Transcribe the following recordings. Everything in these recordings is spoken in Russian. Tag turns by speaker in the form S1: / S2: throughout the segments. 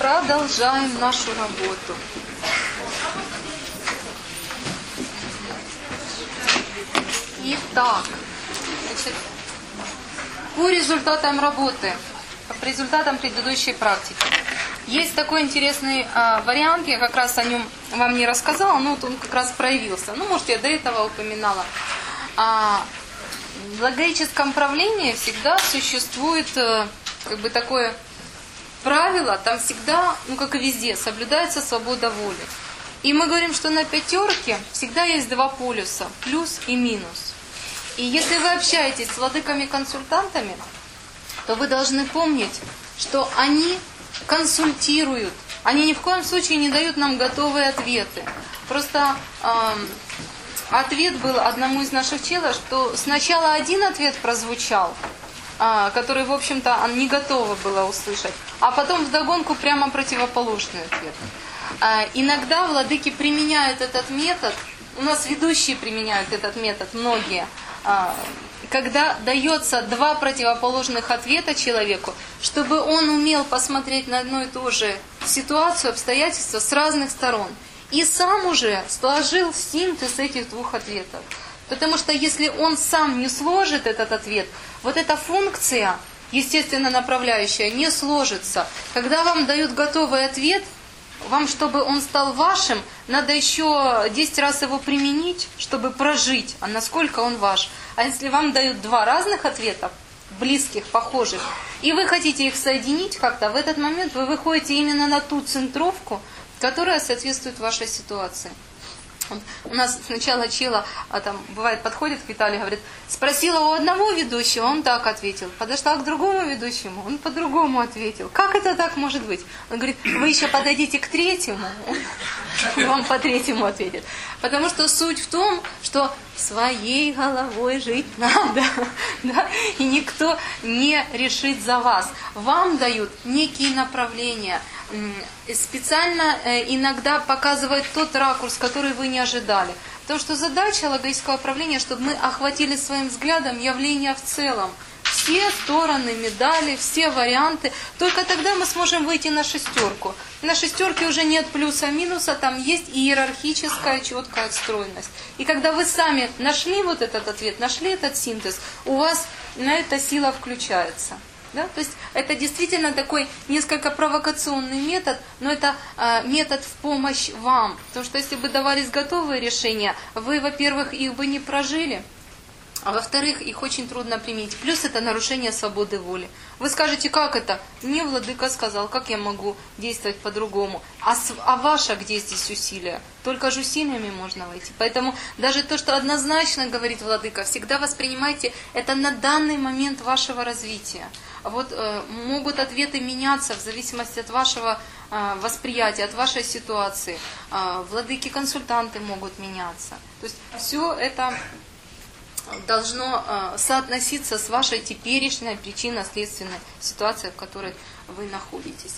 S1: продолжаем нашу работу. Итак, значит, по результатам работы, по результатам предыдущей практики. Есть такой интересный вариант, я как раз о нем вам не рассказала, но вот он как раз проявился. Ну, может, я до этого упоминала. В логическом правлении всегда существует как бы такое правило, там всегда, ну как и везде, соблюдается свобода воли. И мы говорим, что на пятерке всегда есть два полюса, плюс и минус. И если вы общаетесь с владыками-консультантами, то вы должны помнить, что они консультируют. Они ни в коем случае не дают нам готовые ответы. Просто ответ был одному из наших челов, что сначала один ответ прозвучал, который, в общем-то, он не готова была услышать, а потом вдогонку прямо противоположный ответ. Иногда владыки применяют этот метод, у нас ведущие применяют этот метод, многие, когда дается два противоположных ответа человеку, чтобы он умел посмотреть на одну и ту же ситуацию, обстоятельства с разных сторон. И сам уже сложил синтез этих двух ответов. Потому что если он сам не сложит этот ответ, вот эта функция, естественно направляющая, не сложится. Когда вам дают готовый ответ, вам, чтобы он стал вашим, надо еще 10 раз его применить, чтобы прожить, а насколько он ваш. А если вам дают два разных ответа, близких, похожих, и вы хотите их соединить как-то, в этот момент вы выходите именно на ту центровку, которая соответствует вашей ситуации. Вот у нас сначала чела, там бывает, подходит к Виталию, говорит, спросила у одного ведущего, он так ответил. Подошла к другому ведущему, он по-другому ответил. Как это так может быть? Он говорит, вы еще подойдите к третьему, он вам по третьему ответит. Потому что суть в том, что своей головой жить надо, да? И никто не решит за вас. Вам дают некие направления, специально иногда показывают тот ракурс, который вы не ожидали. Потому что задача логического управления, чтобы мы охватили своим взглядом явление в целом. Все стороны медали, все варианты. Только тогда мы сможем выйти на шестерку. На шестерке уже нет плюса-минуса, там есть иерархическая четкая отстроенность. И когда вы сами нашли вот этот ответ, нашли этот синтез, у вас на это сила включается. Да? То есть это действительно такой несколько провокационный метод, но это метод в помощь вам. Потому что если бы давались готовые решения, вы, во-первых, их бы не прожили, а во-вторых, их очень трудно применить. Плюс это нарушение свободы воли. Вы скажете, как это? Мне владыка сказал, как я могу действовать по-другому? А ваше где здесь усилие? Только же усилиями можно войти. Поэтому даже то, что однозначно говорит владыка, всегда воспринимайте это на данный момент вашего развития. Вот могут ответы меняться в зависимости от вашего восприятия, от вашей ситуации. Владыки-консультанты могут меняться. То есть все это должно соотноситься с вашей теперешней причинно-следственной ситуацией, в которой вы находитесь.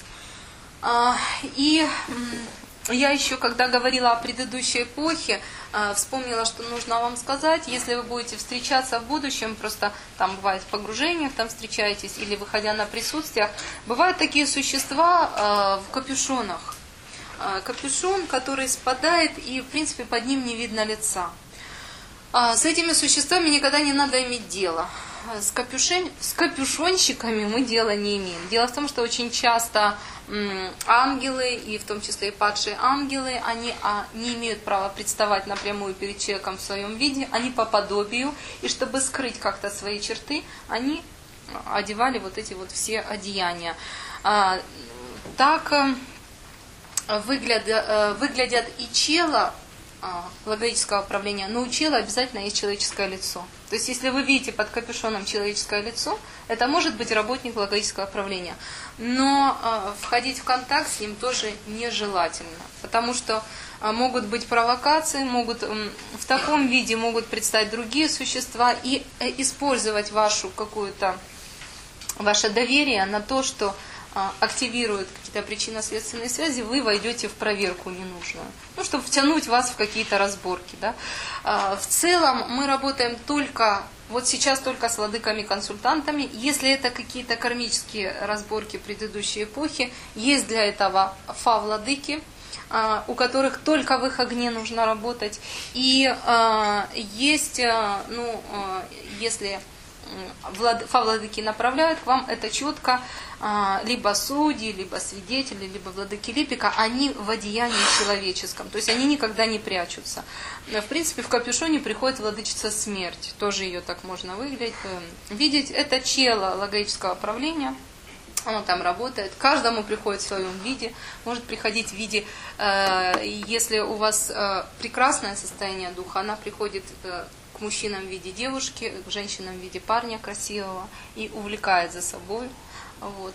S1: И я еще, когда говорила о предыдущей эпохе, вспомнила, что нужно вам сказать, если вы будете встречаться в будущем, просто там бывает в погружениях, там встречаетесь, или выходя на присутствиях, бывают такие существа в капюшонах. Капюшон, который спадает, и в принципе под ним не видно лица. С этими существами никогда не надо иметь дело. С капюшонщиками мы дела не имеем. Дело в том, что очень часто ангелы, и в том числе и падшие ангелы, они не имеют права представать напрямую перед человеком в своем виде, они по подобию, и чтобы скрыть как-то свои черты, они одевали вот эти вот все одеяния. Так выглядят и чела логического управления, но у чела обязательно есть человеческое лицо. То есть, если вы видите под капюшоном человеческое лицо, это может быть работник логического управления. Но входить в контакт с ним тоже нежелательно, потому что могут быть провокации, в таком виде могут предстать другие существа и использовать ваше доверие на то, что активирует какие-то причинно-следственные связи, вы войдете в проверку ненужную. Ну, чтобы втянуть вас в какие-то разборки. Да? В целом мы работаем только, вот сейчас только с владыками-консультантами. Если это какие-то кармические разборки предыдущей эпохи, есть для этого фа-владыки, у которых только в их огне нужно работать. И есть, если фа-владыки направляют к вам, это четко либо судьи, либо свидетели, либо владыки Липика, они в одеянии человеческом, то есть они никогда не прячутся. В принципе, в капюшоне приходит владычица смерть, тоже ее так можно видеть. Это чело логического правления, оно там работает, каждому приходит в своем виде, может приходить в виде, если у вас прекрасное состояние духа, она приходит к мужчинам в виде девушки, к женщинам в виде парня красивого и увлекает за собой. Вот.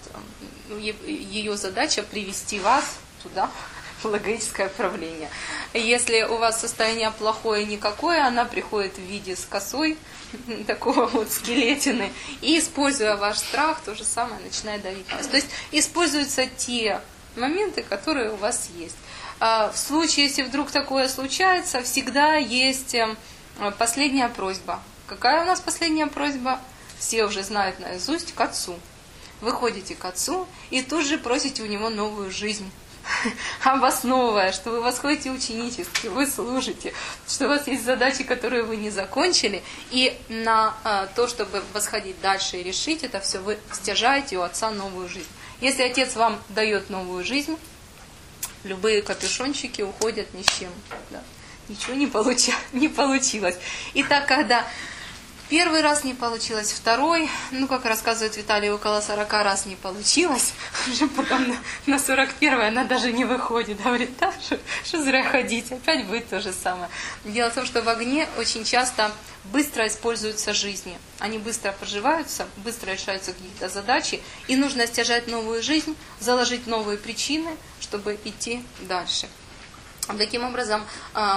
S1: Ее задача привести вас туда, в логическое правление. Если у вас состояние плохое никакое, она приходит в виде с косой, такого вот скелетины, и, используя ваш страх, то же самое начинает давить вас. То есть используются те моменты, которые у вас есть. В случае, если вдруг такое случается, всегда есть последняя просьба. Какая у нас последняя просьба? Все уже знают наизусть, к отцу. Вы ходите к отцу и тут же просите у него новую жизнь, обосновывая, что вы восходите ученически, вы служите, что у вас есть задачи, которые вы не закончили, и на то, чтобы восходить дальше и решить это все, вы стяжаете у отца новую жизнь. Если отец вам дает новую жизнь, любые капюшончики уходят ни с чем. Да. Ничего не получилось. Итак, когда первый раз не получилось, второй, как рассказывает Виталий, около 40 раз не получилось, уже потом на 41-й она даже не выходит, говорит, да, что зря ходить, опять будет то же самое. Дело в том, что в огне очень часто быстро используются жизни, они быстро проживаются, быстро решаются какие-то задачи, и нужно стяжать новую жизнь, заложить новые причины, чтобы идти дальше. Таким образом,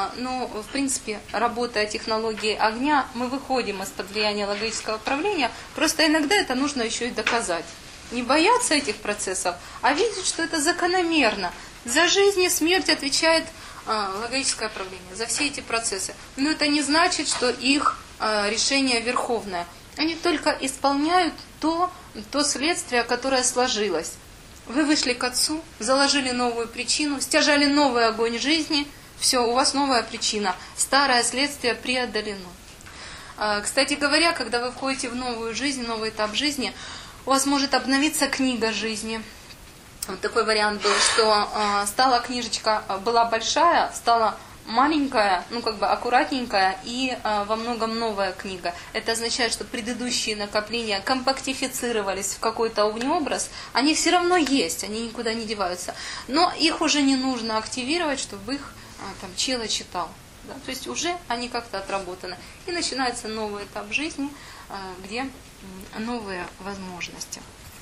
S1: в принципе, работая технологией огня, мы выходим из-под влияния логического правления, просто иногда это нужно еще и доказать. Не бояться этих процессов, а видеть, что это закономерно. За жизнь и смерть отвечает логическое правление, за все эти процессы. Но это не значит, что их решение верховное. Они только исполняют то следствие, которое сложилось. Вы вышли к отцу, заложили новую причину, стяжали новый огонь жизни, все, у вас новая причина, старое следствие преодолено. Кстати говоря, когда вы входите в новую жизнь, новый этап жизни, у вас может обновиться книга жизни. Вот такой вариант был, что стала книжечка, была большая, стала маленькая, аккуратненькая и во многом новая книга. Это означает, что предыдущие накопления компактифицировались в какой-то огнеобраз, они все равно есть, они никуда не деваются. Но их уже не нужно активировать, чтобы их чело читал. Да? То есть уже они как-то отработаны. И начинается новый этап жизни, где новые возможности.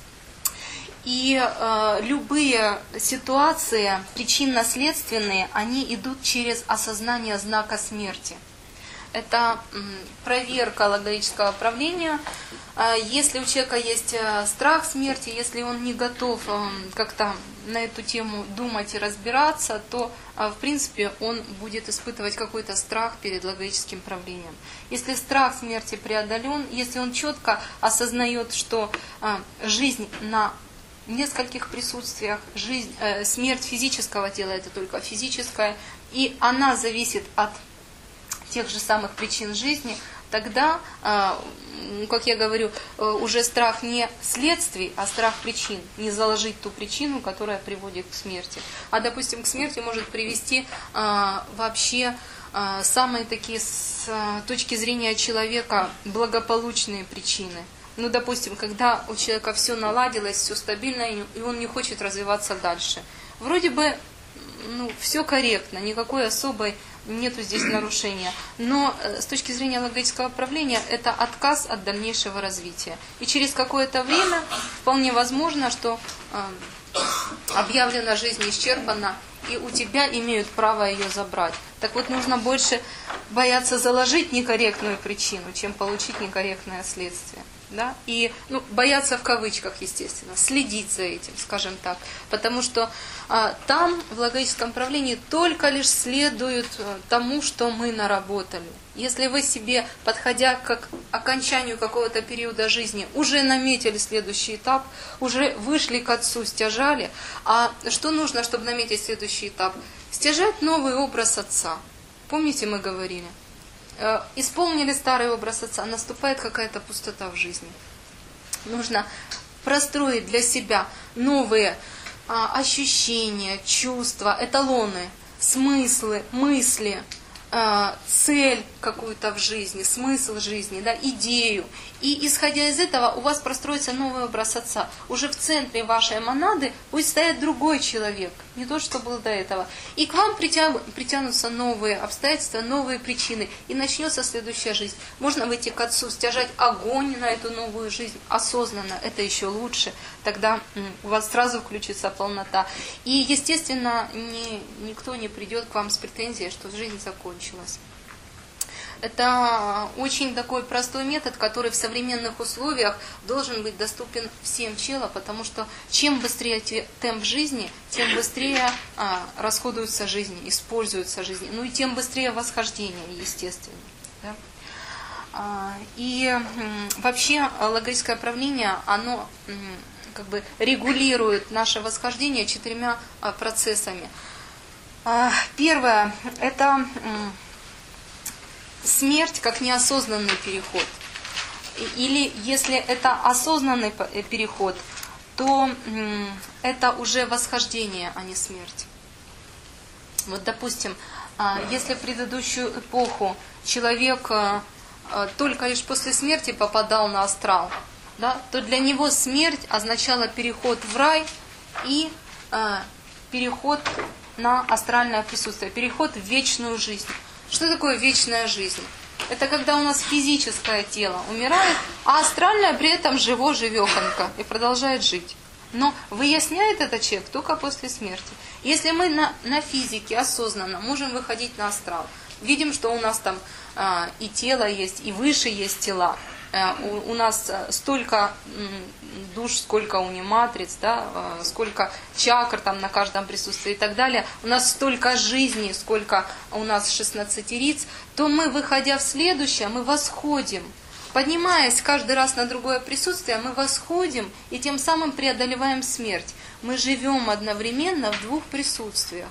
S1: И любые ситуации причинно-следственные, они идут через осознание знака смерти. Это проверка логического правления. Если у человека есть страх смерти, если он не готов как-то на эту тему думать и разбираться, то, в принципе, он будет испытывать какой-то страх перед логическим правлением. Если страх смерти преодолен, если он четко осознает, что жизнь на нескольких присутствиях, смерть физического тела, это только физическая, и она зависит от тех же самых причин жизни, тогда, как я говорю, уже страх не следствий, а страх причин. Не заложить ту причину, которая приводит к смерти. А, допустим, к смерти может привести вообще самые такие, с точки зрения человека, благополучные причины. Допустим, когда у человека все наладилось, все стабильно, и он не хочет развиваться дальше. Вроде бы, все корректно, никакой особой нету здесь нарушения. Но с точки зрения логического правления, это отказ от дальнейшего развития. И через какое-то время вполне возможно, что объявлена жизнь исчерпана, и у тебя имеют право ее забрать. Так вот, нужно больше бояться заложить некорректную причину, чем получить некорректное следствие. Да? И бояться в кавычках, естественно, следить за этим, скажем так. Потому что там, в логическом правлении, только лишь следует тому, что мы наработали. Если вы себе, подходя к окончанию какого-то периода жизни, уже наметили следующий этап, уже вышли к Отцу, стяжали, а что нужно, чтобы наметить следующий этап? Стяжать новый образ Отца. Помните, мы говорили? Исполнили старый образ Отца, наступает какая-то пустота в жизни. Нужно простроить для себя новые ощущения, чувства, эталоны, смыслы, мысли, цель какую-то в жизни, смысл жизни, да, идею. И исходя из этого у вас простроится новый образ Отца. Уже в центре вашей монады будет стоять другой человек, не то, что был до этого. И к вам притянутся новые обстоятельства, новые причины, и начнется следующая жизнь. Можно выйти к Отцу, стяжать огонь на эту новую жизнь осознанно, это еще лучше. Тогда у вас сразу включится полнота. И, естественно, никто не придет к вам с претензией, что жизнь закончилась. Это очень такой простой метод, который в современных условиях должен быть доступен всем челам, потому что чем быстрее темп жизни, тем быстрее расходуется жизнь, используется жизнь, и тем быстрее восхождение, естественно. Да? И вообще логическое правление, оно регулирует наше восхождение 4 процессами. Первое – это смерть как неосознанный переход. Или если это осознанный переход, то это уже восхождение, а не смерть. Вот, допустим, если в предыдущую эпоху человек только лишь после смерти попадал на астрал, да, то для него смерть означала переход в рай и переход на астральное присутствие, переход в вечную жизнь. Что такое вечная жизнь? Это когда у нас физическое тело умирает, а астральное при этом живехонько и продолжает жить. Но выясняет этот человек только после смерти. Если мы на физике осознанно можем выходить на астрал, видим, что у нас там и тело есть, и выше есть тела, у нас столько душ, сколько униматриц, да, сколько чакр там на каждом присутствии и так далее, у нас столько жизней, сколько у нас 16 риц, то мы, выходя в следующее, мы восходим. Поднимаясь каждый раз на другое присутствие, мы восходим и тем самым преодолеваем смерть. Мы живем одновременно в 2 присутствиях.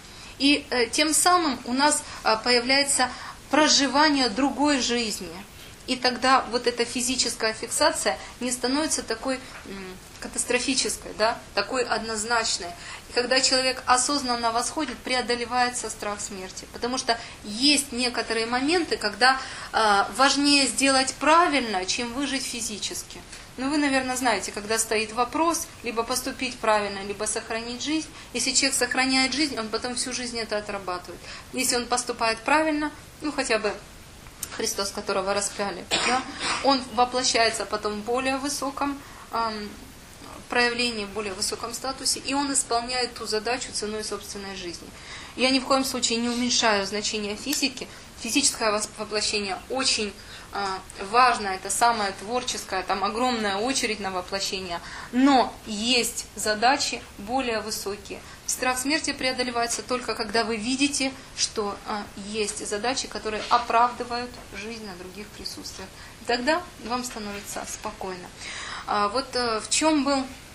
S1: И тем самым у нас появляется проживание другой жизни. И тогда вот эта физическая фиксация не становится такой катастрофической, да, такой однозначной. И когда человек осознанно восходит, преодолевается страх смерти. Потому что есть некоторые моменты, когда важнее сделать правильно, чем выжить физически. Ну, вы, наверное, знаете, когда стоит вопрос, либо поступить правильно, либо сохранить жизнь. Если человек сохраняет жизнь, он потом всю жизнь это отрабатывает. Если он поступает правильно, хотя бы Христос, которого распяли, да, он воплощается потом в более высоком проявлении, в более высоком статусе, и он исполняет ту задачу ценой собственной жизни. Я ни в коем случае не уменьшаю значение физики. Физическое воплощение очень важно, это самое творческое, там огромная очередь на воплощение, но есть задачи более высокие. Страх смерти преодолевается только когда вы видите, что есть задачи, которые оправдывают жизнь на других присутствиях. И тогда вам становится спокойно. Вот в чем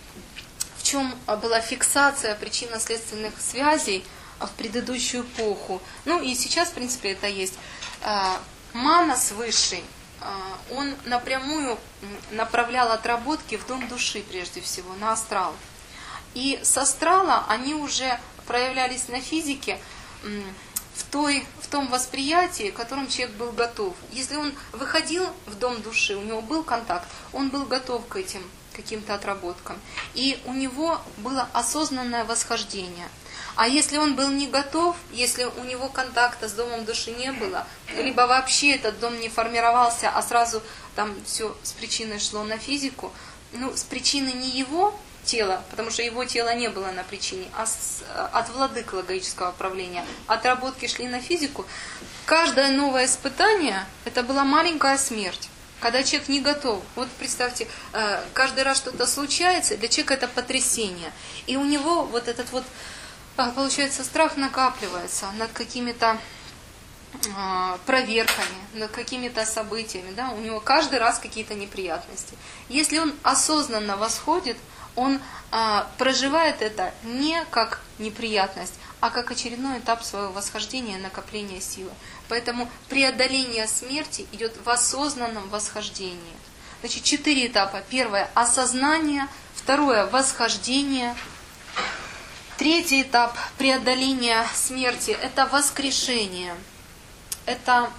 S1: была фиксация причинно-следственных связей в предыдущую эпоху. И сейчас, в принципе, это есть. Манас Высший, он напрямую направлял отработки в дом души, прежде всего, на астрал. И с астрала они уже проявлялись на физике в том восприятии, к которому человек был готов. Если он выходил в дом души, у него был контакт, он был готов к этим каким-то отработкам. И у него было осознанное восхождение. А если он был не готов, если у него контакта с домом души не было, либо вообще этот дом не формировался, а сразу там все с причиной шло на физику, с причины не его, тело, потому что его тело не было на причине, а от владык логического правления, отработки шли на физику. Каждое новое испытание, это была маленькая смерть. Когда человек не готов, вот представьте, каждый раз что-то случается, для человека это потрясение. И у него вот этот вот, получается, страх накапливается над какими-то проверками, над какими-то событиями. Да? У него каждый раз какие-то неприятности. Если он осознанно восходит, он проживает это не как неприятность, а как очередной этап своего восхождения, накопления силы. Поэтому преодоление смерти идет в осознанном восхождении. Значит, 4 этапа. Первое – осознание. Второе – восхождение. Третий этап преодоления смерти – это воскрешение. Это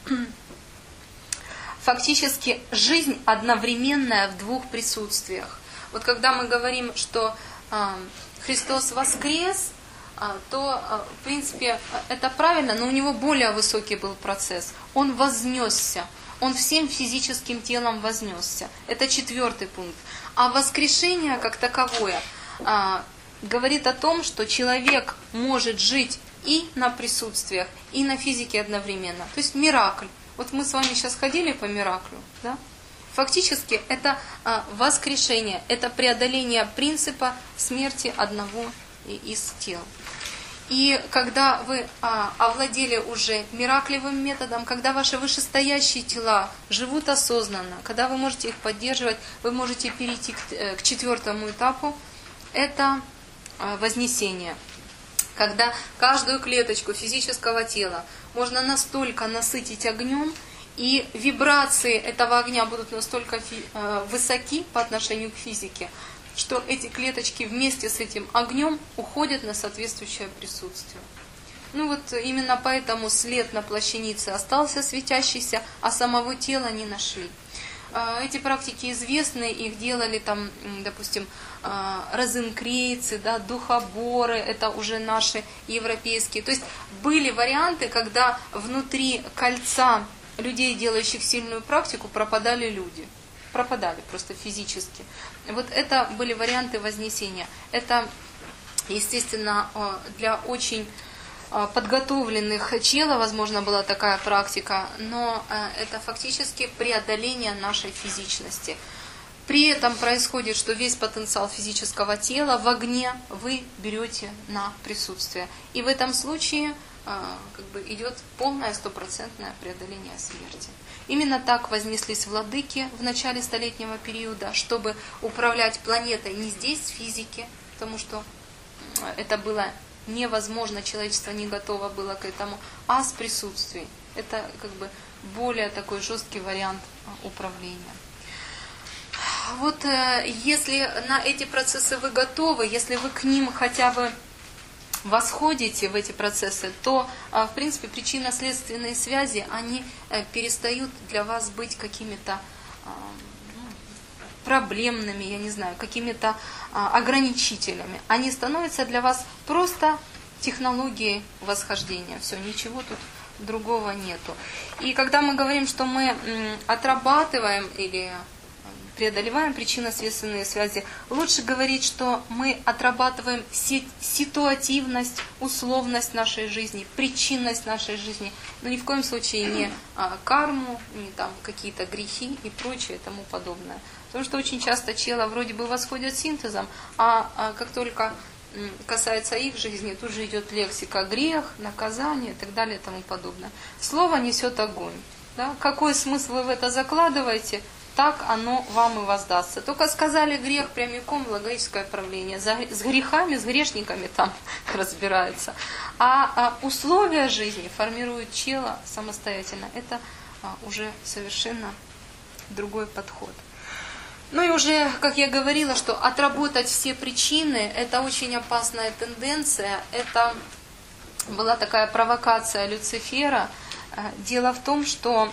S1: фактически жизнь одновременная в двух присутствиях. Вот когда мы говорим, что Христос воскрес, то, в принципе, это правильно, но у него более высокий был процесс. Он вознесся, он всем физическим телом вознесся. Это 4-й пункт. А воскрешение как таковое говорит о том, что человек может жить и на присутствиях, и на физике одновременно. То есть миракль. Вот мы с вами сейчас ходили по мираклю, да? Фактически это воскрешение, это преодоление принципа смерти одного из тел. И когда вы овладели уже мираклевым методом, когда ваши вышестоящие тела живут осознанно, когда вы можете их поддерживать, вы можете перейти к 4-му этапу, это вознесение. Когда каждую клеточку физического тела можно настолько насытить огнем, и вибрации этого огня будут настолько высоки по отношению к физике, что эти клеточки вместе с этим огнем уходят на соответствующее присутствие. Ну вот именно поэтому след на плащанице остался светящийся, а самого тела не нашли. Эти практики известны, их делали там, допустим, розенкрейцы, да, духоборы, это уже наши европейские. То есть были варианты, когда внутри кольца людей, делающих сильную практику, пропадали люди. Пропадали просто физически. Вот это были варианты вознесения. Это, естественно, для очень подготовленных чела, возможно, была такая практика, но это фактически преодоление нашей физичности. При этом происходит, что весь потенциал физического тела в огне вы берете на присутствие. И в этом случае идет полное 100% преодоление смерти. Именно так вознеслись владыки в начале столетнего периода, чтобы управлять планетой не здесь, в физике, потому что это было невозможно, человечество не готово было к этому, а с присутствием. Это более такой жесткий вариант управления. Вот если на эти процессы вы готовы, если вы к ним хотя бы восходите в эти процессы, то, в принципе, причинно-следственные связи, они перестают для вас быть какими-то проблемными, я не знаю, какими-то ограничителями. Они становятся для вас просто технологией восхождения. Все, ничего тут другого нету. И когда мы говорим, что мы отрабатываем или преодолеваем причинно-следственные связи, лучше говорить, что мы отрабатываем ситуативность, условность нашей жизни, причинность нашей жизни, но ни в коем случае не карму, не там какие-то грехи и прочее и тому подобное. Потому что очень часто чела вроде бы восходят синтезом, а как только касается их жизни, тут же идет лексика грех, наказание и так далее и тому подобное. Слово несет огонь. Да? Какой смысл вы в это закладываете, так оно вам и воздастся. Только сказали грех прямиком в логическое правление. С грехами, с грешниками там разбираются. А условия жизни формирует чела самостоятельно. Это уже совершенно другой подход. Ну и уже, как я говорила, что отработать все причины – это очень опасная тенденция. Это была такая провокация Люцифера. Дело в том, что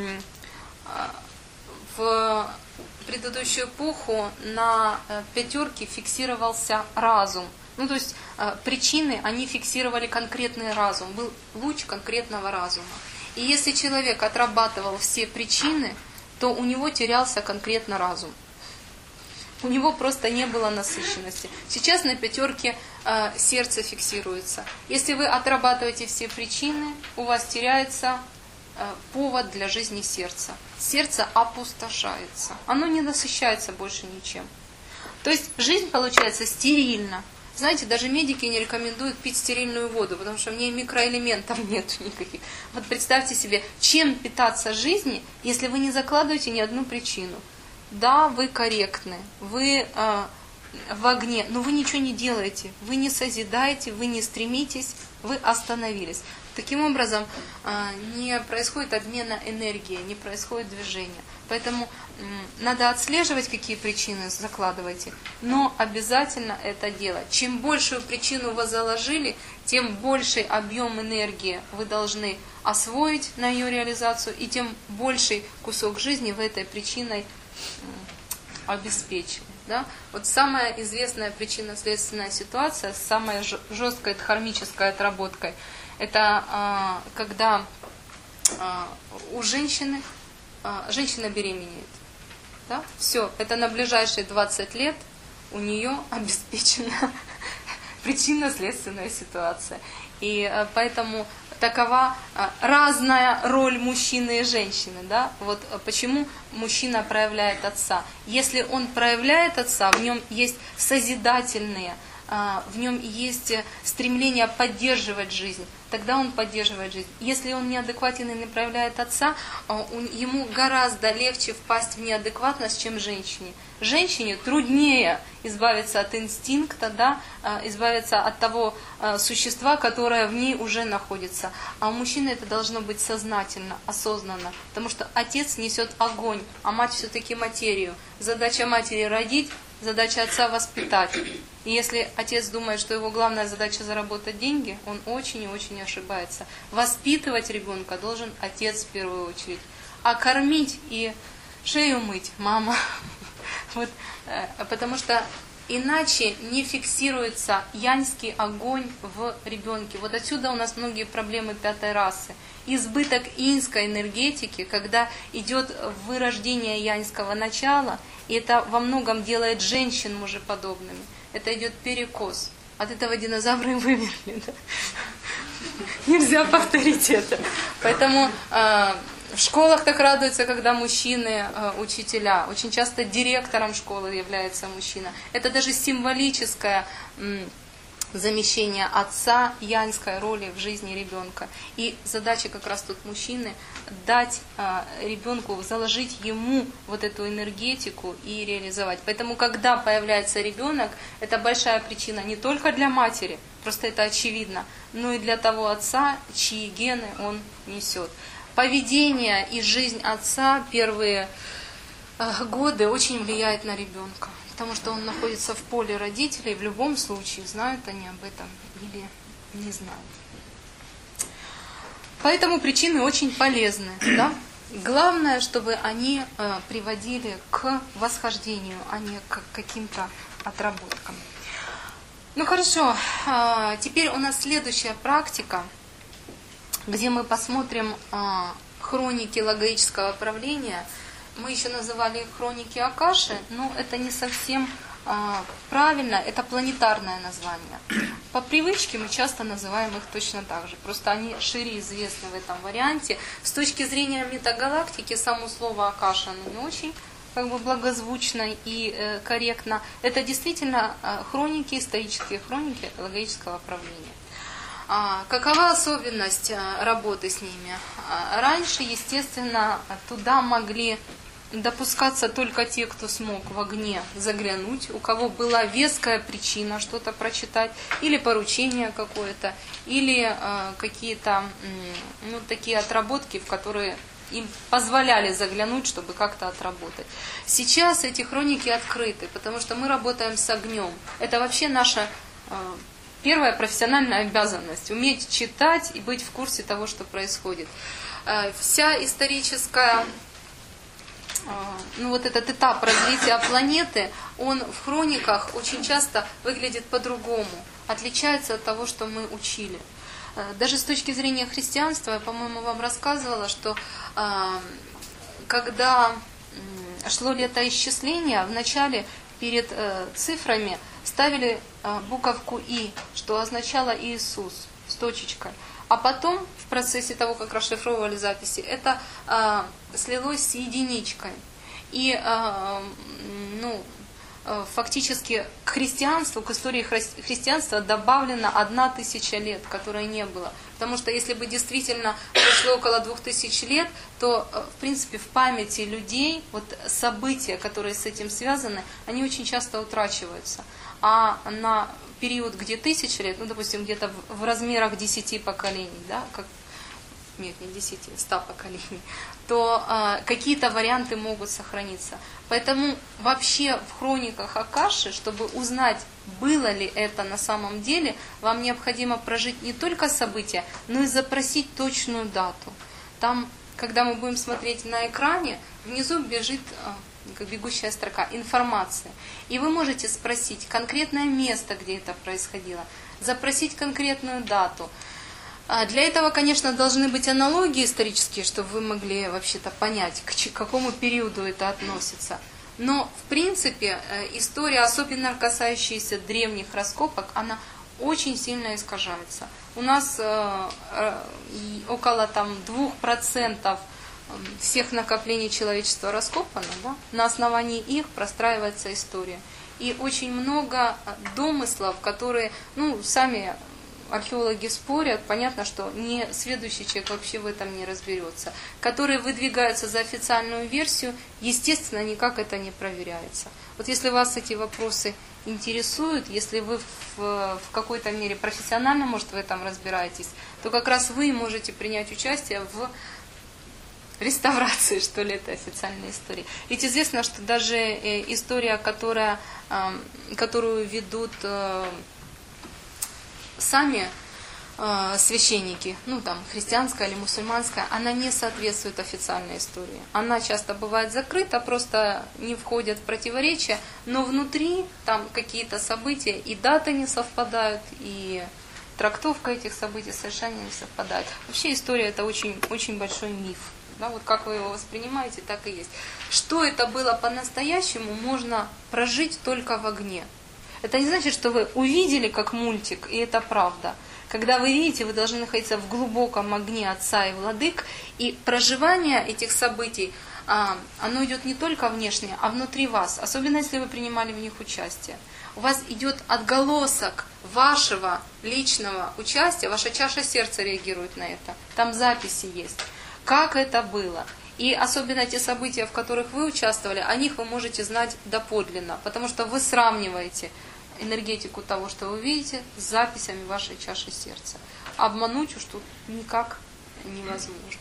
S1: в предыдущую эпоху на пятерке фиксировался разум. Ну, то есть причины, они фиксировали конкретный разум. Был луч конкретного разума. И если человек отрабатывал все причины, то у него терялся конкретно разум. У него просто не было насыщенности. Сейчас на пятерке сердце фиксируется. Если вы отрабатываете все причины, у вас теряется повод для жизни сердца. Сердце опустошается. Оно не насыщается больше ничем. То есть жизнь получается стерильна. Знаете, даже медики не рекомендуют пить стерильную воду, потому что в ней микроэлементов нет никаких. Вот представьте себе, чем питаться жизни, если вы не закладываете ни одну причину. Да, вы корректны, вы в огне, но вы ничего не делаете, вы не созидаете, вы не стремитесь, вы остановились. Таким образом, не происходит обмена энергии, не происходит движения. Поэтому надо отслеживать, какие причины закладываете, но обязательно это делать. Чем большую причину вы заложили, тем больший объем энергии вы должны освоить на ее реализацию, и тем больший кусок жизни вы этой причиной обеспечили. Да? Вот самая известная причинно-следственная ситуация, с самой жесткой дхармической отработкой, это когда у женщина беременеет. Да? Все, это на ближайшие 20 лет у нее обеспечена причинно-следственная ситуация. И поэтому такова разная роль мужчины и женщины. Да? Вот почему мужчина проявляет отца. Если он проявляет отца, в нем есть созидательные, в нем есть стремление поддерживать жизнь, тогда он поддерживает жизнь. Если он неадекватен и не проявляет отца, ему гораздо легче впасть в неадекватность, чем женщине. Женщине труднее избавиться от инстинкта, да, избавиться от того существа, которое в ней уже находится. А у мужчины это должно быть сознательно, осознанно, потому что отец несет огонь, а мать все-таки материю. Задача матери родить, задача отца воспитать. И если отец думает, что его главная задача заработать деньги, он очень и очень ошибается. Воспитывать ребенка должен отец в первую очередь. А кормить и шею мыть мама. Вот, потому что иначе не фиксируется яньский огонь в ребенке. Вот отсюда у нас многие проблемы пятой расы. Избыток иньской энергетики, когда идет вырождение яньского начала, и это во многом делает женщин мужеподобными. Это идет перекос. От этого динозавры и вымерли. Да? Нельзя повторить это. Поэтому в школах так радуются, когда мужчины учителя. Очень часто директором школы является мужчина. Это даже символическое замещение отца яньской роли в жизни ребенка. И задача как раз тут мужчины дать ребенку, заложить ему вот эту энергетику и реализовать. Поэтому, когда появляется ребенок, это большая причина не только для матери, просто это очевидно, но и для того отца, чьи гены он несет. Поведение и жизнь отца первые годы очень влияет на ребенка. Потому что он находится в поле родителей, в любом случае, знают они об этом или не знают. Поэтому причины очень полезны. Да? Главное, чтобы они приводили к восхождению, а не к каким-то отработкам. Ну хорошо, теперь у нас следующая практика, где мы посмотрим хроники логоического правления. Мы еще называли их хроники Акаши, но это не совсем правильно, это планетарное название. По привычке мы часто называем их точно так же, просто они шире известны в этом варианте. С точки зрения метагалактики, само слово Акаша не очень благозвучно и корректно. Это действительно хроники, исторические хроники логического правления. Какова особенность работы с ними? Раньше, естественно, туда могли допускаться только те, кто смог в огне заглянуть, у кого была веская причина что-то прочитать, или поручение какое-то, или какие-то такие отработки, в которые им позволяли заглянуть, чтобы как-то отработать. Сейчас эти хроники открыты, потому что мы работаем с огнем. Это вообще наша первая профессиональная обязанность – уметь читать и быть в курсе того, что происходит. Вся историческая, этот этап развития планеты, он в хрониках очень часто выглядит по-другому, отличается от того, что мы учили. Даже с точки зрения христианства, я, по-моему, вам рассказывала, что когда шло летоисчисление, в начале перед цифрами ставили буковку «И», что означало «Иисус» с точечкой. А потом, в процессе того, как расшифровывали записи, это слилось с единичкой. И фактически к христианству, к истории христианства добавлено 1000 лет, которой не было. Потому что если бы действительно прошло около 2000 лет, то, в принципе, в памяти людей вот события, которые с этим связаны, они очень часто утрачиваются. А на период, где 1000 лет, допустим, где-то в размерах 10 поколений, да, как, нет, не 10, 100 поколений, то какие-то варианты могут сохраниться. Поэтому вообще в хрониках Акаши, чтобы узнать, было ли это на самом деле, вам необходимо прожить не только события, но и запросить точную дату. Там, когда мы будем смотреть на экране, внизу бежит, как бегущая строка, информация. И вы можете спросить конкретное место, где это происходило, запросить конкретную дату. Для этого, конечно, должны быть аналогии исторические, чтобы вы могли вообще-то понять, к какому периоду это относится. Но, в принципе, история, особенно касающаяся древних раскопок, она очень сильно искажается. У нас около 2% всех накоплений человечества раскопано, да? На основании их простраивается история. И очень много домыслов, которые, сами археологи спорят, понятно, что не сведущий человек вообще в этом не разберется, которые выдвигаются за официальную версию, естественно, никак это не проверяется. Вот если вас эти вопросы интересуют, если вы в какой-то мере профессионально, может, в этом разбираетесь, то как раз вы можете принять участие в реставрации, что ли, этой официальной истории. Ведь известно, что даже история, которую ведут сами священники, христианская или мусульманская, она не соответствует официальной истории. Она часто бывает закрыта, просто не входит в противоречия, но внутри там какие-то события, и даты не совпадают, и трактовка этих событий совершенно не совпадает. Вообще история — это очень, очень большой миф. Да, вот как вы его воспринимаете, так и есть. Что это было по-настоящему, можно прожить только в огне. Это не значит, что вы увидели как мультик, и это правда. Когда вы видите, вы должны находиться в глубоком огне Отца и Владык, и проживание этих событий, оно идет не только внешне, а внутри вас, особенно если вы принимали в них участие. У вас идет отголосок вашего личного участия, ваша чаша сердца реагирует на это. Там записи есть. Как это было? И особенно те события, в которых вы участвовали, о них вы можете знать доподлинно, потому что вы сравниваете энергетику того, что вы видите, с записями вашей чаши сердца. Обмануть уж тут никак невозможно.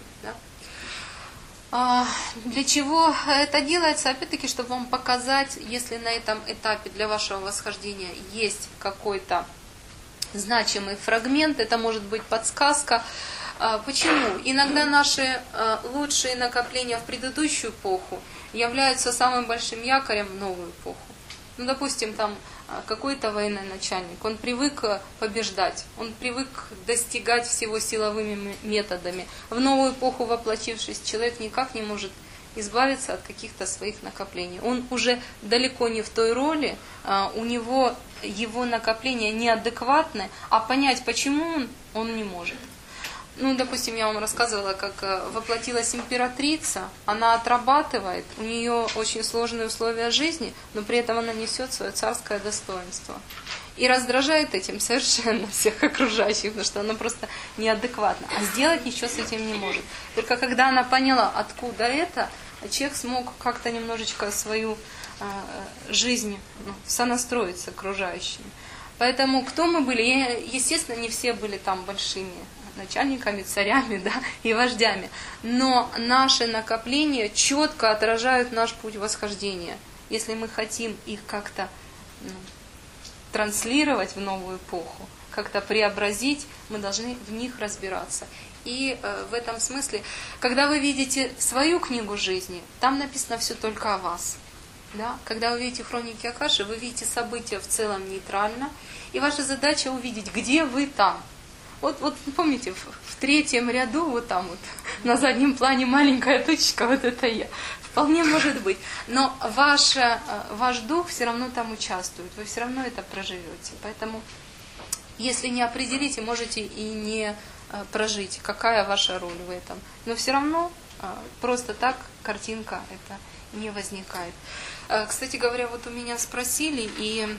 S1: Да? Для чего это делается? Опять-таки, чтобы вам показать, если на этом этапе для вашего восхождения есть какой-то значимый фрагмент, это может быть подсказка. Почему? Иногда наши лучшие накопления в предыдущую эпоху являются самым большим якорем в новую эпоху. Допустим, там какой-то военачальник, он привык побеждать, он привык достигать всего силовыми методами. В новую эпоху воплотившись, человек никак не может избавиться от каких-то своих накоплений. Он уже далеко не в той роли, у него его накопления неадекватны, а понять, почему он не может. Допустим, я вам рассказывала, как воплотилась императрица, она отрабатывает, у нее очень сложные условия жизни, но при этом она несет свое царское достоинство. И раздражает этим совершенно всех окружающих, потому что она просто неадекватна, а сделать ничего с этим не может. Только когда она поняла, откуда это, человек смог как-то немножечко свою жизнь сонастроить с окружающими. Поэтому кто мы были? Естественно, не все были там большими начальниками, царями, да, и вождями. Но наши накопления четко отражают наш путь восхождения. Если мы хотим их как-то транслировать в новую эпоху, как-то преобразить, мы должны в них разбираться. И в этом смысле, когда вы видите свою книгу жизни, там написано все только о вас. Да? Когда вы видите хроники Акаши, вы видите события в целом нейтрально, и ваша задача увидеть, где вы там. Вот помните, в 3-м ряду, вот там вот, на заднем плане маленькая точечка, вот это я. В Вполне может быть. Но ваш дух все равно там участвует. Вы все равно это проживете. Поэтому, если не определите, можете и не прожить, какая ваша роль в этом. Но все равно просто так картинка это не возникает. Кстати говоря, вот у меня спросили, и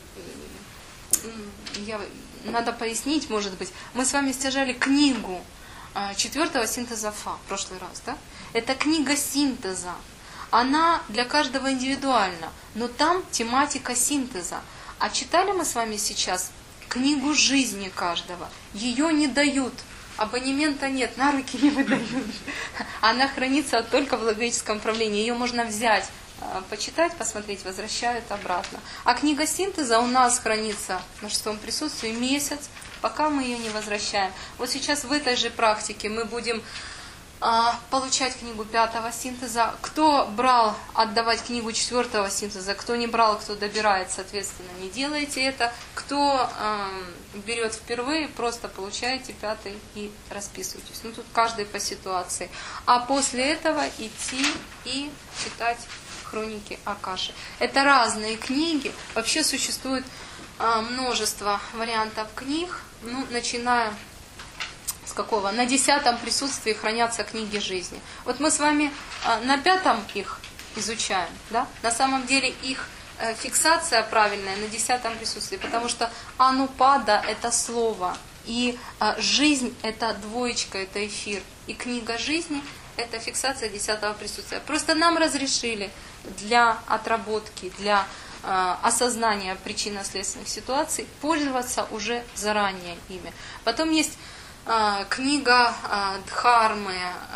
S1: надо пояснить, может быть. Мы с вами стяжали книгу 4-го синтеза Фа в прошлый раз, да? Это книга синтеза. Она для каждого индивидуальна, но там тематика синтеза. А читали мы с вами сейчас книгу жизни каждого. Ее не дают. Абонемента нет, на руки не выдают. Она хранится только в логическом направлении. Ее можно взять, почитать, посмотреть, возвращают обратно. А книга синтеза у нас хранится на 6-м присутствии месяц, пока мы ее не возвращаем. Вот сейчас в этой же практике мы будем получать книгу 5-го синтеза. Кто брал отдавать книгу 4-го синтеза, кто не брал, кто добирает, соответственно, не делайте это. Кто берет впервые, просто получаете 5-й и расписывайтесь. Ну, тут каждый по ситуации. А после этого идти и читать хроники Акаши. Это разные книги. Вообще существует множество вариантов книг, ну, начиная с какого? На 10-м присутствии хранятся книги жизни. Вот мы с вами на 5-м их изучаем, да? На самом деле их фиксация правильная на 10-м присутствии, потому что анупада – это слово, и жизнь – это двоечка, это эфир, и книга жизни – это фиксация 10-го присутствия. Просто нам разрешили для отработки, для осознания причинно-следственных ситуаций пользоваться уже заранее ими. Потом есть книга Дхармы,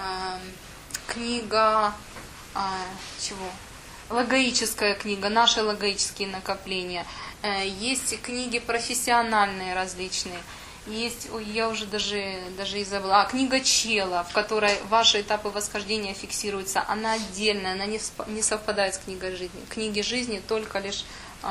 S1: книга чего? Логоическая книга, наши логические накопления. Есть книги профессиональные различные. Есть, я уже даже и забыла, книга Чела, в которой ваши этапы восхождения фиксируются. Она отдельная, она не совпадает с книгой жизни. Книги жизни только лишь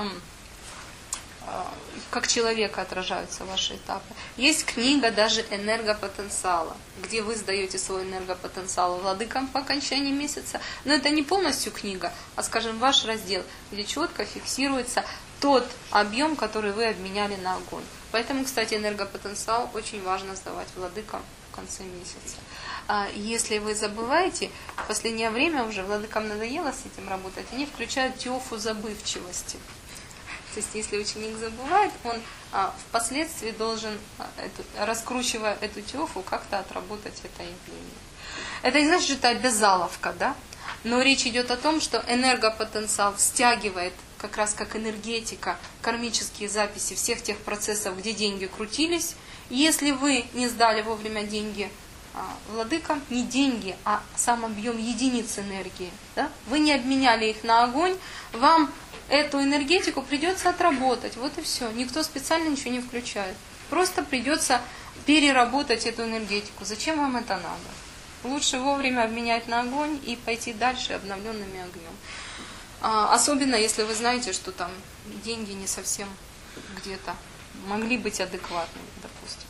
S1: как человека отражаются ваши этапы. Есть книга даже энергопотенциала, где вы сдаете свой энергопотенциал владыкам по окончании месяца. Но это не полностью книга, а, скажем, ваш раздел, где четко фиксируется тот объем, который вы обменяли на огонь. Поэтому, кстати, энергопотенциал очень важно сдавать владыкам в конце месяца. Если вы забываете, в последнее время уже владыкам надоело с этим работать, они включают тёфу забывчивости. То есть, если ученик забывает, он впоследствии должен, раскручивая эту тёфу, как-то отработать это явление. Это не значит, что это обязаловка, да? Но речь идет о том, что энергопотенциал стягивает, как раз как энергетика, кармические записи всех тех процессов, где деньги крутились. Если вы не сдали вовремя деньги владыкам, не деньги, а сам объем единиц энергии, да? Вы не обменяли их на огонь, вам эту энергетику придется отработать. Вот и все. Никто специально ничего не включает. Просто придется переработать эту энергетику. Зачем вам это надо? Лучше вовремя обменять на огонь и пойти дальше обновленными огнем. Особенно, если вы знаете, что там деньги не совсем где-то могли быть адекватными, допустим.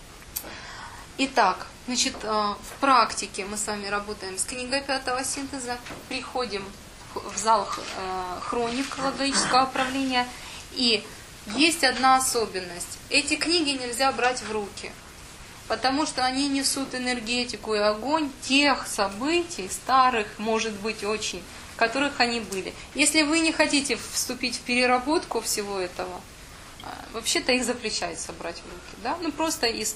S1: Итак, значит, в практике мы с вами работаем с книгой 5-го синтеза, приходим в зал хроник логического управления. И есть одна особенность. Эти книги нельзя брать в руки, потому что они несут энергетику и огонь тех событий, старых, может быть, очень, в которых они были. Если вы не хотите вступить в переработку всего этого, вообще-то их запрещается брать в руки. Да? Ну, просто из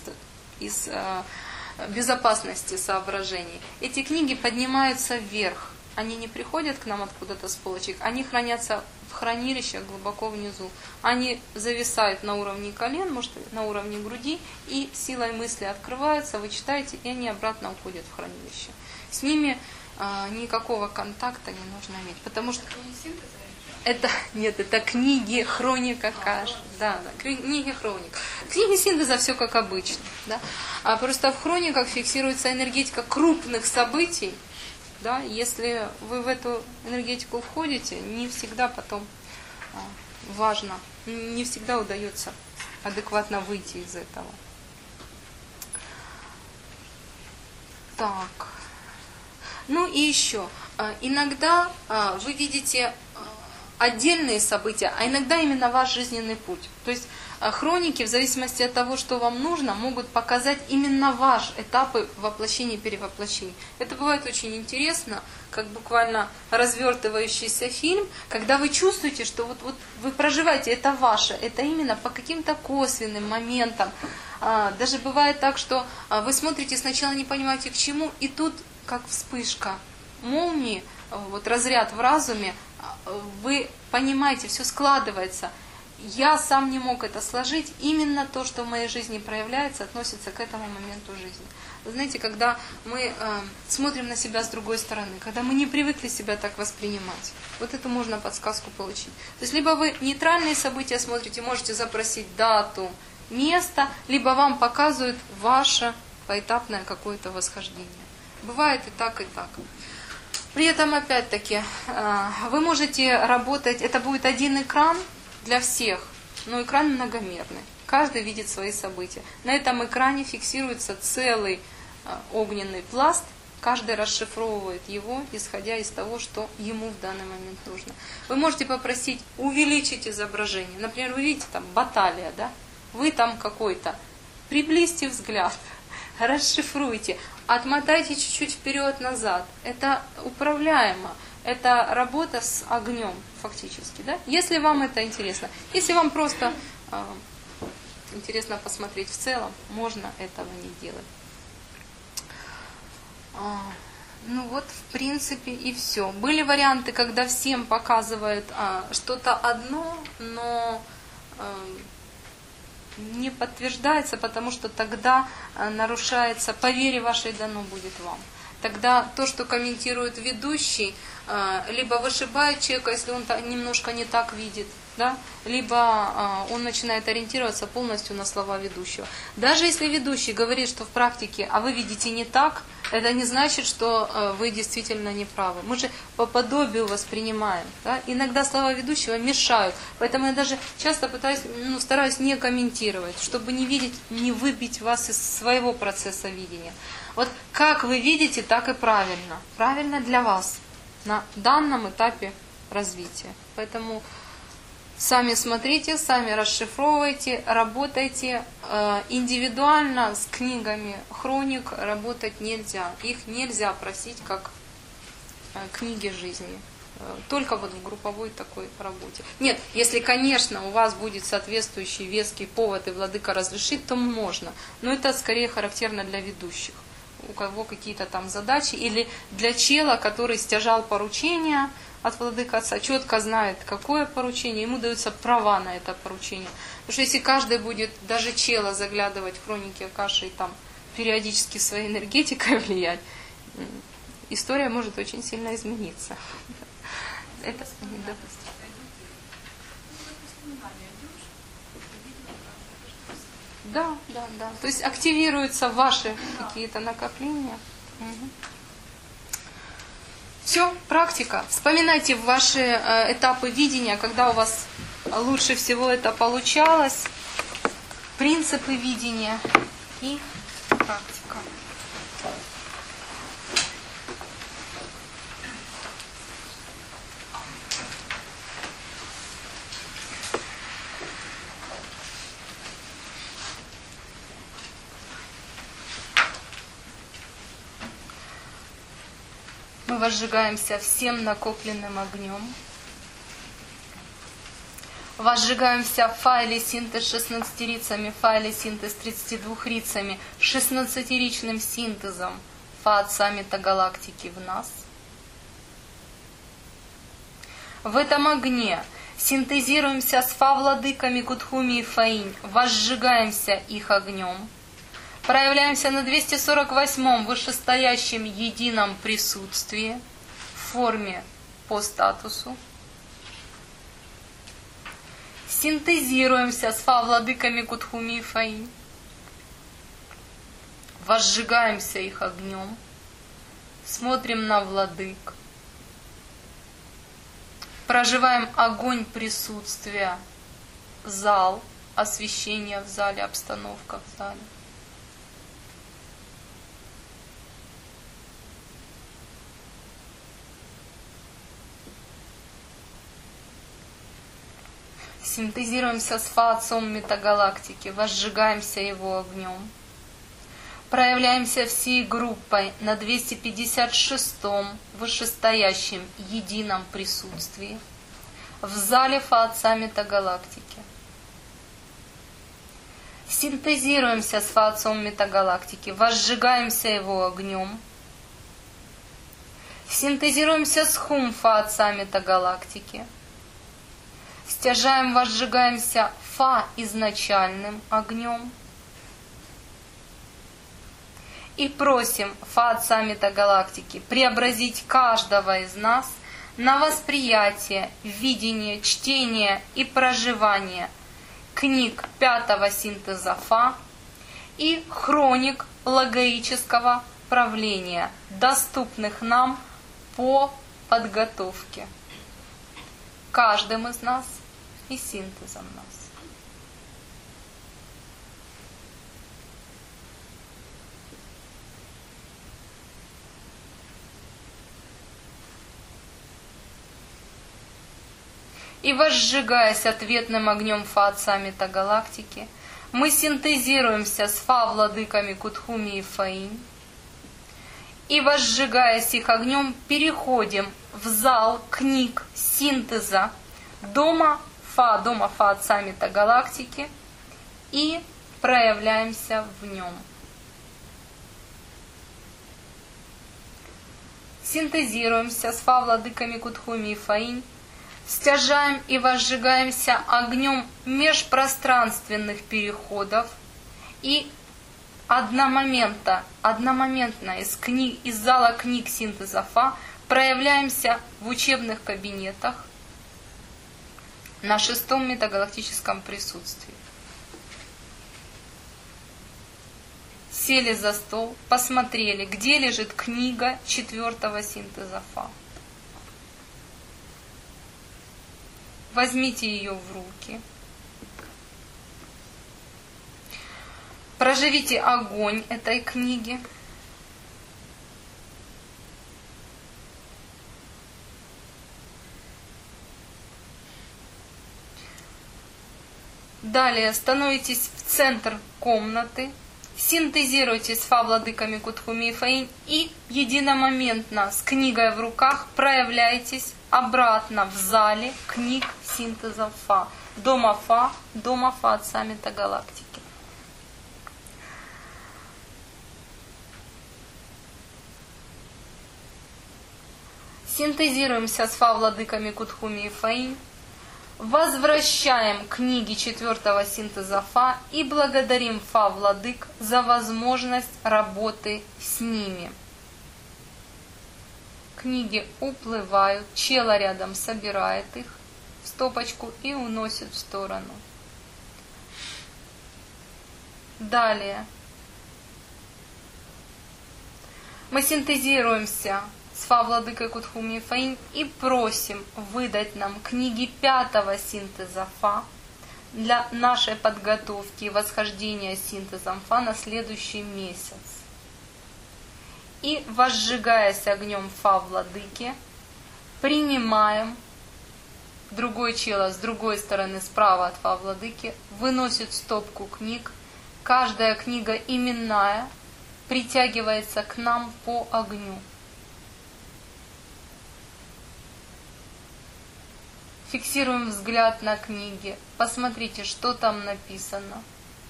S1: безопасности соображений. Эти книги поднимаются вверх. Они не приходят к нам откуда-то с полочек, они хранятся в хранилищах глубоко внизу. Они зависают на уровне колен, может, на уровне груди, и силой мысли открываются, вы читаете, и они обратно уходят в хранилище. С ними никакого контакта не нужно иметь, потому что это книги хроника Акаши. Да, книги хроник. Книги синтеза все как обычно. Да? А просто в хрониках фиксируется энергетика крупных событий. Да, если вы в эту энергетику входите, не всегда потом важно, не всегда удается адекватно выйти из этого. Так. Ну и еще. иногда вы видите отдельные события, а иногда именно ваш жизненный путь. То есть хроники, в зависимости от того, что вам нужно, могут показать именно ваши этапы воплощения и перевоплощения. Это бывает очень интересно, как буквально развертывающийся фильм, когда вы чувствуете, что вот вы проживаете, это ваше, это именно по каким-то косвенным моментам. Даже бывает так, что вы смотрите, сначала не понимаете к чему, и тут как вспышка молнии, вот разряд в разуме, вы понимаете, все складывается. Я сам не мог это сложить. Именно то, что в моей жизни проявляется, относится к этому моменту жизни. Вы знаете, когда мы смотрим на себя с другой стороны, когда мы не привыкли себя так воспринимать, вот это можно подсказку получить. То есть, либо вы нейтральные события смотрите, можете запросить дату, место, либо вам показывают ваше поэтапное какое-то восхождение. Бывает и так, и так. При этом, опять-таки, вы можете работать, это будет один экран для всех, но экран многомерный. Каждый видит свои события. На этом экране фиксируется целый огненный пласт, каждый расшифровывает его, исходя из того, что ему в данный момент нужно. Вы можете попросить увеличить изображение. Например, вы видите там баталия, да? Вы там какой-то. Приблизьте взгляд, расшифруйте. Отмотайте чуть-чуть вперед-назад. Это управляемо. Это работа с огнем, фактически. Да? Если вам это интересно. Если вам просто интересно посмотреть в целом, можно этого не делать. Ну вот, в принципе, и все. Были варианты, когда всем показывают что-то одно, но не подтверждается, потому что тогда нарушается, по вере вашей дано будет вам. Тогда то, что комментирует ведущий, либо вышибает человека, если он немножко не так видит, да? Либо он начинает ориентироваться полностью на слова ведущего. Даже если ведущий говорит, что в практике, а вы видите не так, это не значит, что вы действительно не правы. Мы же по подобию воспринимаем. Да? Иногда слова ведущего мешают. Поэтому я даже часто стараюсь не комментировать, чтобы не видеть, не выбить вас из своего процесса видения. Вот как вы видите, так и правильно. Правильно для вас на данном этапе развития. Поэтому сами смотрите, сами расшифровывайте, работайте. Индивидуально с книгами хроник работать нельзя. Их нельзя просить как книги жизни. Только вот в групповой такой работе. Нет, если, конечно, у вас будет соответствующий веский повод и владыка разрешит, то можно. Но это скорее характерно для ведущих. У кого какие-то там задачи. Или для чела, который стяжал поручения от владыка отца, четко знает, какое поручение, ему даются права на это поручение. Потому что если каждый будет, даже чела, заглядывать в хроники Акаши и там периодически своей энергетикой влиять, история может очень сильно измениться. Это недопустимо. Да. То есть активируются ваши какие-то накопления. Угу. Все, практика. Вспоминайте ваши этапы видения, когда у вас лучше всего это получалось, принципы видения и практика. Мы возжигаемся всем накопленным огнем. Возжигаемся в файле синтез 16 рицами, в файле синтез 32 рицами, 16-ричным синтезом фа-отца метагалактики в нас. В этом огне синтезируемся с фа-владыками Кутхуми и Фаинь, возжигаемся их огнем. Проявляемся на 248-м вышестоящем едином присутствии в форме по статусу. Синтезируемся с фа-владыками Кутхуми и Фаинь. Возжигаемся их огнем. Смотрим на владык. Проживаем огонь присутствия, зал, освещение в зале, обстановка в зале. Синтезируемся с Фа-отцом метагалактики, возжигаемся его огнем. Проявляемся всей группой на 256-м вышестоящем едином присутствии в зале Фа-отца метагалактики. Синтезируемся с Фа-отцом метагалактики, возжигаемся его огнем. Синтезируемся с Хум Фа-отца метагалактики. Стяжаем, возжигаемся Фа изначальным огнем. И просим Фа-отца метагалактики преобразить каждого из нас на восприятие, видение, чтение и проживание книг пятого синтеза Фа и хроник логоического правления, доступных нам по подготовке каждым из нас и синтезом нас. И возжигаясь ответным огнем Фа-отца метагалактики, мы синтезируемся с Фа-владыками Кутхуми и Фаинь. И возжигаясь их огнем, переходим в зал книг синтеза дома Фа-отца метагалактики и проявляемся в нем. Синтезируемся с Фа-владыками Кутхуми и Фаинь, стяжаем и возжигаемся огнем межпространственных переходов и одномоментно из зала книг синтеза Фа проявляемся в учебных кабинетах на 6-м метагалактическом присутствии. Сели за стол, посмотрели, где лежит книга 4-го синтеза Фа. Возьмите ее в руки. Проживите огонь этой книги. Далее становитесь в центр комнаты, синтезируйте с Фа-владыками Кутхуми и Фаинь и единомоментно с книгой в руках проявляйтесь обратно в зале книг синтеза Фа, дома Фа-отца метагалактики. Синтезируемся с Фа-владыками Кутхуми и Фаинь, возвращаем книги 4-го синтеза Фа и благодарим Фа-владык за возможность работы с ними. Книги уплывают, чела рядом собирает их в стопочку и уносит в сторону. Далее мы синтезируемся с Фа-владыкой Кутхуми и Фаинь и просим выдать нам книги 5-го синтеза Фа для нашей подготовки и восхождения синтезом Фа на следующий месяц. И, возжигаясь огнем Фа-владыки, принимаем другой чело с другой стороны, справа от Фа-владыки, выносит стопку книг. Каждая книга именная притягивается к нам по огню. Фиксируем взгляд на книги. Посмотрите, что там написано.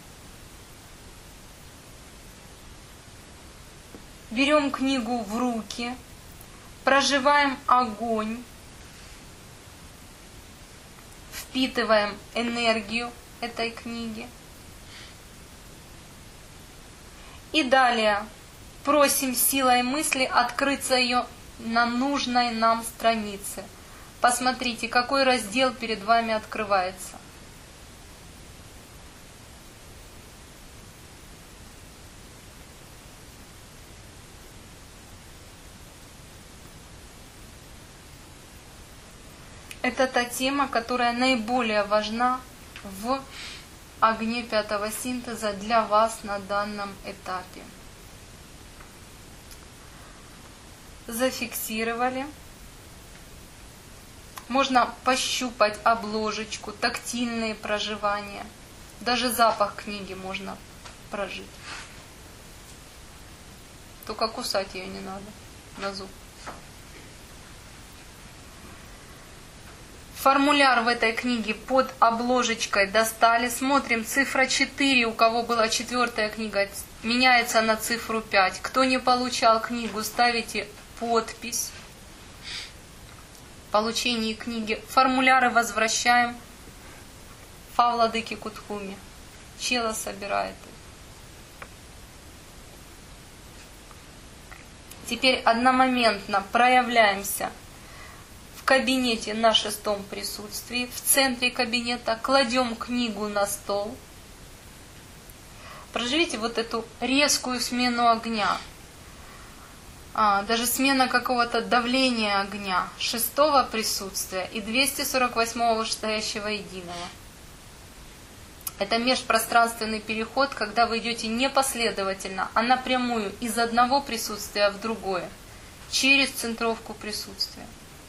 S1: Берем книгу в руки, проживаем огонь, впитываем энергию этой книги. И далее просим силой мысли открыться ее на нужной нам странице. Посмотрите, какой раздел перед вами открывается. Это та тема, которая наиболее важна в огне 5-го синтеза для вас на данном этапе. Зафиксировали. Можно пощупать обложечку, тактильные проживания. Даже запах книги можно прожить. Только кусать ее не надо на зуб. Формуляр в этой книге под обложечкой достали. Смотрим, цифра 4, у кого была 4-я книга, меняется на цифру 5. Кто не получал книгу, ставите подпись. Получении книги. Формуляры возвращаем. Фа владыки Кутхуми. Чела собирает их. Теперь одномоментно проявляемся в кабинете на 6-м присутствии. В центре кабинета кладем книгу на стол. Проживите вот эту резкую смену огня. Даже смена какого-то давления огня 6-го присутствия и 248-го вышестоящего единого. Это межпространственный переход, когда вы идете не последовательно, а напрямую из одного присутствия в другое, через центровку присутствия.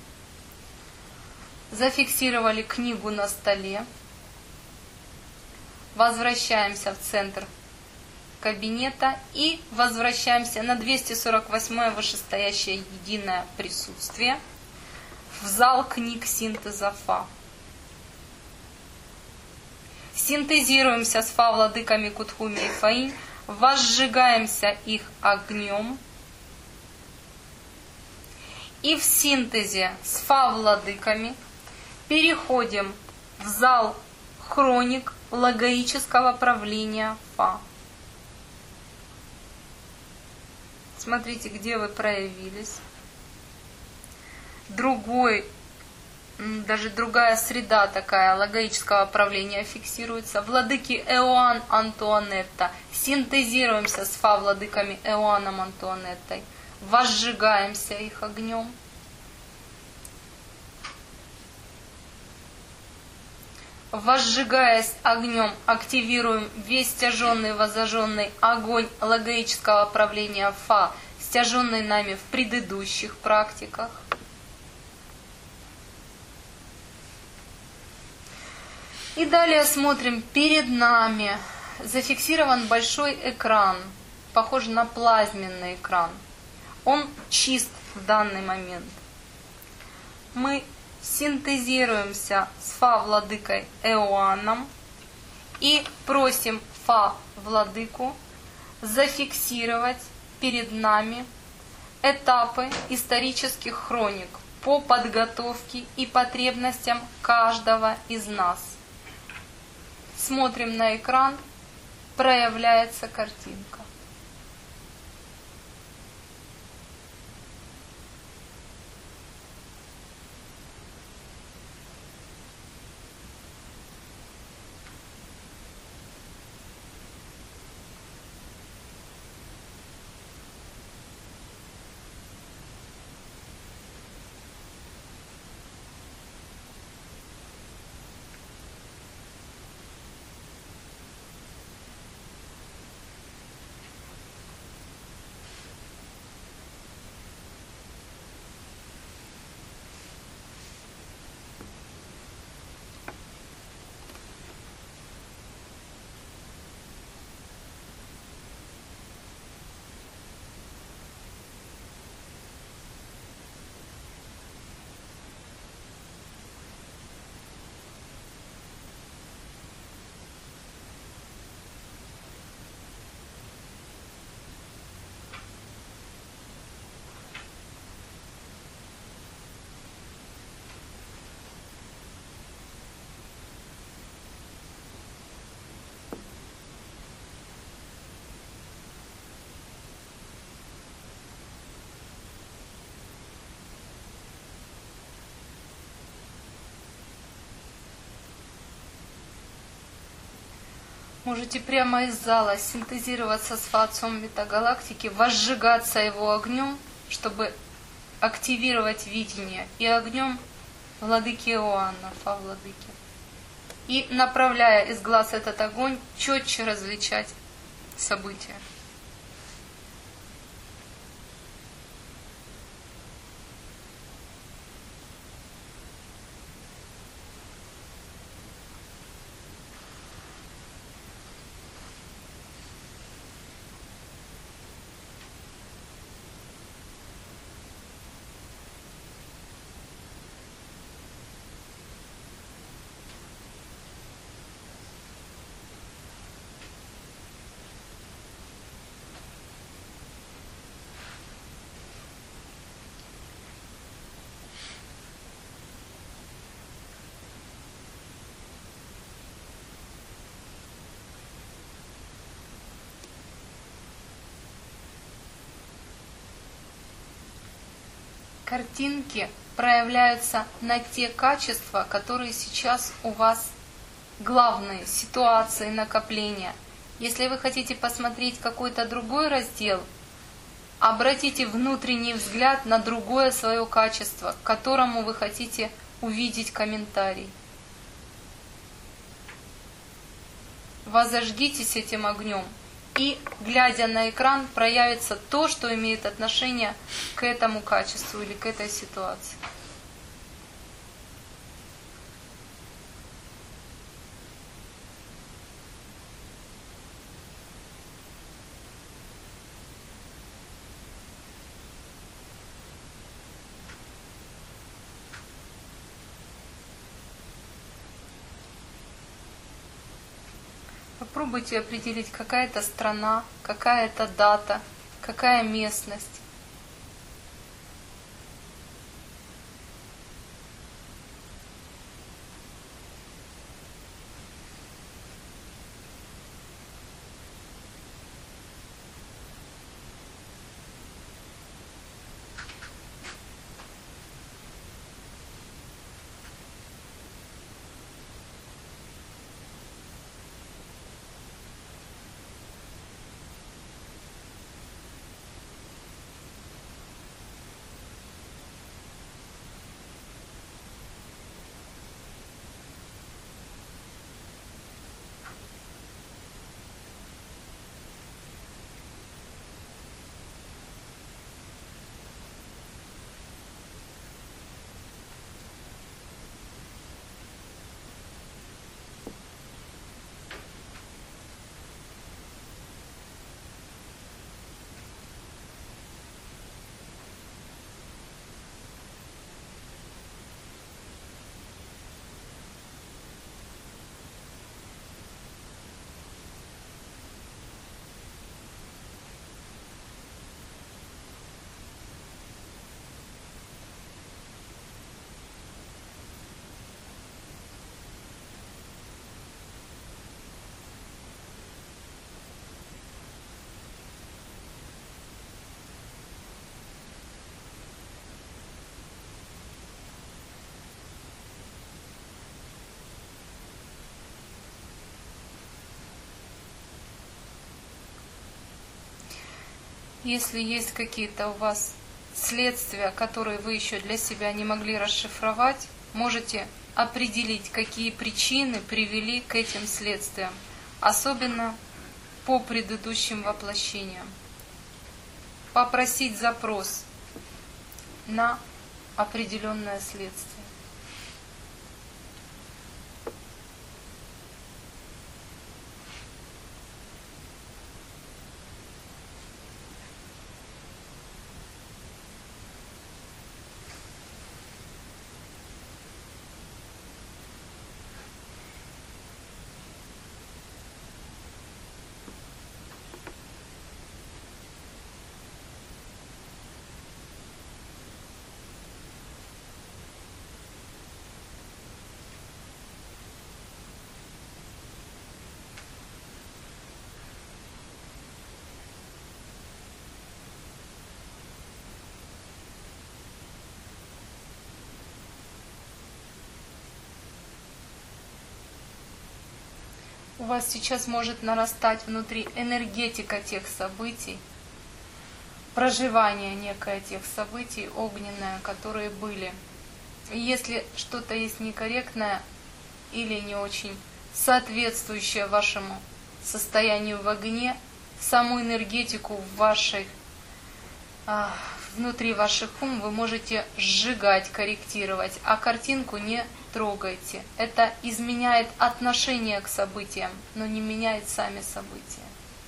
S1: Зафиксировали книгу на столе. Возвращаемся в центр кабинета и возвращаемся на 248-е вышестоящее единое присутствие в зал книг синтеза Фа. Синтезируемся с Фа владыками Кутхуми и Фаинь, возжигаемся их огнем. И в синтезе с Фа владыками переходим в зал хроник логоического правления Фа. Смотрите, где вы проявились. Даже другая среда такая логоического правления фиксируется. Владыки Эоан Антуанетта. Синтезируемся с Фа владыками Эоаном Антуанеттой. Возжигаемся их огнем. Возжигаясь огнем, активируем весь стяженный, возожженный огонь логоического правления Фа, стяженный нами в предыдущих практиках. И далее смотрим, перед нами зафиксирован большой экран, похожий на плазменный экран. Он чист в данный момент. Мы синтезируемся с Фа владыкой Эоаном и просим Фа владыку зафиксировать перед нами этапы исторических хроник по подготовке и потребностям каждого из нас. Смотрим на экран, проявляется картинка. Можете прямо из зала синтезироваться с Фа Отцом Метагалактики, возжигаться его огнем, чтобы активировать видение, и огнем владыки Иоанна, Фа владыки. И, направляя из глаз этот огонь, четче различать события. картинки проявляются на те качества, которые сейчас у вас главные, ситуации накопления. Если вы хотите посмотреть какой-то другой раздел, обратите внутренний взгляд на другое свое качество, к которому вы хотите увидеть комментарий. Возожгитесь этим огнем, и, глядя на экран, проявится то, что имеет отношение к этому качеству или к этой ситуации. Попробуйте определить, какая-то страна, какая-то дата, какая местность. Если есть какие-то у вас следствия, которые вы еще для себя не могли расшифровать, можете определить, какие причины привели к этим следствиям, особенно по предыдущим воплощениям. Попросить запрос на определенное следствие. У вас сейчас может нарастать внутри энергетика тех событий, проживание некое тех событий, огненное, которые были. И если что-то есть некорректное или не очень соответствующее вашему состоянию в огне, саму энергетику в вашей, внутри ваших вы можете сжигать, корректировать, а картинку не трогайте. Это изменяет отношение к событиям, но не меняет сами события.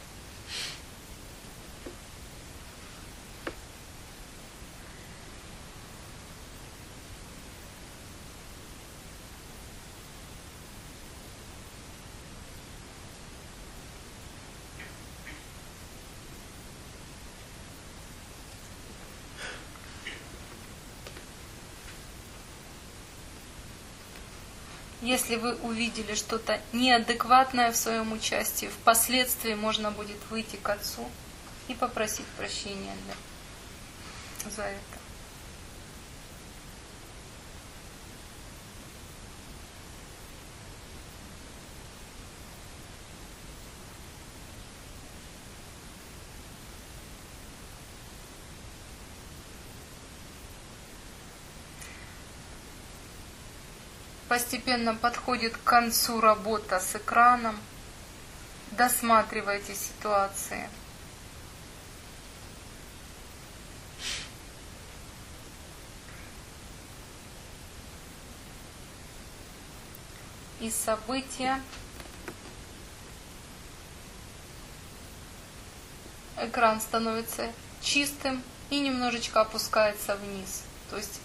S1: Если вы увидели что-то неадекватное в своем участии, впоследствии можно будет выйти к Отцу и попросить прощения за это. постепенно подходит к концу работа с экраном. Досматривайте ситуации. И события. Экран становится чистым и немножечко опускается вниз. То есть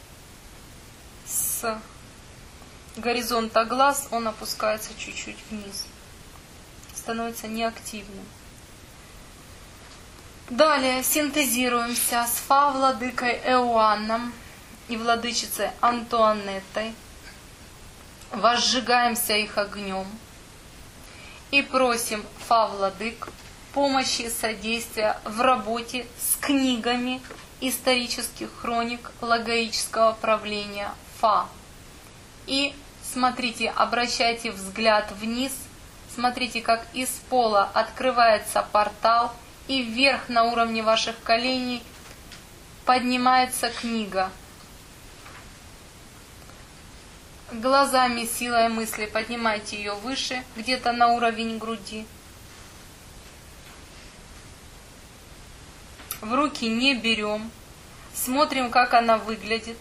S1: с горизонта глаз он опускается чуть-чуть вниз. Становится неактивным. Далее синтезируемся с Фа владыкой Иоанном и владычицей Антуанеттой. Возжигаемся их огнем и просим Фа владык помощи и содействия в работе с книгами исторических хроник логоического правления Фа. И смотрите, обращайте взгляд вниз, смотрите, как из пола открывается портал, и вверх на уровне ваших коленей поднимается книга. Глазами, силой мысли поднимайте ее выше, где-то на уровень груди. В руки не берем. Смотрим, как она выглядит.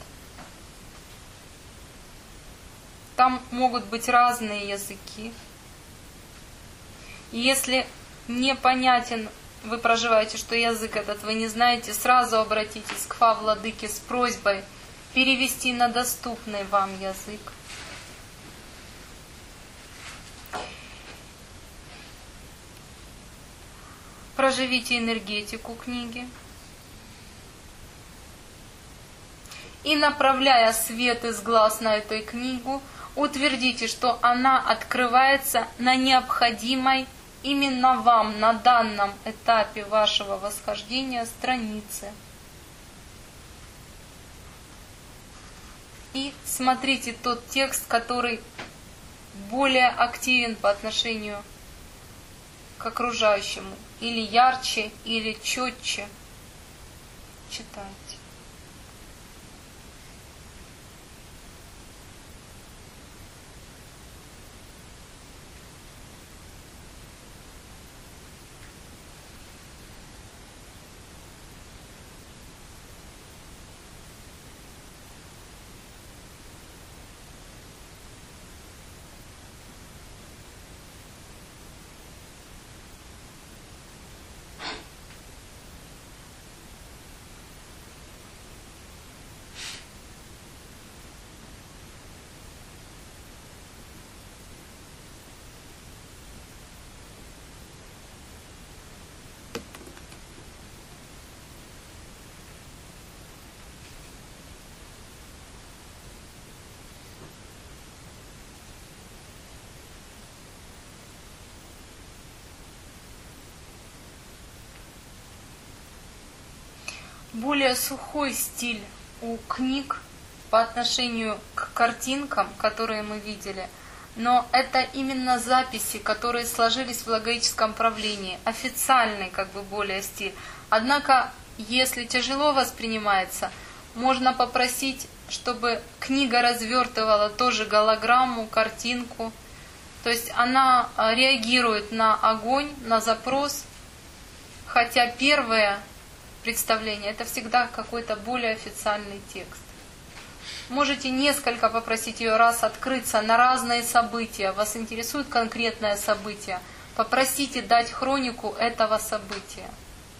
S1: Там могут быть разные языки. Если непонятен, вы проживаете, что язык этот вы не знаете, сразу обратитесь к Фа владыке с просьбой перевести на доступный вам язык. Проживите энергетику книги. И, направляя свет из глаз на эту книгу, утвердите, что она открывается на необходимой именно вам на данном этапе вашего восхождения странице. И смотрите тот текст, который более активен по отношению к окружающему. Или ярче, или четче. Читайте. Более сухой стиль у книг по отношению к картинкам, которые мы видели, но это именно записи, которые сложились в логоическом правлении, официальный более стиль. Однако, если тяжело воспринимается, можно попросить, чтобы книга развертывала тоже голограмму, картинку. То есть она реагирует на огонь, на запрос, хотя первое представление это всегда какой-то более официальный текст. Можете несколько попросить ее раз открыться на разные события. Вас интересует конкретное событие. Попросите дать хронику этого события.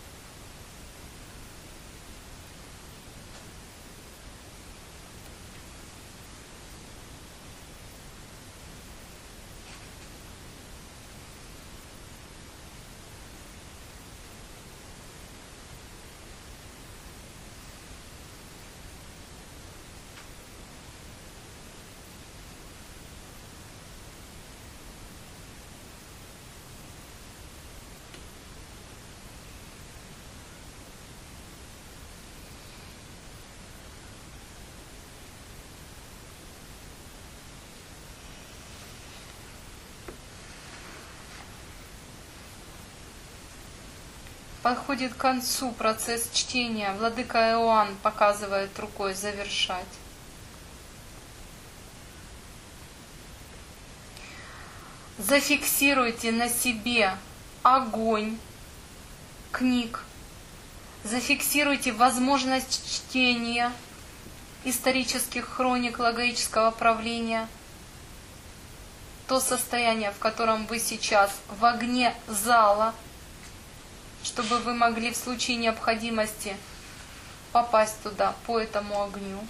S1: Подходит к концу процесс чтения. Владыка Иоанн показывает рукой завершать. Зафиксируйте на себе огонь книг. Зафиксируйте возможность чтения исторических хроник логического правления. То состояние, в котором вы сейчас, в огне зала, чтобы вы могли в случае необходимости попасть туда по этому огню.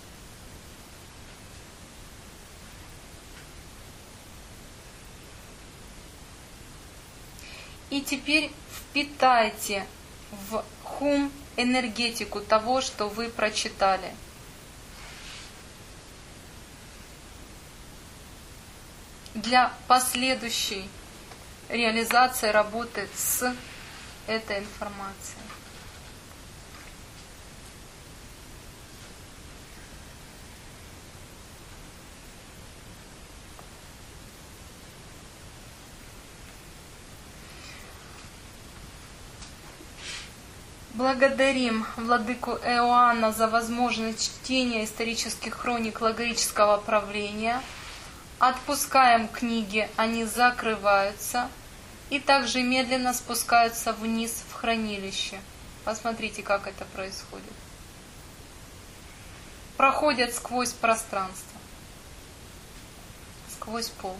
S1: И теперь впитайте в хум энергетику того, что вы прочитали. Для последующей реализации работы с этой информацией. Благодарим владыку Иоанна за возможность чтения исторических хроник логического правления. Отпускаем книги, они закрываются и также медленно спускаются вниз в хранилище. Посмотрите, как это происходит. Проходят сквозь пространство, сквозь пол.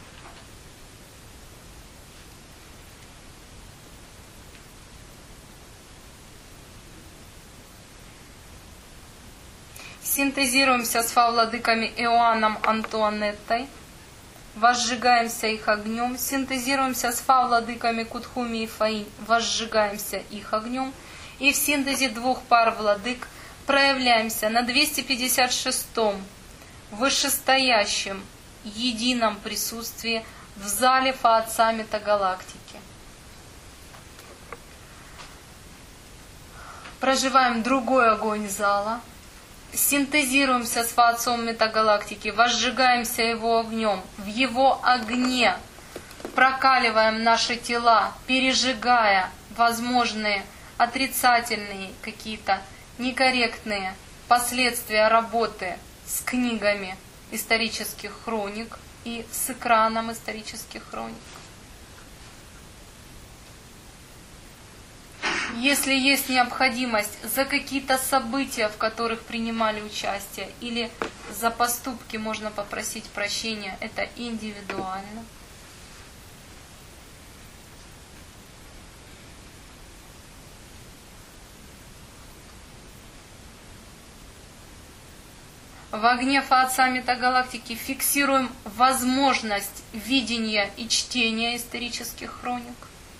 S1: Синтезируемся с владыками Иоанном, Антуанеттой, возжигаемся их огнем, синтезируемся с владыками Кутхуми и Фаинь, возжигаемся их огнем, и в синтезе двух пар владык проявляемся на 256-м вышестоящем едином присутствии в зале Фаотца Метагалактики. Проживаем другой огонь зала. Синтезируемся с Фаотцом Метагалактики, возжигаемся его огнем, в его огне прокаливаем наши тела, пережигая возможные отрицательные какие-то некорректные последствия работы с книгами исторических хроник и с экраном исторических хроник. Если есть необходимость за какие-то события, в которых принимали участие, или за поступки можно попросить прощения, это индивидуально. В огне Фаотца Метагалактики фиксируем возможность видения и чтения исторических хроник.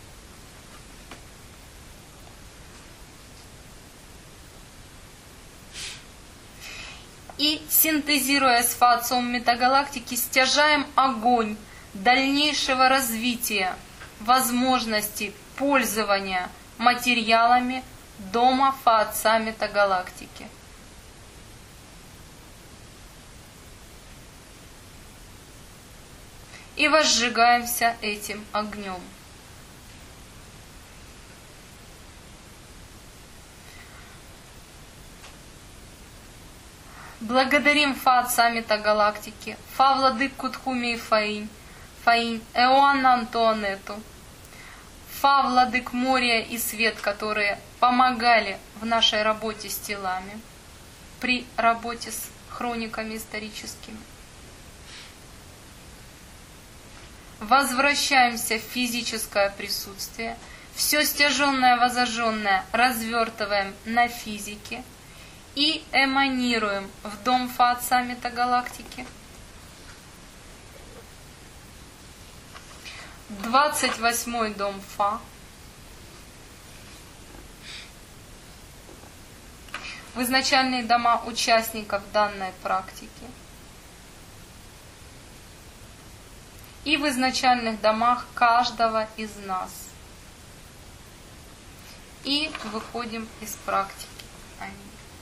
S1: И, синтезируя с Фаотцом Метагалактики, стяжаем огонь дальнейшего развития возможности пользования материалами дома Фаотца Метагалактики. И возжигаемся этим огнем. Благодарим Фаотца Метагалактики, владык Кутхуми и Фаинь, Иоанна Антуанетту, владык Мория и Свет, которые помогали в нашей работе с телами, при работе с хрониками историческими. Возвращаемся в физическое присутствие, все стяженное, возожженное развертываем на физике, и эманируем в дом Фаотца Метагалактики. 28-й дом Фа. В изначальные дома участников данной практики. И в изначальных домах каждого из нас. И выходим из практики. Аминь.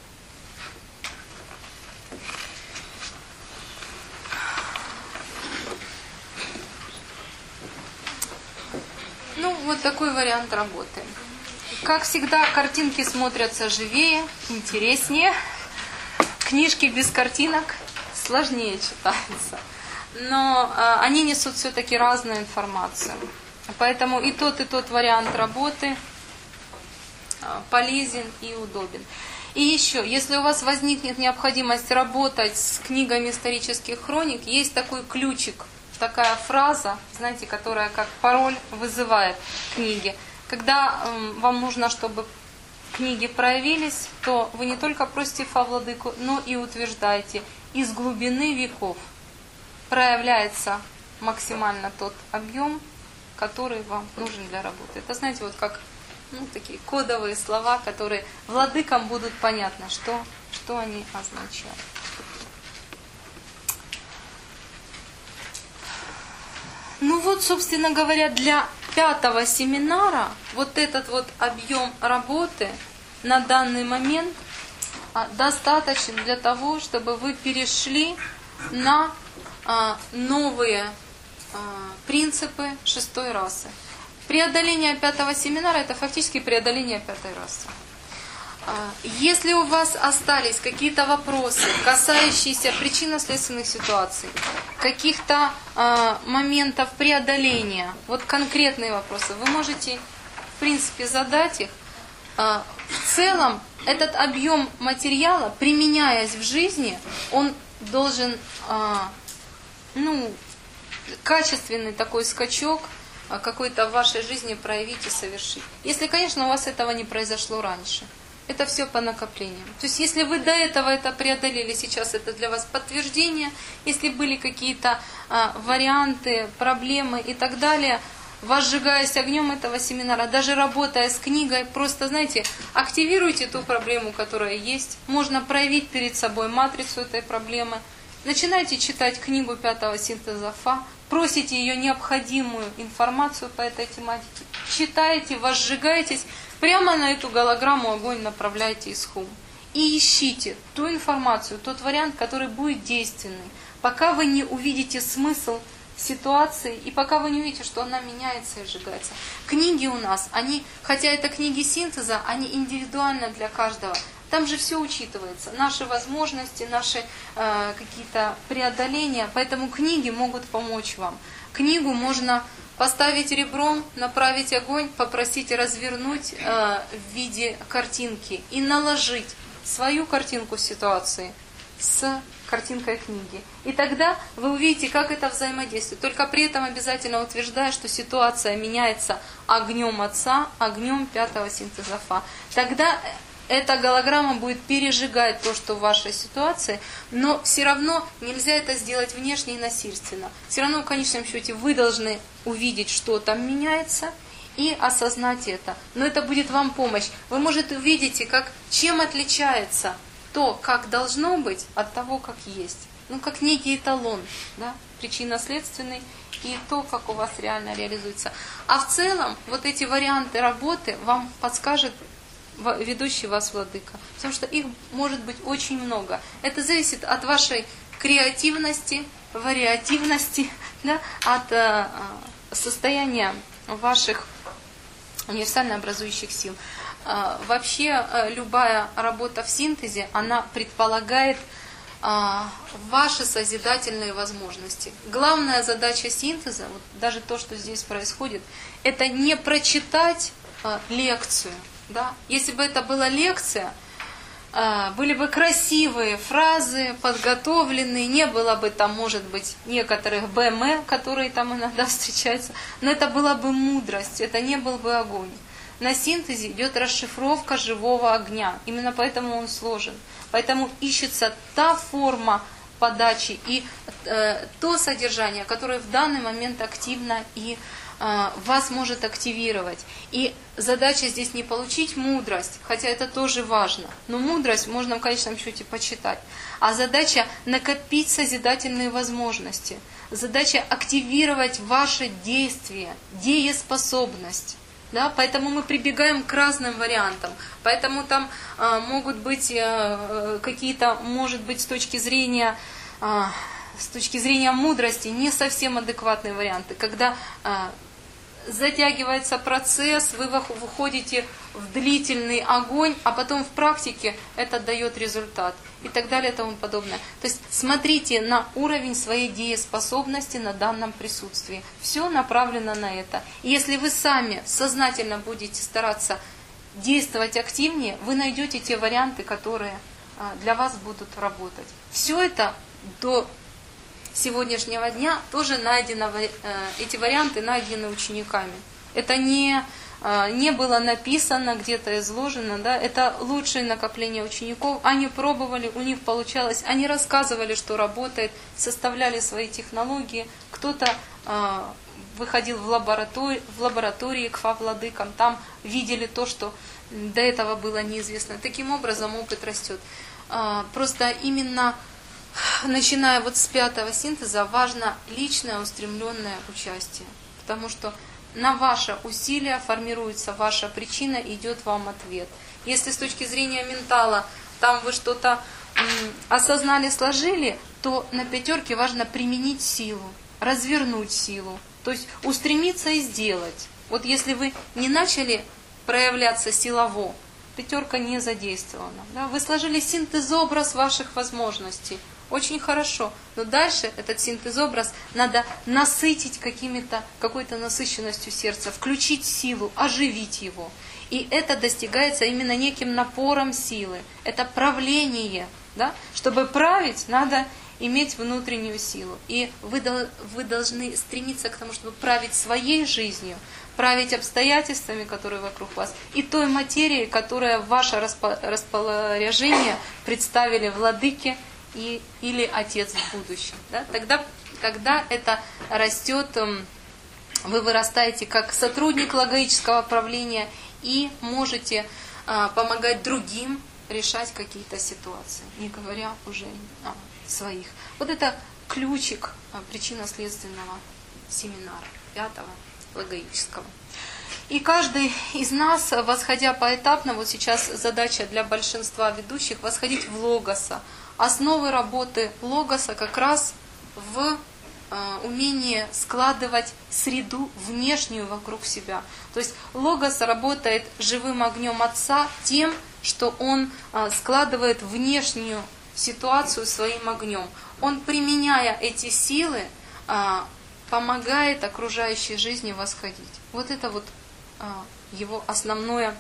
S1: Ну, вот такой вариант работы. Как всегда, картинки смотрятся живее, интереснее. Книжки без картинок сложнее читаются. но они несут все-таки разную информацию. Поэтому и тот вариант работы полезен и удобен. И еще, если у вас возникнет необходимость работать с книгами исторических хроник, есть такой ключик, такая фраза, знаете, которая как пароль вызывает книги. Когда вам нужно, чтобы книги проявились, то вы не только просите Фа-владыку, но и утверждаете: из глубины веков проявляется максимально тот объем, который вам нужен для работы. Это, знаете, вот как такие кодовые слова, которые владыкам будут понятно, что они означают. Ну вот, собственно говоря, для 5-го семинара вот этот вот объем работы на данный момент достаточен для того, чтобы вы перешли на новые принципы 6-й расы. Преодоление 5-го семинара – это фактически преодоление 5-й расы. Если у вас остались какие-то вопросы, касающиеся причинно-следственных ситуаций, каких-то моментов преодоления, вот конкретные вопросы, вы можете, в принципе, задать их. В целом, этот объем материала, применяясь в жизни, он должен, качественный такой скачок какой-то в вашей жизни проявить и совершить. Если, конечно, у вас этого не произошло раньше. Это все по накоплениям. То есть, если вы до этого это преодолели, сейчас это для вас подтверждение. Если были какие-то варианты, проблемы и так далее, возжигаясь огнем этого семинара, даже работая с книгой, просто, знаете, активируйте ту проблему, которая есть. Можно проявить перед собой матрицу этой проблемы. Начинайте читать книгу 5-го синтеза Фа, просите ее необходимую информацию по этой тематике, читаете, возжигаетесь, прямо на эту голограмму огонь направляйте из хум. И ищите ту информацию, тот вариант, который будет действенный, пока вы не увидите смысл ситуации и пока вы не увидите, что она меняется и сжигается. Книги у нас, хотя это книги синтеза, они индивидуально для каждого. Там же все учитывается, наши возможности, наши какие-то преодоления, поэтому книги могут помочь вам. Книгу можно поставить ребром, направить огонь, попросить развернуть в виде картинки и наложить свою картинку ситуации с картинкой книги. И тогда вы увидите, как это взаимодействует. Только при этом обязательно утверждая, что ситуация меняется огнем Отца, огнем 5-го синтеза Фа. Тогда эта голограмма будет пережигать то, что в вашей ситуации, но все равно нельзя это сделать внешне и насильственно. Все равно в конечном счете вы должны увидеть, что там меняется, и осознать это. Но это будет вам помощь. Вы, может, увидите, чем отличается то, как должно быть, от того, как есть. Как некий эталон, да? Причинно-следственный, и то, как у вас реально реализуется. А в целом, вот эти варианты работы вам подскажет ведущий вас владыка. Потому что их может быть очень много. Это зависит от вашей креативности, вариативности, да, от состояния ваших универсально образующих сил. Вообще любая работа в синтезе, она предполагает ваши созидательные возможности. Главная задача синтеза, вот даже то, что здесь происходит, это не прочитать лекцию. Да? Если бы это была лекция, были бы красивые фразы, подготовленные, не было бы там, может быть, некоторых БМ, которые там иногда встречаются, но это была бы мудрость, это не был бы огонь. На синтезе идет расшифровка живого огня, именно поэтому он сложен. Поэтому ищется та форма подачи и то содержание, которое в данный момент активно и вас может активировать. И задача здесь не получить мудрость, хотя это тоже важно, но мудрость можно в конечном счете почитать. А задача накопить созидательные возможности. Задача активировать ваше действие, дееспособность. Да? Поэтому мы прибегаем к разным вариантам. Поэтому там могут быть какие-то, может быть, с точки зрения мудрости, не совсем адекватные варианты, когда затягивается процесс, вы выходите в длительный огонь, а потом в практике это дает результат и так далее и тому подобное. То есть смотрите на уровень своей дееспособности на данном присутствии. Все направлено на это. И если вы сами сознательно будете стараться действовать активнее, вы найдете те варианты, которые для вас будут работать. Все это до сегодняшнего дня тоже найдено, эти варианты найдены учениками. Это не было написано, где-то изложено, да? Это лучшее накопление учеников. Они пробовали, у них получалось, они рассказывали, что работает, составляли свои технологии. Кто-то выходил в лаборатории к владыкам, там видели то, что до этого было неизвестно. Таким образом опыт растет. Просто именно начиная вот с 5-го синтеза важно личное устремленное участие, потому что на ваше усилие формируется ваша причина, идет вам ответ. Если с точки зрения ментала там вы что-то осознали, сложили, то на 5-ке важно применить силу, развернуть силу, то есть устремиться и сделать. Вот если вы не начали проявляться силово, 5-ка не задействована. Да? Вы сложили синтезобраз ваших возможностей. Очень хорошо. Но дальше этот синтезобраз надо насытить какой-то насыщенностью сердца, включить силу, оживить его. И это достигается именно неким напором силы. Это правление. Да? Чтобы править, надо иметь внутреннюю силу. И вы должны стремиться к тому, чтобы править своей жизнью, править обстоятельствами, которые вокруг вас, и той материей, которая в ваше распоряжение представили владыки или Отец в будущем. Да? Тогда, когда это растет, вы вырастаете как сотрудник логического правления и можете помогать другим решать какие-то ситуации, не говоря уже о своих. Вот это ключик причинно-следственного семинара 5-го логического. И каждый из нас, восходя поэтапно, вот сейчас задача для большинства ведущих, восходить в логоса. Основы работы логоса как раз в умении складывать среду внешнюю вокруг себя. То есть логос работает живым огнем Отца тем, что он складывает внешнюю ситуацию своим огнем. Он, применяя эти силы, помогает окружающей жизни восходить. Вот это вот его основная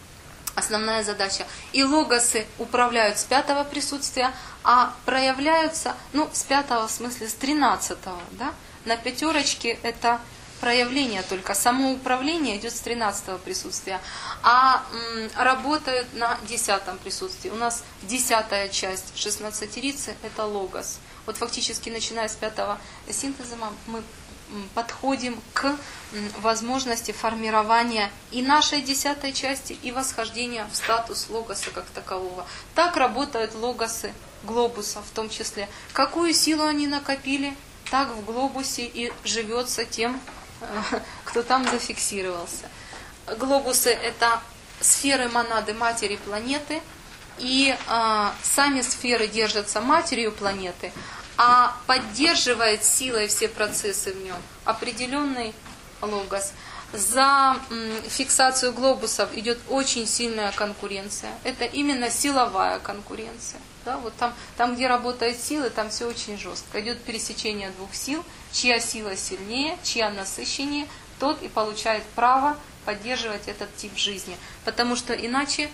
S1: задача. И логосы управляют с 5-го присутствия, а проявляются, с 5-го, в смысле, с 13-го. Да? На 5-рочке это проявление только. Само управление идет с 13-го присутствия, а работают на 10-м присутствии. У нас 10-я часть 16-рицы – это логос. Вот фактически, начиная с 5-го синтеза, мы подходим к возможности формирования и нашей 10-й части, и восхождения в статус логоса как такового. Так работают логосы глобуса в том числе. Какую силу они накопили, так в глобусе и живется тем, кто там зафиксировался. Глобусы – это сферы монады матери планеты, и сами сферы держатся матерью планеты, а поддерживает силой все процессы в нем определенный логос. За фиксацию глобусов идет очень сильная конкуренция. Это именно силовая конкуренция. Да, вот там, где работают силы, там все очень жестко. Идет пересечение двух сил, чья сила сильнее, чья насыщеннее, тот и получает право поддерживать этот тип жизни. Потому что иначе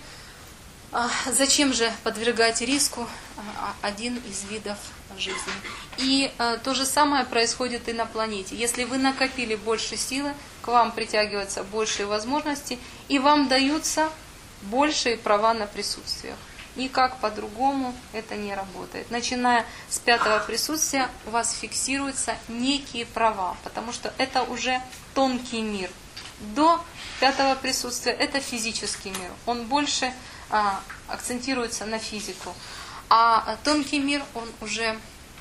S1: зачем же подвергать риску один из видов жизни? И то же самое происходит и на планете. Если вы накопили больше силы, к вам притягиваются большие возможности, и вам даются большие права на присутствие. Никак по-другому это не работает. Начиная с 5-го присутствия у вас фиксируются некие права, потому что это уже тонкий мир. До 5-го присутствия это физический мир. Он больше акцентируется на физику. А тонкий мир, он уже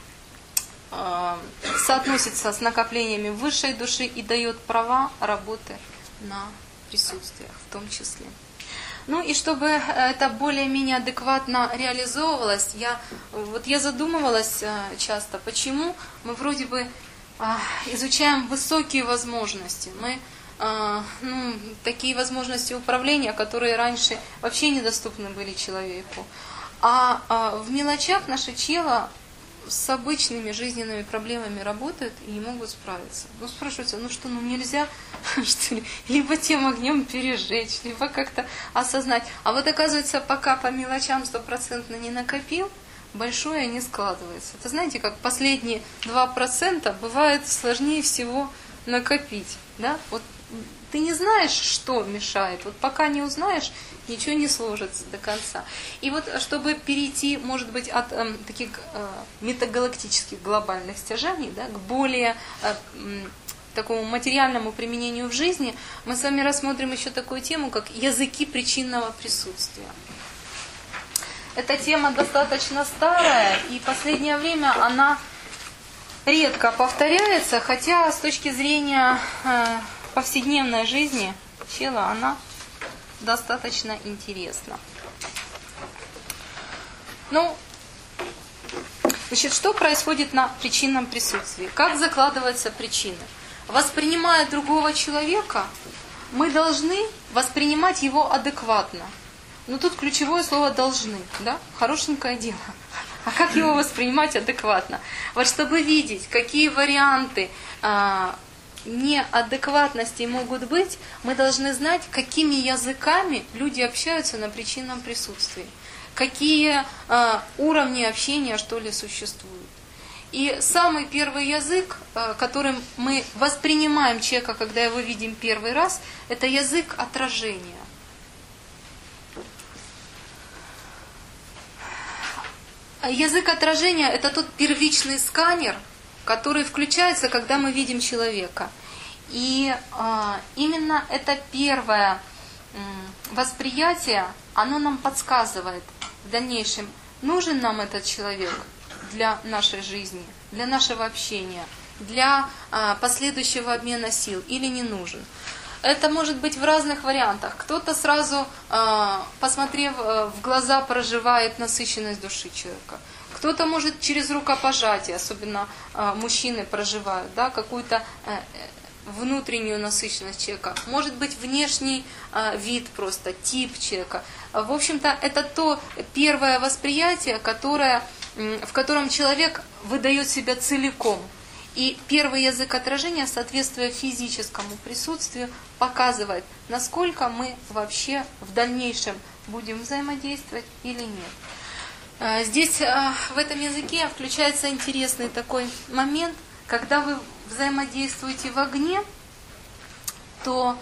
S1: соотносится с накоплениями высшей души и дает права работы на присутствиях в том числе. И чтобы это более-менее адекватно реализовывалось, я задумывалась часто, почему мы вроде бы изучаем высокие возможности, мы такие возможности управления, которые раньше вообще недоступны были человеку. А в мелочах наше тело с обычными жизненными проблемами работает и не могут справиться. Спрашивается, нельзя, что ли, либо тем огнем пережечь, либо как-то осознать. А вот оказывается, пока по мелочам 100% не накопил, большое не складывается. Это знаете, как последние 2% бывает сложнее всего накопить. Да? Вот ты не знаешь, что мешает. Вот пока не узнаешь, ничего не сложится до конца. И вот чтобы перейти, может быть, от таких метагалактических глобальных стяжаний, да, к более такому материальному применению в жизни, мы с вами рассмотрим еще такую тему, как языки причинного присутствия. Эта тема достаточно старая, и в последнее время она редко повторяется, хотя с точки зрения повседневной жизни чела она достаточно интересна. Что происходит на причинном присутствии? Как закладываются причины? Воспринимая другого человека, мы должны воспринимать его адекватно. Тут ключевое слово «должны». Да? Хорошенькое дело. А как его воспринимать адекватно? Вот чтобы видеть, какие варианты неадекватности могут быть, мы должны знать, какими языками люди общаются на причинном присутствии. Какие уровни общения, существуют. И самый первый язык, которым мы воспринимаем человека, когда его видим первый раз, это язык отражения. Язык отражения – это тот первичный сканер, который включается, когда мы видим человека. И именно это первое восприятие, оно нам подсказывает в дальнейшем, нужен нам этот человек для нашей жизни, для нашего общения, для последующего обмена сил или не нужен. Это может быть в разных вариантах. Кто-то сразу, посмотрев в глаза, проживает насыщенность души человека. Кто-то может через рукопожатие, особенно мужчины проживают, да, какую-то внутреннюю насыщенность человека. Может быть внешний вид просто, тип человека. В общем-то, это то первое восприятие, в котором человек выдает себя целиком. И первый язык отражения, соответствуя физическому присутствию, показывает, насколько мы вообще в дальнейшем будем взаимодействовать или нет. Здесь в этом языке включается интересный такой момент, когда вы взаимодействуете в огне, то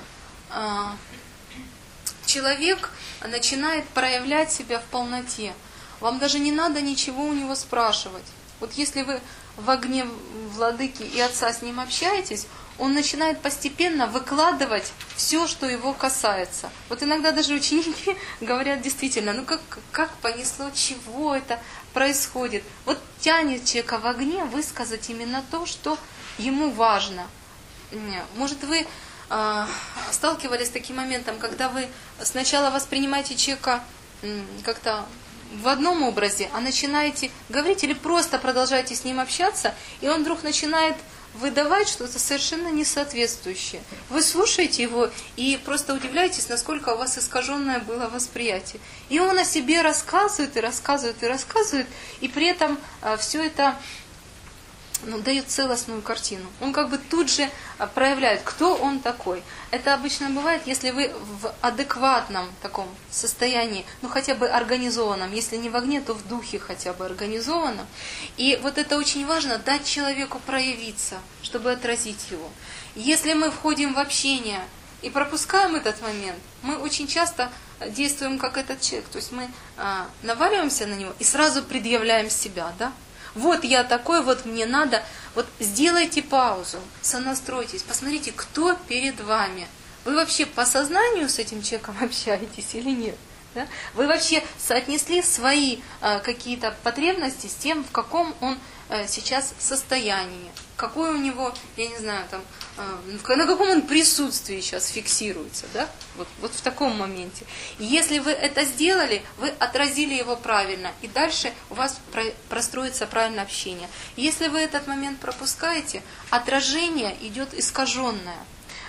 S1: человек начинает проявлять себя в полноте. Вам даже не надо ничего у него спрашивать. Вот если вы в огне Владыки и Отца с ним общаетесь, он начинает постепенно выкладывать все, что его касается. Вот иногда даже ученики говорят действительно, как понесло, чего это происходит. Вот тянет человека в огне высказать именно то, что ему важно. Может, вы сталкивались с таким моментом, когда вы сначала воспринимаете человека как-то в одном образе, а начинаете говорить или просто продолжаете с ним общаться, и он вдруг начинает выдавать что-то совершенно несоответствующее. Вы слушаете его и просто удивляетесь, насколько у вас искаженное было восприятие. И он о себе рассказывает, и рассказывает, и рассказывает, и при этом все это дает целостную картину. Он как бы тут же проявляет, кто он такой. Это обычно бывает, если вы в адекватном таком состоянии, хотя бы организованном, если не в огне, то в духе хотя бы организованном. И вот это очень важно, дать человеку проявиться, чтобы отразить его. Если мы входим в общение и пропускаем этот момент, мы очень часто действуем как этот человек. То есть мы наваливаемся на него и сразу предъявляем себя, да? Вот я такой, вот мне надо. Вот сделайте паузу, сонастройтесь, посмотрите, кто перед вами. Вы вообще по сознанию с этим человеком общаетесь или нет? Да? Вы вообще соотнесли свои какие-то потребности с тем, в каком он сейчас состоянии, какой у него, я не знаю, там, на каком он присутствии сейчас фиксируется, да? Вот в таком моменте. И если вы это сделали, вы отразили его правильно, и дальше у вас простроится правильное общение. Если вы этот момент пропускаете, отражение идет искаженное.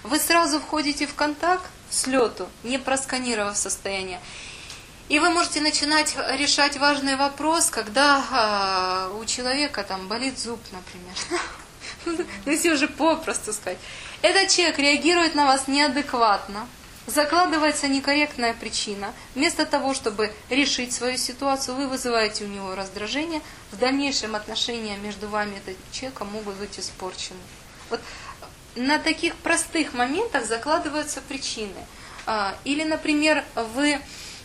S1: вы сразу входите в контакт с лету, не просканировав состояние. И вы можете начинать решать важный вопрос, когда у человека там болит зуб, например. Если уже попросту сказать. Этот человек реагирует на вас неадекватно, закладывается некорректная причина. Вместо того, чтобы решить свою ситуацию, вы вызываете у него раздражение. В дальнейшем отношения между вами и этим человеком могут быть испорчены. Вот на таких простых моментах закладываются причины. Или, например, вы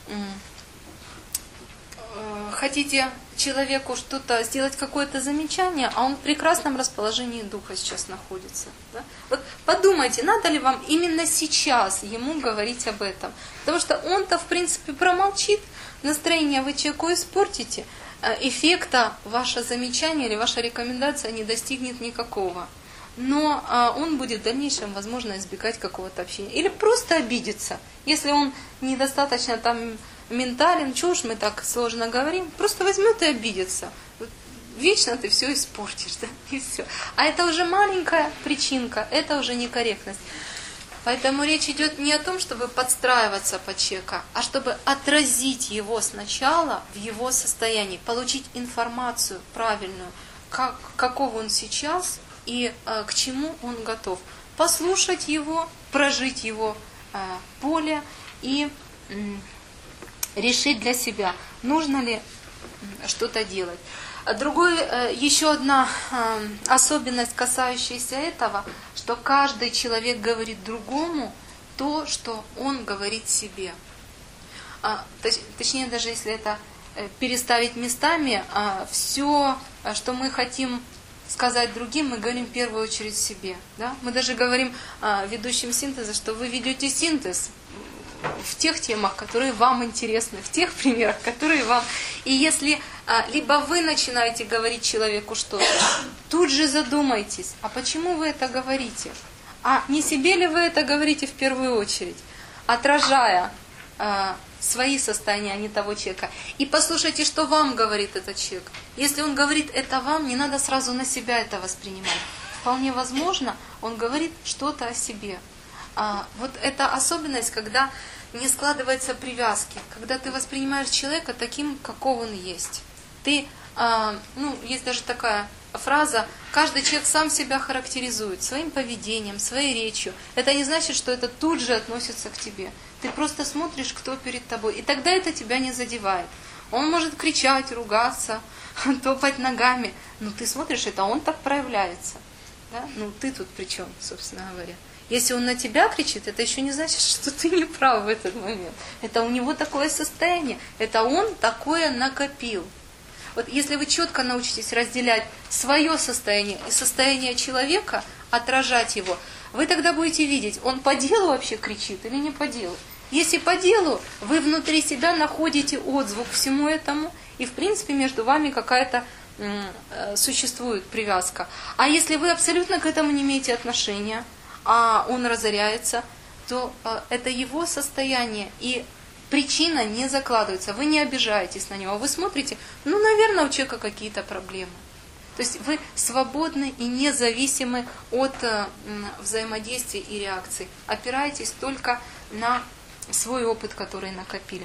S1: хотите человеку что-то сделать, какое-то замечание, а он в прекрасном расположении духа сейчас находится. Да? Вот подумайте, надо ли вам именно сейчас ему говорить об этом. Потому что он-то, в принципе, промолчит, настроение вы человеку испортите, эффекта ваше замечание или ваша рекомендация не достигнет никакого. Но он будет в дальнейшем, возможно, избегать какого-то общения. Или просто обидеться. Если он недостаточно там ментален, чего уж мы так сложно говорим, просто возьмет и обидится. Вечно ты все испортишь, да, и все. А это уже маленькая причинка, это уже некорректность. Поэтому речь идет не о том, чтобы подстраиваться под человека, а чтобы отразить его сначала в его состоянии, получить информацию правильную, каков он сейчас и к чему он готов. Послушать его, прожить его поле и решить для себя, нужно ли что-то делать. Еще одна особенность, касающаяся этого, что каждый человек говорит другому то, что он говорит себе. Точнее, даже если это переставить местами, все, что мы хотим сказать другим, мы говорим в первую очередь себе. Да? Мы даже говорим ведущим синтеза, что вы ведете синтез в тех темах, которые вам интересны, в тех примерах, которые вам... И если либо вы начинаете говорить человеку что-то, тут же задумайтесь, а почему вы это говорите? А не себе ли вы это говорите в первую очередь, отражая свои состояния, а не того человека? И послушайте, что вам говорит этот человек. Если он говорит это вам, не надо сразу на себя это воспринимать. Вполне возможно, он говорит что-то о себе. Вот это особенность, когда не складываются привязки, когда ты воспринимаешь человека таким, каков он есть. Ты, есть даже такая фраза, каждый человек сам себя характеризует своим поведением, своей речью. Это не значит, что это тут же относится к тебе. Ты просто смотришь, кто перед тобой, и тогда это тебя не задевает. Он может кричать, ругаться, топать ногами, но ты смотришь, это он так проявляется. Да? Ты тут при чем, собственно говоря? Если он на тебя кричит, это еще не значит, что ты не прав в этот момент. Это у него такое состояние. Это он такое накопил. Вот если вы четко научитесь разделять свое состояние и состояние человека, отражать его, вы тогда будете видеть, он по делу вообще кричит или не по делу. Если по делу, вы внутри себя находите отзвук всему этому, и в принципе между вами какая-то существует привязка. А если вы абсолютно к этому не имеете отношения, а он разоряется, то это его состояние, и причина не закладывается. Вы не обижаетесь на него, вы смотрите, наверное, у человека какие-то проблемы. То есть вы свободны и независимы от взаимодействия и реакций. Опираетесь только на свой опыт, который накопили.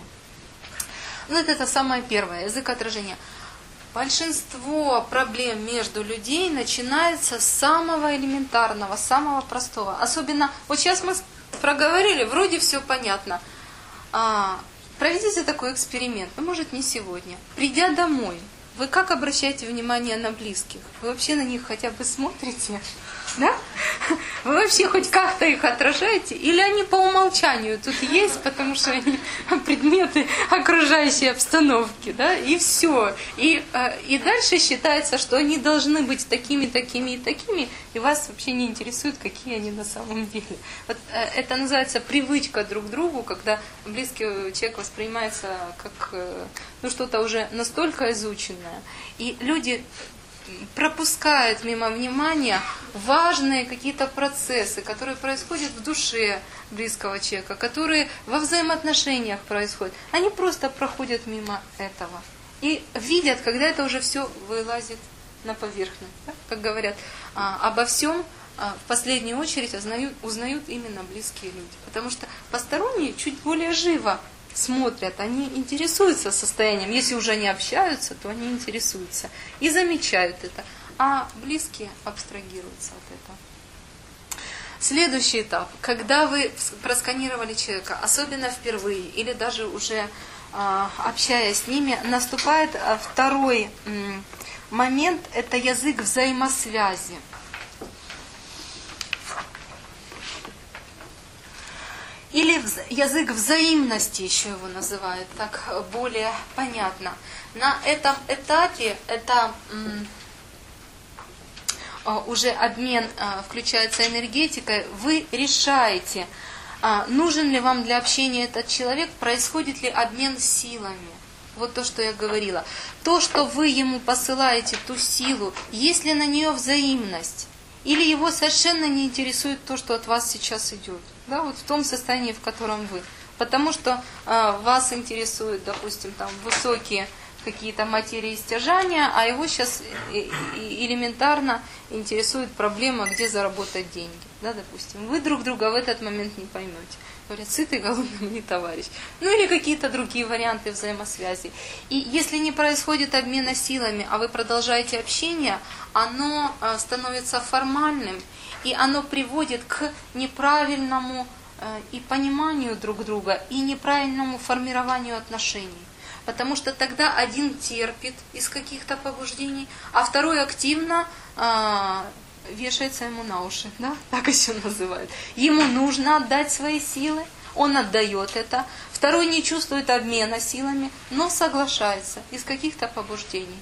S1: Это самое первое, язык отражения. Большинство проблем между людей начинается с самого элементарного, самого простого. Особенно, вот сейчас мы проговорили, вроде все понятно. Проведите такой эксперимент, может не сегодня. Придя домой, вы как обращаете внимание на близких? Вы вообще на них хотя бы смотрите? Да? Вы вообще хоть как-то их отражаете? Или они по умолчанию тут есть, потому что они предметы окружающей обстановки, да? И все. И дальше считается, что они должны быть такими, такими и такими, и вас вообще не интересует, какие они на самом деле. Вот это называется привычка друг к другу, когда близкий человек воспринимается как что-то уже настолько изученное. И люди пропускают мимо внимания важные какие-то процессы, которые происходят в душе близкого человека, которые во взаимоотношениях происходят. Они просто проходят мимо этого и видят, когда это уже все вылазит на поверхность. Да? Как говорят, обо всем в последнюю очередь узнают именно близкие люди. Потому что посторонние чуть более живо смотрят, они интересуются состоянием. Если уже не общаются, то они интересуются и замечают это. А близкие абстрагируются от этого. Следующий этап. Когда вы просканировали человека, особенно впервые, или даже уже общаясь с ними, наступает второй момент, это язык взаимосвязи. Или язык взаимности еще его называют, так более понятно. На этом этапе это уже обмен включается энергетикой, вы решаете, нужен ли вам для общения этот человек, происходит ли обмен силами. Вот то, что я говорила. То, что вы ему посылаете, ту силу, есть ли на нее взаимность? Или его совершенно не интересует то, что от вас сейчас идет. Да, вот в том состоянии, в котором вы. Потому что вас интересуют, допустим, там высокие какие-то материи стяжания, а его сейчас элементарно интересует проблема, где заработать деньги. Да, допустим. Вы друг друга в этот момент не поймете. Говорят, сытый, голодный не товарищ. Ну или какие-то другие варианты взаимосвязи. И если не происходит обмена силами, а вы продолжаете общение, оно становится формальным, и оно приводит к неправильному и пониманию друг друга, и неправильному формированию отношений. Потому что тогда один терпит из каких-то побуждений, а второй активно вешается ему на уши, да? Так еще называют. Ему нужно отдать свои силы, он отдает это. Второй не чувствует обмена силами, но соглашается из каких-то побуждений.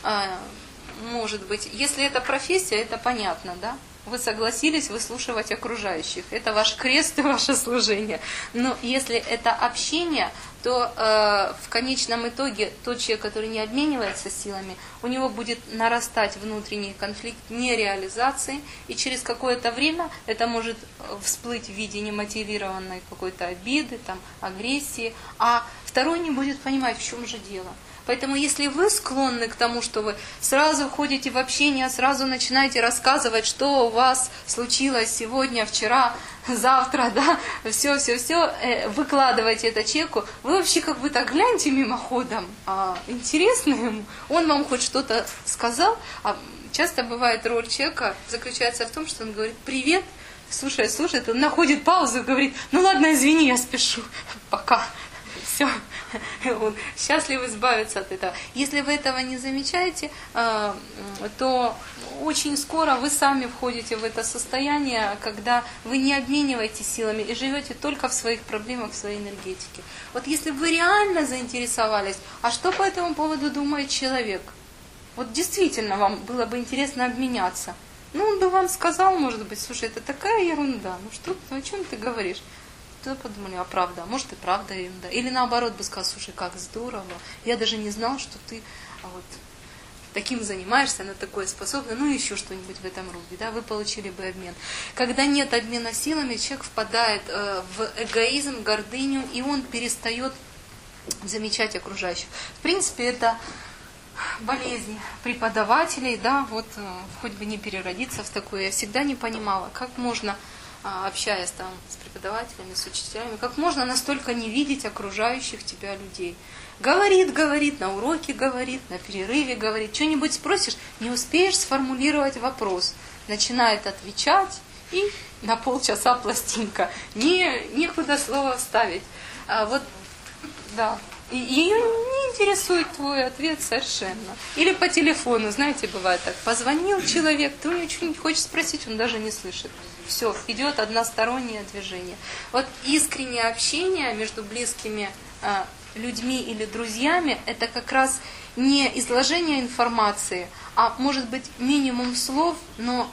S1: Может быть, если это профессия, это понятно, да? Вы согласились выслушивать окружающих. Это ваш крест и ваше служение. Но если это общение, то в конечном итоге тот человек, который не обменивается силами, у него будет нарастать внутренний конфликт нереализации, и через какое-то время это может всплыть в виде немотивированной какой-то обиды, там, агрессии, а второй не будет понимать, в чем же дело. Поэтому если вы склонны к тому, что вы сразу входите в общение, сразу начинаете рассказывать, что у вас случилось сегодня, вчера, завтра, да, все, выкладываете это человеку, вы вообще как бы так гляньте мимоходом, интересно ему, он вам хоть что-то сказал, а часто бывает роль человека заключается в том, что он говорит «привет», слушает, он находит паузу и говорит «ну ладно, извини, я спешу, пока». Все, он счастлив избавиться от этого. Если вы этого не замечаете, то очень скоро вы сами входите в это состояние, когда вы не обмениваетесь силами и живете только в своих проблемах, в своей энергетике. Вот если бы вы реально заинтересовались, а что по этому поводу думает человек? Вот действительно вам было бы интересно обменяться. Ну, он бы вам сказал, может быть, слушай, это такая ерунда, ну что, о чем ты говоришь? Тогда подумали, а правда, может и правда ерунда. Или наоборот бы сказал, слушай, как здорово, я даже не знал, что ты вот таким занимаешься, на такое способна, ну еще что-нибудь в этом роде, да, вы получили бы обмен. Когда нет обмена силами, человек впадает в эгоизм, гордыню, и он перестает замечать окружающих. В принципе, это болезнь преподавателей, да, вот хоть бы не переродиться в такое. Я всегда не понимала, как можно, общаясь там с преподавателями, с учителями, как можно настолько не видеть окружающих тебя людей. Говорит, на уроке говорит, на перерыве говорит, что-нибудь спросишь, не успеешь сформулировать вопрос, начинает отвечать, и на полчаса пластинка, некуда слово вставить. Вот, да. Ее не интересует твой ответ совершенно. Или по телефону, знаете, бывает так. Позвонил человек, ты у него что-нибудь хочешь спросить, он даже не слышит. Все, идет одностороннее движение. Вот искреннее общение между близкими людьми или друзьями, это как раз не изложение информации, а может быть минимум слов, но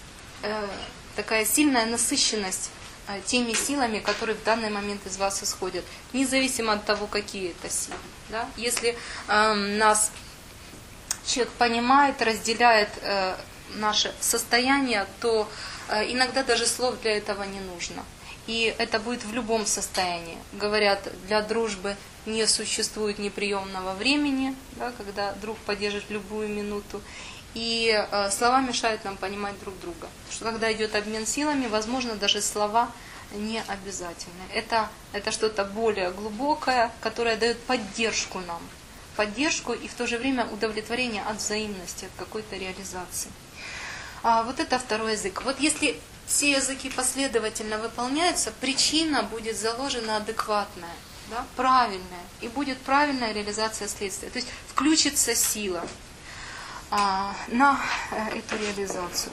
S1: такая сильная насыщенность теми силами, которые в данный момент из вас исходят, независимо от того, какие это силы. Да? Если нас человек понимает, разделяет наше состояние, то иногда даже слов для этого не нужно. И это будет в любом состоянии. Говорят, для дружбы не существует неприемного времени, да, когда друг поддержит любую минуту. и слова мешают нам понимать друг друга. Потому что когда идет обмен силами, возможно, даже слова не обязательны. Это что-то более глубокое, которое дает поддержку нам. Поддержку и в то же время удовлетворение от взаимности, от какой-то реализации. Вот это второй язык. Вот если все языки последовательно выполняются, причина будет заложена адекватная, да, правильная, и будет правильная реализация следствия. То есть включится сила на эту реализацию.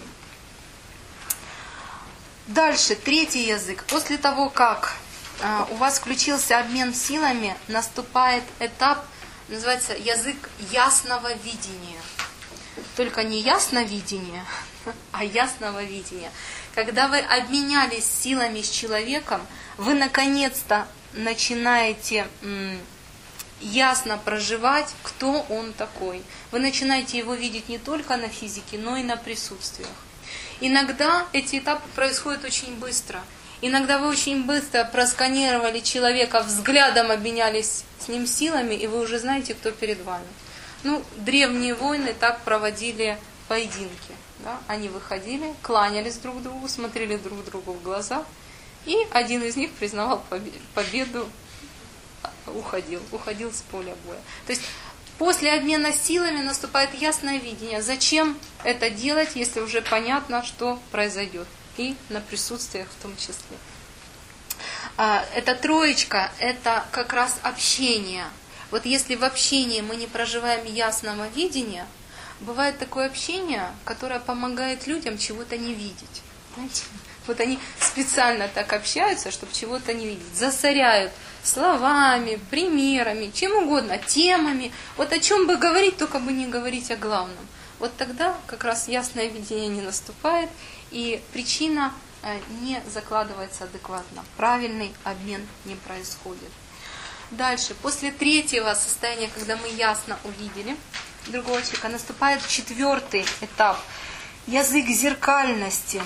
S1: Дальше, третий язык. После того, как у вас включился обмен силами, наступает этап, называется язык ясного видения. Только не ясновидение, а ясного видения. Когда вы обменялись силами с человеком, вы наконец-то начинаете ясно проживать, кто он такой. Вы начинаете его видеть не только на физике, но и на присутствиях. Иногда эти этапы происходят очень быстро. Иногда вы очень быстро просканировали человека, взглядом обменялись с ним силами, и вы уже знаете, кто перед вами. Древние воины так проводили поединки. Да? Они выходили, кланялись друг другу, смотрели друг другу в глаза, и один из них признавал победу, уходил с поля боя. То есть после обмена силами наступает ясное видение. Зачем это делать, если уже понятно, что произойдет? И на присутствиях в том числе. Эта троечка, это как раз общение. Вот если в общении мы не проживаем ясного видения, бывает такое общение, которое помогает людям чего-то не видеть. Знаете? Вот они специально так общаются, чтобы чего-то не видеть. Засоряют словами, примерами, чем угодно, темами. Вот о чем бы говорить, только бы не говорить о главном. Вот тогда как раз ясное видение не наступает, и причина не закладывается адекватно. Правильный обмен не происходит. Дальше, после третьего состояния, когда мы ясно увидели другого человека, наступает четвертый этап. Язык зеркальности.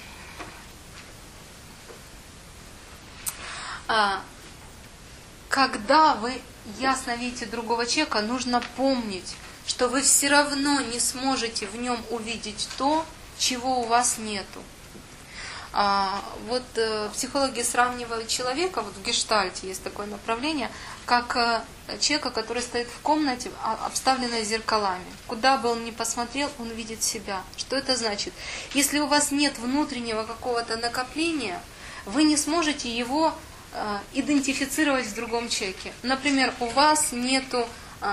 S1: Когда вы ясно видите другого человека, нужно помнить, что вы все равно не сможете в нем увидеть то, чего у вас нету. Психологи сравнивают человека, в гештальте есть такое направление, как человека, который стоит в комнате, обставленной зеркалами. Куда бы он ни посмотрел, он видит себя. Что это значит? Если у вас нет внутреннего какого-то накопления, вы не сможете его идентифицировать в другом человеке. Например, у вас нету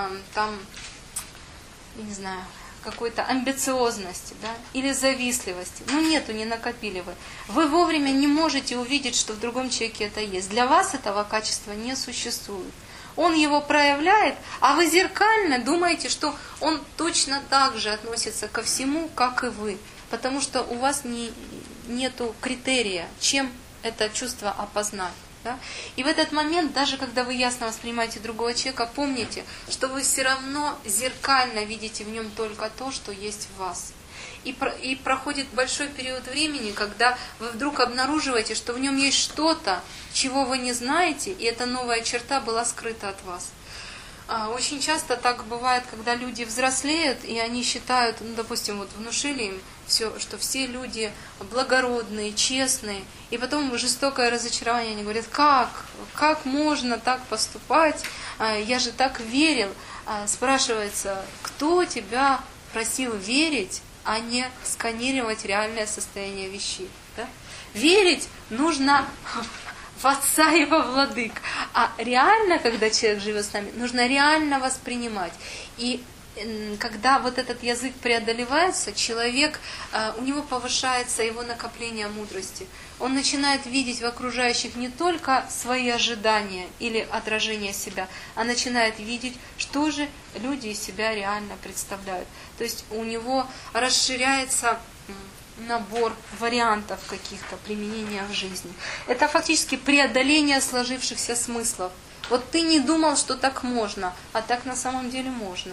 S1: какой-то амбициозности, да, или завистливости. Нету, не накопили вы. Вы вовремя не можете увидеть, что в другом человеке это есть. Для вас этого качества не существует. Он его проявляет, а вы зеркально думаете, что он точно так же относится ко всему, как и вы. Потому что у вас нету критерия, чем это чувство опознать. Да? И в этот момент, даже когда вы ясно воспринимаете другого человека, помните, что вы все равно зеркально видите в нем только то, что есть в вас. И проходит большой период времени, когда вы вдруг обнаруживаете, что в нем есть что-то, чего вы не знаете, и эта новая черта была скрыта от вас. Очень часто так бывает, когда люди взрослеют, и они считают, допустим, внушили им что все люди благородные, честные, и потом жестокое разочарование, они говорят, как можно так поступать, я же так верил. Спрашивается, кто тебя просил верить, а не сканировать реальное состояние вещей? Да? Верить нужно в Отца и во Владык. А реально, когда человек живет с нами, нужно реально воспринимать. И когда вот этот язык преодолевается, человек, у него повышается его накопление мудрости. Он начинает видеть в окружающих не только свои ожидания или отражение себя, а начинает видеть, что же люди из себя реально представляют. То есть у него расширяется набор вариантов каких-то применения в жизни. Это фактически преодоление сложившихся смыслов. Вот ты не думал, что так можно, а так на самом деле можно.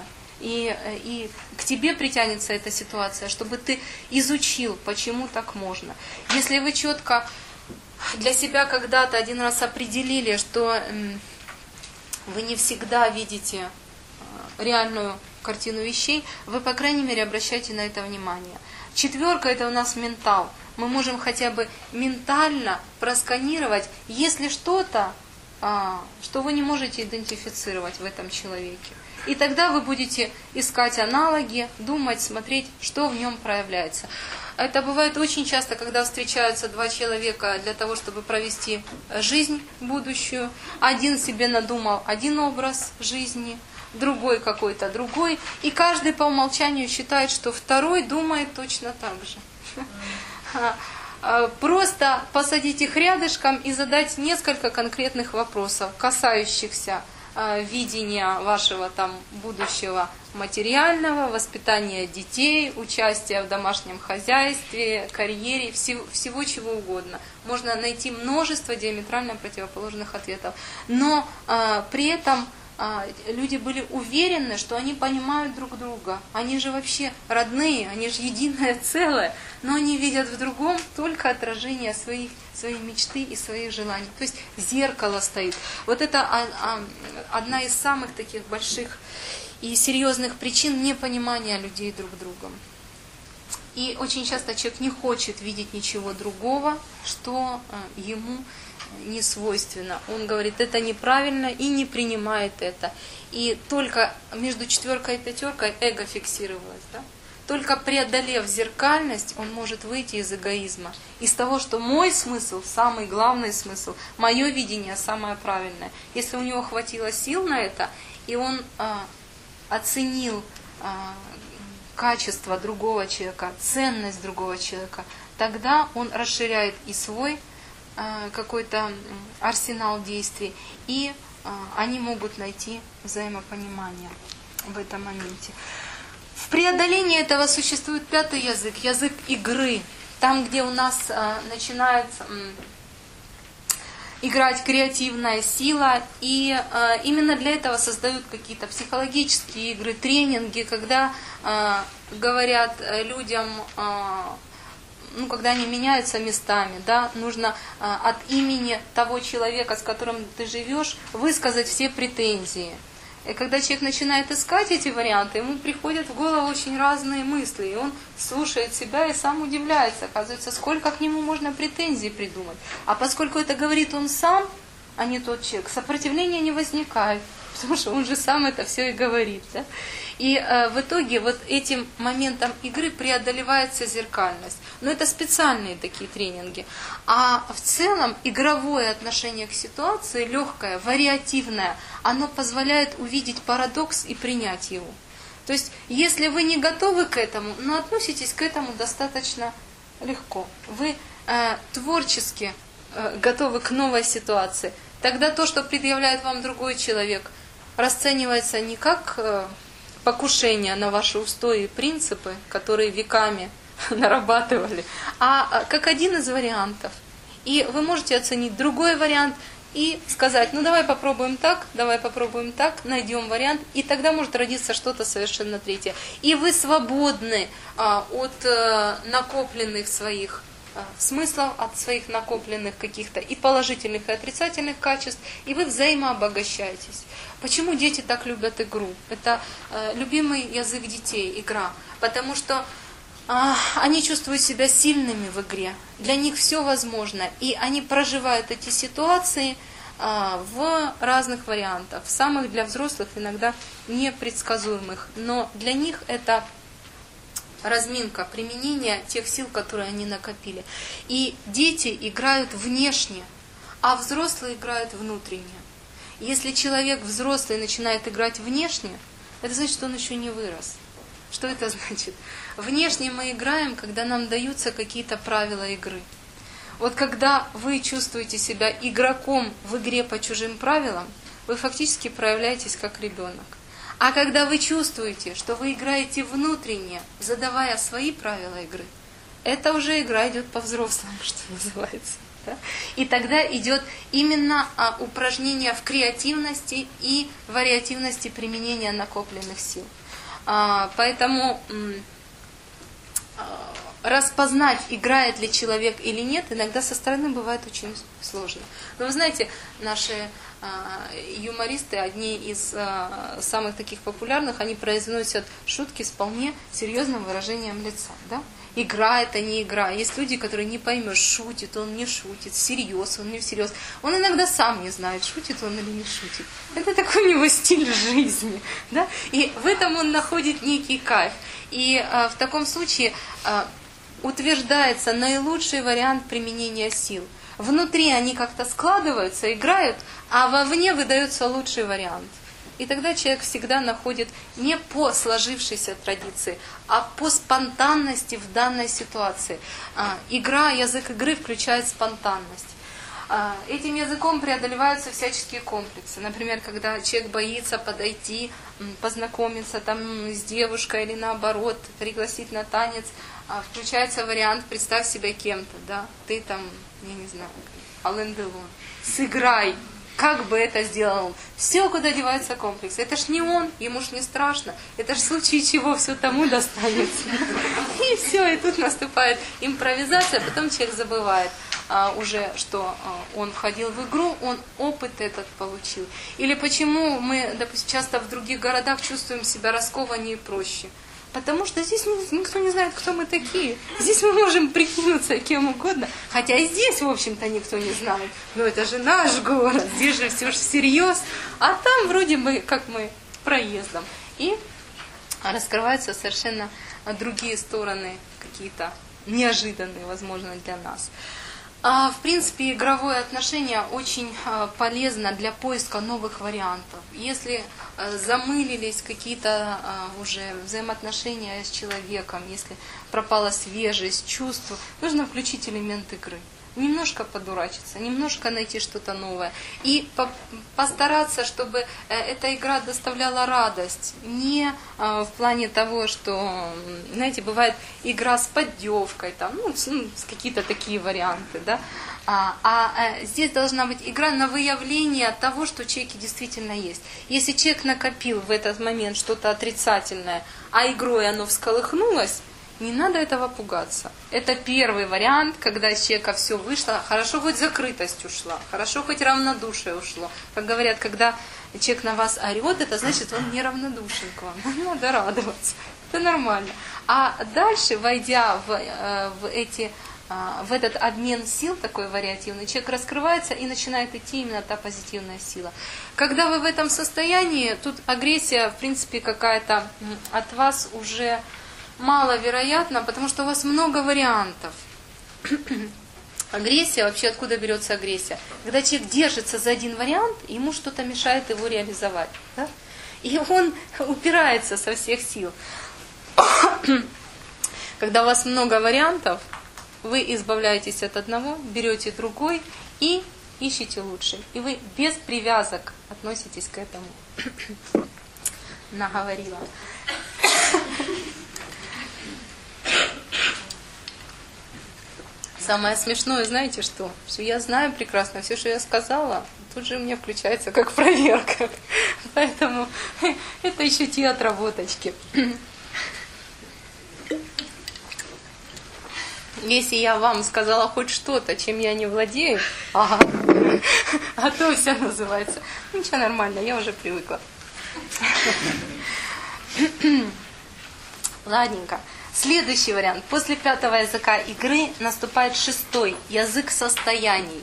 S1: И к тебе притянется эта ситуация, чтобы ты изучил, почему так можно. Если вы четко для себя когда-то один раз определили, что вы не всегда видите реальную картину вещей, вы, по крайней мере, обращайте на это внимание. 4 – это у нас ментал. Мы можем хотя бы ментально просканировать, если что-то, что вы не можете идентифицировать в этом человеке. И тогда вы будете искать аналоги, думать, смотреть, что в нем проявляется. Это бывает очень часто, когда встречаются 2 человека для того, чтобы провести жизнь будущую. Один себе надумал один образ жизни, другой какой-то другой. И каждый по умолчанию считает, что второй думает точно так же. Просто посадить их рядышком и задать несколько конкретных вопросов, касающихся видения вашего там будущего материального, воспитания детей, участия в домашнем хозяйстве, карьере, всего чего угодно. Можно найти множество диаметрально противоположных ответов. Но при этом люди были уверены, что они понимают друг друга. Они же вообще родные, они же единое целое, но они видят в другом только отражение своей мечты и своих желаний. То есть зеркало стоит. Вот это одна из самых таких больших и серьезных причин непонимания людей друг другом. И очень часто человек не хочет видеть ничего другого, что ему не свойственно. Он говорит, это неправильно и не принимает это. И только между 4 и 5 эго фиксировалось. Да? Только преодолев зеркальность, он может выйти из эгоизма. Из того, что мой смысл, самый главный смысл, мое видение самое правильное. Если у него хватило сил на это, и он оценил качество другого человека, ценность другого человека, тогда он расширяет и свой какой-то арсенал действий, и они могут найти взаимопонимание в этом моменте. В преодолении этого существует 5-й язык, язык игры. Там, где у нас начинает играть креативная сила, и именно для этого создают какие-то психологические игры, тренинги, когда говорят людям, когда они меняются местами, да, нужно от имени того человека, с которым ты живешь, высказать все претензии. И когда человек начинает искать эти варианты, ему приходят в голову очень разные мысли, и он слушает себя и сам удивляется. Оказывается, сколько к нему можно претензий придумать. А поскольку это говорит он сам, а не тот человек, сопротивления не возникает, потому что он же сам это все и говорит. Да? И в итоге вот этим моментом игры преодолевается зеркальность. Но это специальные такие тренинги. А в целом игровое отношение к ситуации, легкое, вариативное, оно позволяет увидеть парадокс и принять его. То есть, если вы не готовы к этому, но относитесь к этому достаточно легко, вы творчески готовы к новой ситуации, тогда то, что предъявляет вам другой человек, расценивается не как покушение на ваши устои и принципы, которые веками нарабатывали, а как один из вариантов. И вы можете оценить другой вариант и сказать, давай попробуем так, найдем вариант, и тогда может родиться что-то совершенно третье. И вы свободны от накопленных своих смыслов, от своих накопленных каких-то и положительных, и отрицательных качеств, и вы взаимообогащаетесь. Почему дети так любят игру? Это любимый язык детей, игра. Потому что они чувствуют себя сильными в игре. Для них все возможно. И они проживают эти ситуации в разных вариантах. Самых для взрослых иногда непредсказуемых. Но для них это разминка, применение тех сил, которые они накопили. И дети играют внешне, а взрослые играют внутренне. Если человек взрослый начинает играть внешне, это значит, что он еще не вырос. Что это значит? Внешне мы играем, когда нам даются какие-то правила игры. Вот когда вы чувствуете себя игроком в игре по чужим правилам, вы фактически проявляетесь как ребенок. А когда вы чувствуете, что вы играете внутренне, задавая свои правила игры, это уже игра идет по-взрослому, что называется. Да? И тогда идет именно упражнение в креативности и вариативности применения накопленных сил. Поэтому распознать, играет ли человек или нет, иногда со стороны бывает очень сложно. Но вы знаете, наши юмористы, одни из самых таких популярных, они произносят шутки с вполне серьезным выражением лица. Да? Играет, а не игра. Есть люди, которые не поймешь, шутит он, не шутит, всерьез он, не всерьез. Он иногда сам не знает, шутит он или не шутит. Это такой у него стиль жизни. Да? И в этом он находит некий кайф. И в таком случае утверждается наилучший вариант применения сил. Внутри они как-то складываются, играют, а вовне выдается лучший вариант. И тогда человек всегда находит не по сложившейся традиции, а по спонтанности в данной ситуации. Игра, язык игры включает спонтанность. Этим языком преодолеваются всяческие комплексы. Например, когда человек боится подойти, познакомиться там с девушкой или наоборот, пригласить на танец, включается вариант «представь себя кем-то», да, ты там, я не знаю, Ален Делон, сыграй, как бы это сделал он. Все, куда девается комплекс. Это ж не он, ему ж не страшно. Это ж в случае чего все тому достанется. И все, и тут наступает импровизация, потом человек забывает уже, что он входил в игру, он опыт этот получил. Или почему мы, допустим, часто в других городах чувствуем себя раскованнее и проще. Потому что здесь никто не знает, кто мы такие. Здесь мы можем прикинуться кем угодно. Хотя и здесь, в общем-то, никто не знает. Но это же наш город, здесь же все же всерьез. А там вроде бы, как мы, проездом. И раскрываются совершенно другие стороны, какие-то неожиданные, возможно, для нас. В принципе, игровое отношение очень полезно для поиска новых вариантов. Если замылились какие-то уже взаимоотношения с человеком, если пропала свежесть, чувство, нужно включить элемент игры. Немножко подурачиться, немножко найти что-то новое. И постараться, чтобы эта игра доставляла радость. Не в плане того, что, знаете, бывает игра с поддевкой, там, с какие-то такие варианты, да. Здесь должна быть игра на выявление того, что в человеке действительно есть. Если человек накопил в этот момент что-то отрицательное, а игрой оно всколыхнулось, не надо этого пугаться. Это первый вариант, когда из человека все вышло. Хорошо, хоть закрытость ушла, хорошо, хоть равнодушие ушло. Как говорят, когда человек на вас орет, это значит, он неравнодушен к вам. Не надо радоваться. Это нормально. А дальше, войдя в этот обмен сил, такой вариативный, человек раскрывается и начинает идти именно та позитивная сила. Когда вы в этом состоянии, тут агрессия, в принципе, какая-то от вас уже маловероятно, потому что у вас много вариантов. Агрессия, вообще откуда берется агрессия? Когда человек держится за один вариант, ему что-то мешает его реализовать. Да? И он упирается со всех сил. Когда у вас много вариантов, вы избавляетесь от одного, берете другой и ищете лучший. И вы без привязок относитесь к этому. Наговорила. Самое смешное, знаете что? Что я знаю прекрасно все, что я сказала, тут же у меня включается как проверка. Поэтому это еще те отработочки. Если я вам сказала хоть что-то, чем я не владею, а то все называется. Ничего, нормально, я уже привыкла. Ладненько. Следующий вариант. После 5-го языка игры наступает 6-й, язык состояний.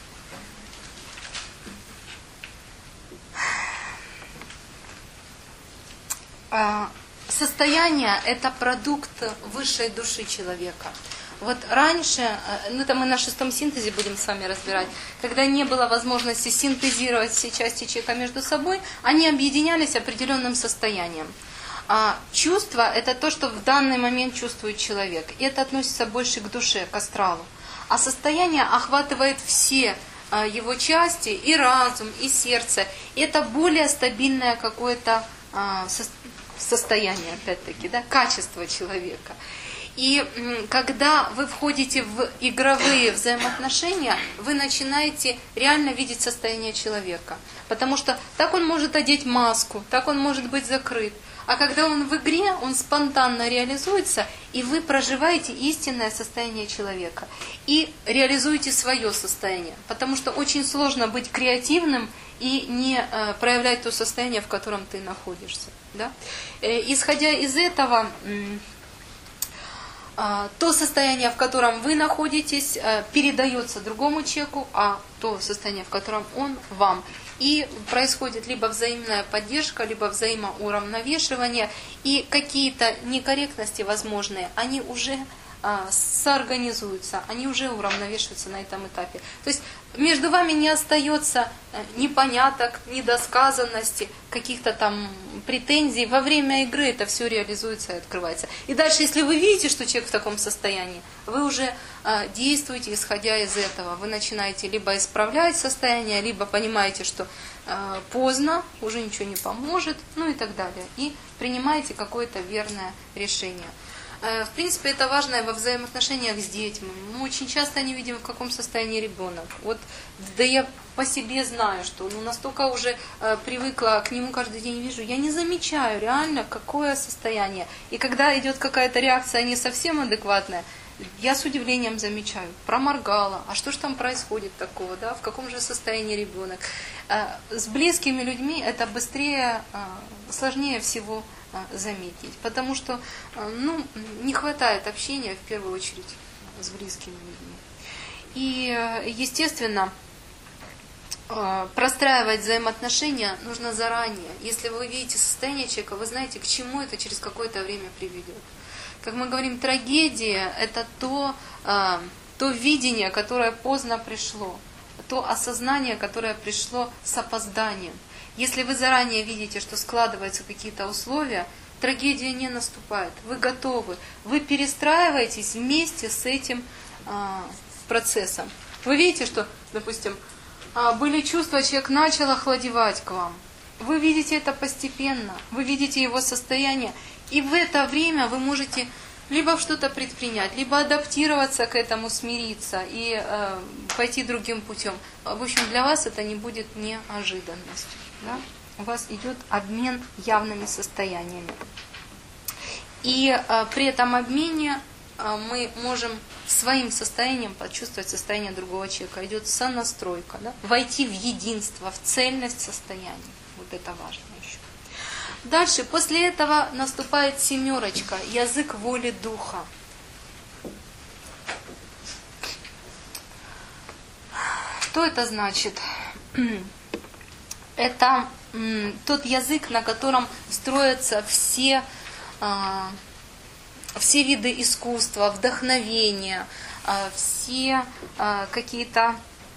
S1: Состояние – это продукт высшей души человека. Вот раньше, это мы на 6-м синтезе будем с вами разбирать, когда не было возможности синтезировать все части человека между собой, они объединялись определенным состоянием. Чувство – это то, что в данный момент чувствует человек. И это относится больше к душе, к астралу. А состояние охватывает все его части, и разум, и сердце. И это более стабильное какое-то состояние, опять-таки, да, качество человека. И когда вы входите в игровые взаимоотношения, вы начинаете реально видеть состояние человека. Потому что так он может одеть маску, так он может быть закрыт. А когда он в игре, он спонтанно реализуется, и вы проживаете истинное состояние человека. И реализуете свое состояние. Потому что очень сложно быть креативным и не проявлять то состояние, в котором ты находишься. Да? Исходя из этого, то состояние, в котором вы находитесь, передается другому человеку, а то состояние, в котором он вам. И происходит либо взаимная поддержка, либо взаимоуравновешивание, и какие-то некорректности возможные, они уже соорганизуются, они уже уравновешиваются на этом этапе. То есть между вами не остается непоняток, недосказанности, каких-то там претензий. Во время игры это все реализуется и открывается. И дальше, если вы видите, что человек в таком состоянии, вы уже действуете, исходя из этого. Вы начинаете либо исправлять состояние, либо понимаете, что поздно, уже ничего не поможет, ну и так далее. И принимаете какое-то верное решение. В принципе, это важно и во взаимоотношениях с детьми. Мы очень часто не видим, в каком состоянии ребенок. Вот, да я по себе знаю, что настолько уже привыкла к нему каждый день вижу, я не замечаю реально, какое состояние. И когда идет какая-то реакция не совсем адекватная, я с удивлением замечаю, проморгала, а что же там происходит такого, да, в каком же состоянии ребенок. С близкими людьми это быстрее, сложнее всего заметить, потому что не хватает общения в первую очередь с близкими людьми. И, естественно, простраивать взаимоотношения нужно заранее. Если вы видите состояние человека, вы знаете, к чему это через какое-то время приведет. Как мы говорим, трагедия – это то видение, которое поздно пришло, то осознание, которое пришло с опозданием. Если вы заранее видите, что складываются какие-то условия, трагедия не наступает. Вы готовы. Вы перестраиваетесь вместе с этим процессом. Вы видите, что, допустим, были чувства, человек начал охладевать к вам. Вы видите это постепенно. Вы видите его состояние. И в это время вы можете либо что-то предпринять, либо адаптироваться к этому, смириться и пойти другим путем. В общем, для вас это не будет неожиданностью. Да? У вас идет обмен явными состояниями. И при этом обмене мы можем своим состоянием почувствовать состояние другого человека. Идет сонастройка. Да? Войти в единство, в цельность состояния. Вот это важно еще. Дальше, после этого наступает семерочка, язык воли духа. Что это значит? Это тот язык, на котором строятся все виды искусства, вдохновения, все какие-то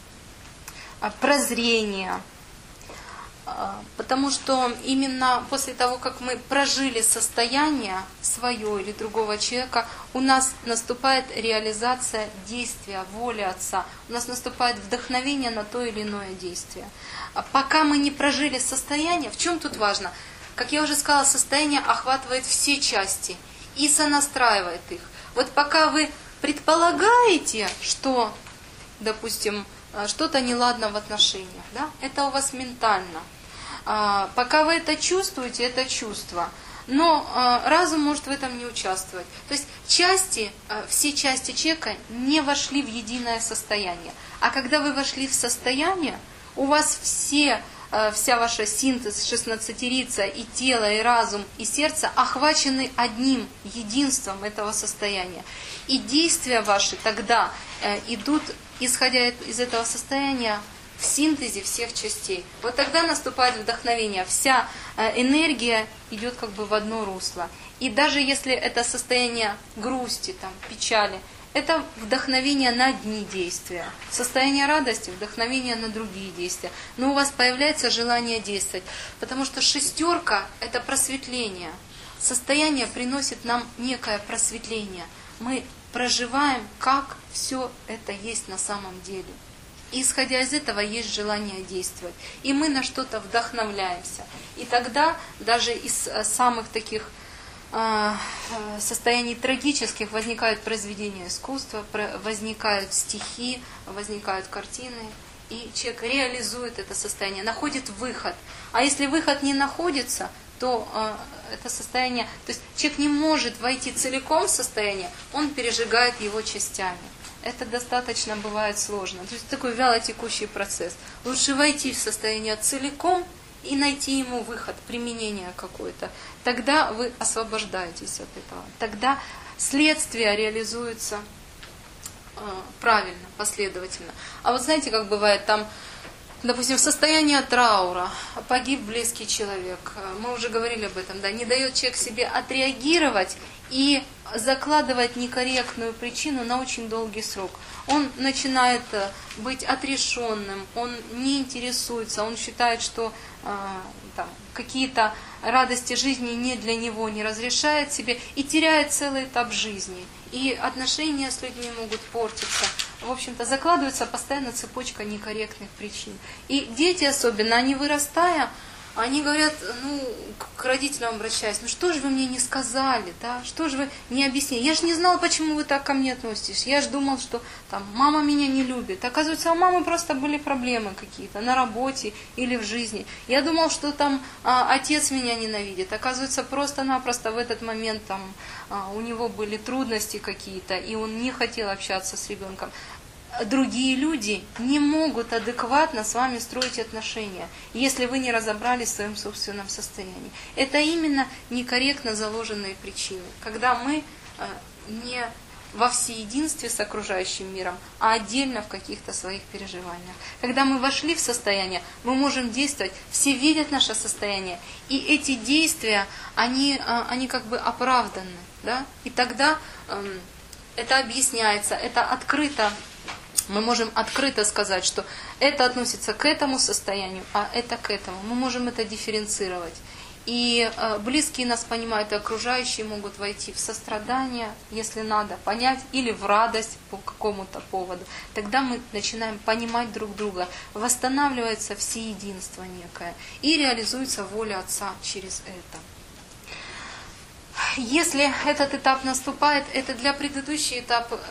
S1: прозрения. Потому что именно после того, как мы прожили состояние свое или другого человека, у нас наступает реализация действия, воли Отца. У нас наступает вдохновение на то или иное действие. Пока мы не прожили состояние, в чем тут важно? Как я уже сказала, состояние охватывает все части и сонастраивает их. Вот пока вы предполагаете, что, допустим, что-то неладно в отношениях, да, это у вас ментально. Пока вы это чувствуете, это чувство. Но разум может в этом не участвовать. То есть все части человека не вошли в единое состояние. А когда вы вошли в состояние, у вас вся ваша синтез, 16-рица, и тело, и разум, и сердце охвачены одним единством этого состояния. И действия ваши тогда идут, исходя из этого состояния, в синтезе всех частей. Вот тогда наступает вдохновение. Вся энергия идет как бы в одно русло. И даже если это состояние грусти, там, печали, это вдохновение на одни действия. Состояние радости, вдохновение на другие действия. Но у вас появляется желание действовать. Потому что шестерка – это просветление. Состояние приносит нам некое просветление. Мы проживаем, как все это есть на самом деле. И исходя из этого есть желание действовать. И мы на что-то вдохновляемся. И тогда даже из самых таких состояний трагических возникают произведения искусства, возникают стихи, возникают картины. и человек реализует это состояние, находит выход. А если выход не находится, то это состояние, то есть человек не может войти целиком в состояние, он пережигает его частями. Это достаточно бывает сложно. То есть такой вялотекущий процесс. Лучше войти в состояние целиком и найти ему выход, применение какое-то. Тогда вы освобождаетесь от этого. Тогда следствие реализуется правильно, последовательно. А вот знаете, как бывает там, допустим, состояние траура, погиб близкий человек, мы уже говорили об этом, да, не дает человек себе отреагировать и закладывать некорректную причину на очень долгий срок. Он начинает быть отрешенным, он не интересуется, он считает, что какие-то радости жизни не для него, не разрешает себе и теряет целый этап жизни. И отношения с людьми могут портиться. В общем-то, закладывается постоянно цепочка некорректных причин. И дети особенно, они вырастая, они говорят, к родителям обращаясь, что же вы мне не сказали, да? Что же вы не объяснили? Я же не знала, почему вы так ко мне относитесь. Я же думал, что мама меня не любит. Оказывается, у мамы просто были проблемы какие-то на работе или в жизни. Я думал, что отец меня ненавидит. Оказывается, просто-напросто в этот момент у него были трудности какие-то, и он не хотел общаться с ребенком. Другие люди не могут адекватно с вами строить отношения, если вы не разобрались в своем собственном состоянии. Это именно некорректно заложенные причины, когда мы не во всеединстве с окружающим миром, а отдельно в каких-то своих переживаниях. Когда мы вошли в состояние, мы можем действовать, все видят наше состояние, и эти действия, они как бы оправданы, да? И тогда это объясняется, это открыто. Мы можем открыто сказать, что это относится к этому состоянию, а это к этому. Мы можем это дифференцировать. И близкие нас понимают, и окружающие могут войти в сострадание, если надо, понять, или в радость по какому-то поводу. Тогда мы начинаем понимать друг друга, восстанавливается всеединство некое, и реализуется воля Отца через это. Если этот этап наступает, это для предыдущей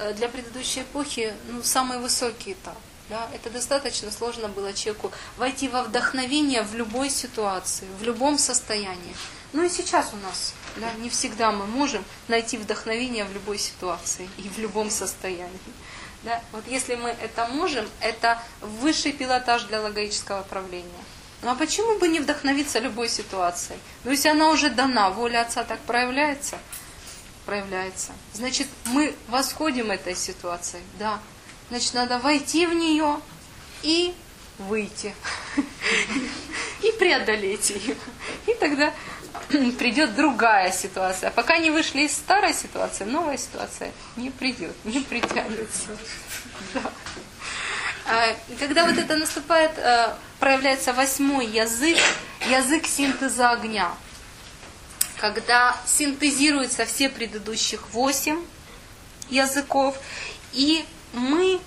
S1: эпохи самый высокий этап. Да? Это достаточно сложно было человеку войти во вдохновение в любой ситуации, в любом состоянии. И сейчас у нас не всегда мы можем найти вдохновение в любой ситуации и в любом состоянии. Да? Вот если мы это можем, это высший пилотаж для логического правления. А почему бы не вдохновиться любой ситуацией? Если она уже дана, воля Отца так проявляется? Проявляется. Значит, мы восходим этой ситуацией. Да. Значит, надо войти в нее и выйти. И преодолеть ее. И тогда придет другая ситуация. А пока не вышли из старой ситуации, новая ситуация не придет, не притянется. Да. Когда вот это наступает, проявляется 8-й язык, язык синтеза огня. Когда синтезируются все предыдущих 8 языков, и мы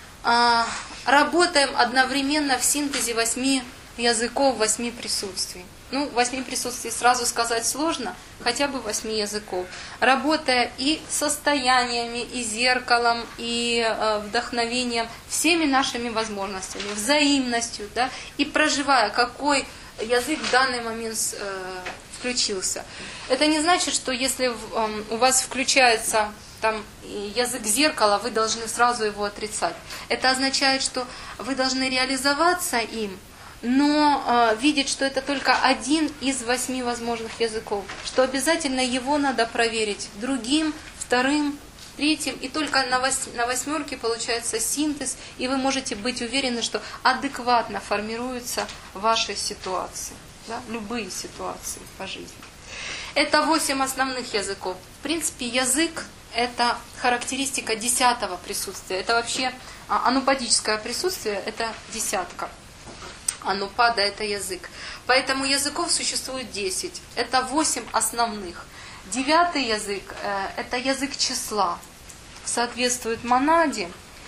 S1: работаем одновременно в синтезе 8 языков, 8 присутствий. 8 присутствий сразу сказать сложно, хотя бы 8 языков. Работая и состояниями, и зеркалом, и вдохновением, всеми нашими возможностями, взаимностью, да, и проживая, какой язык в данный момент включился. Это не значит, что если у вас включается язык зеркала, вы должны сразу его отрицать. Это означает, что вы должны реализоваться им, но видеть, что это только один из 8 возможных языков, что обязательно его надо проверить другим, вторым, третьим, и только на 8 получается синтез, и вы можете быть уверены, что адекватно формируются ваши ситуации, да, любые ситуации по жизни. Это 8 основных языков. В принципе, язык – это характеристика 10-го присутствия. Это вообще анупадическое присутствие, это 10-ка. Анупада – это язык. Поэтому языков существует 10. Это 8 основных. 9-й язык – это язык числа. Соответствует монаде.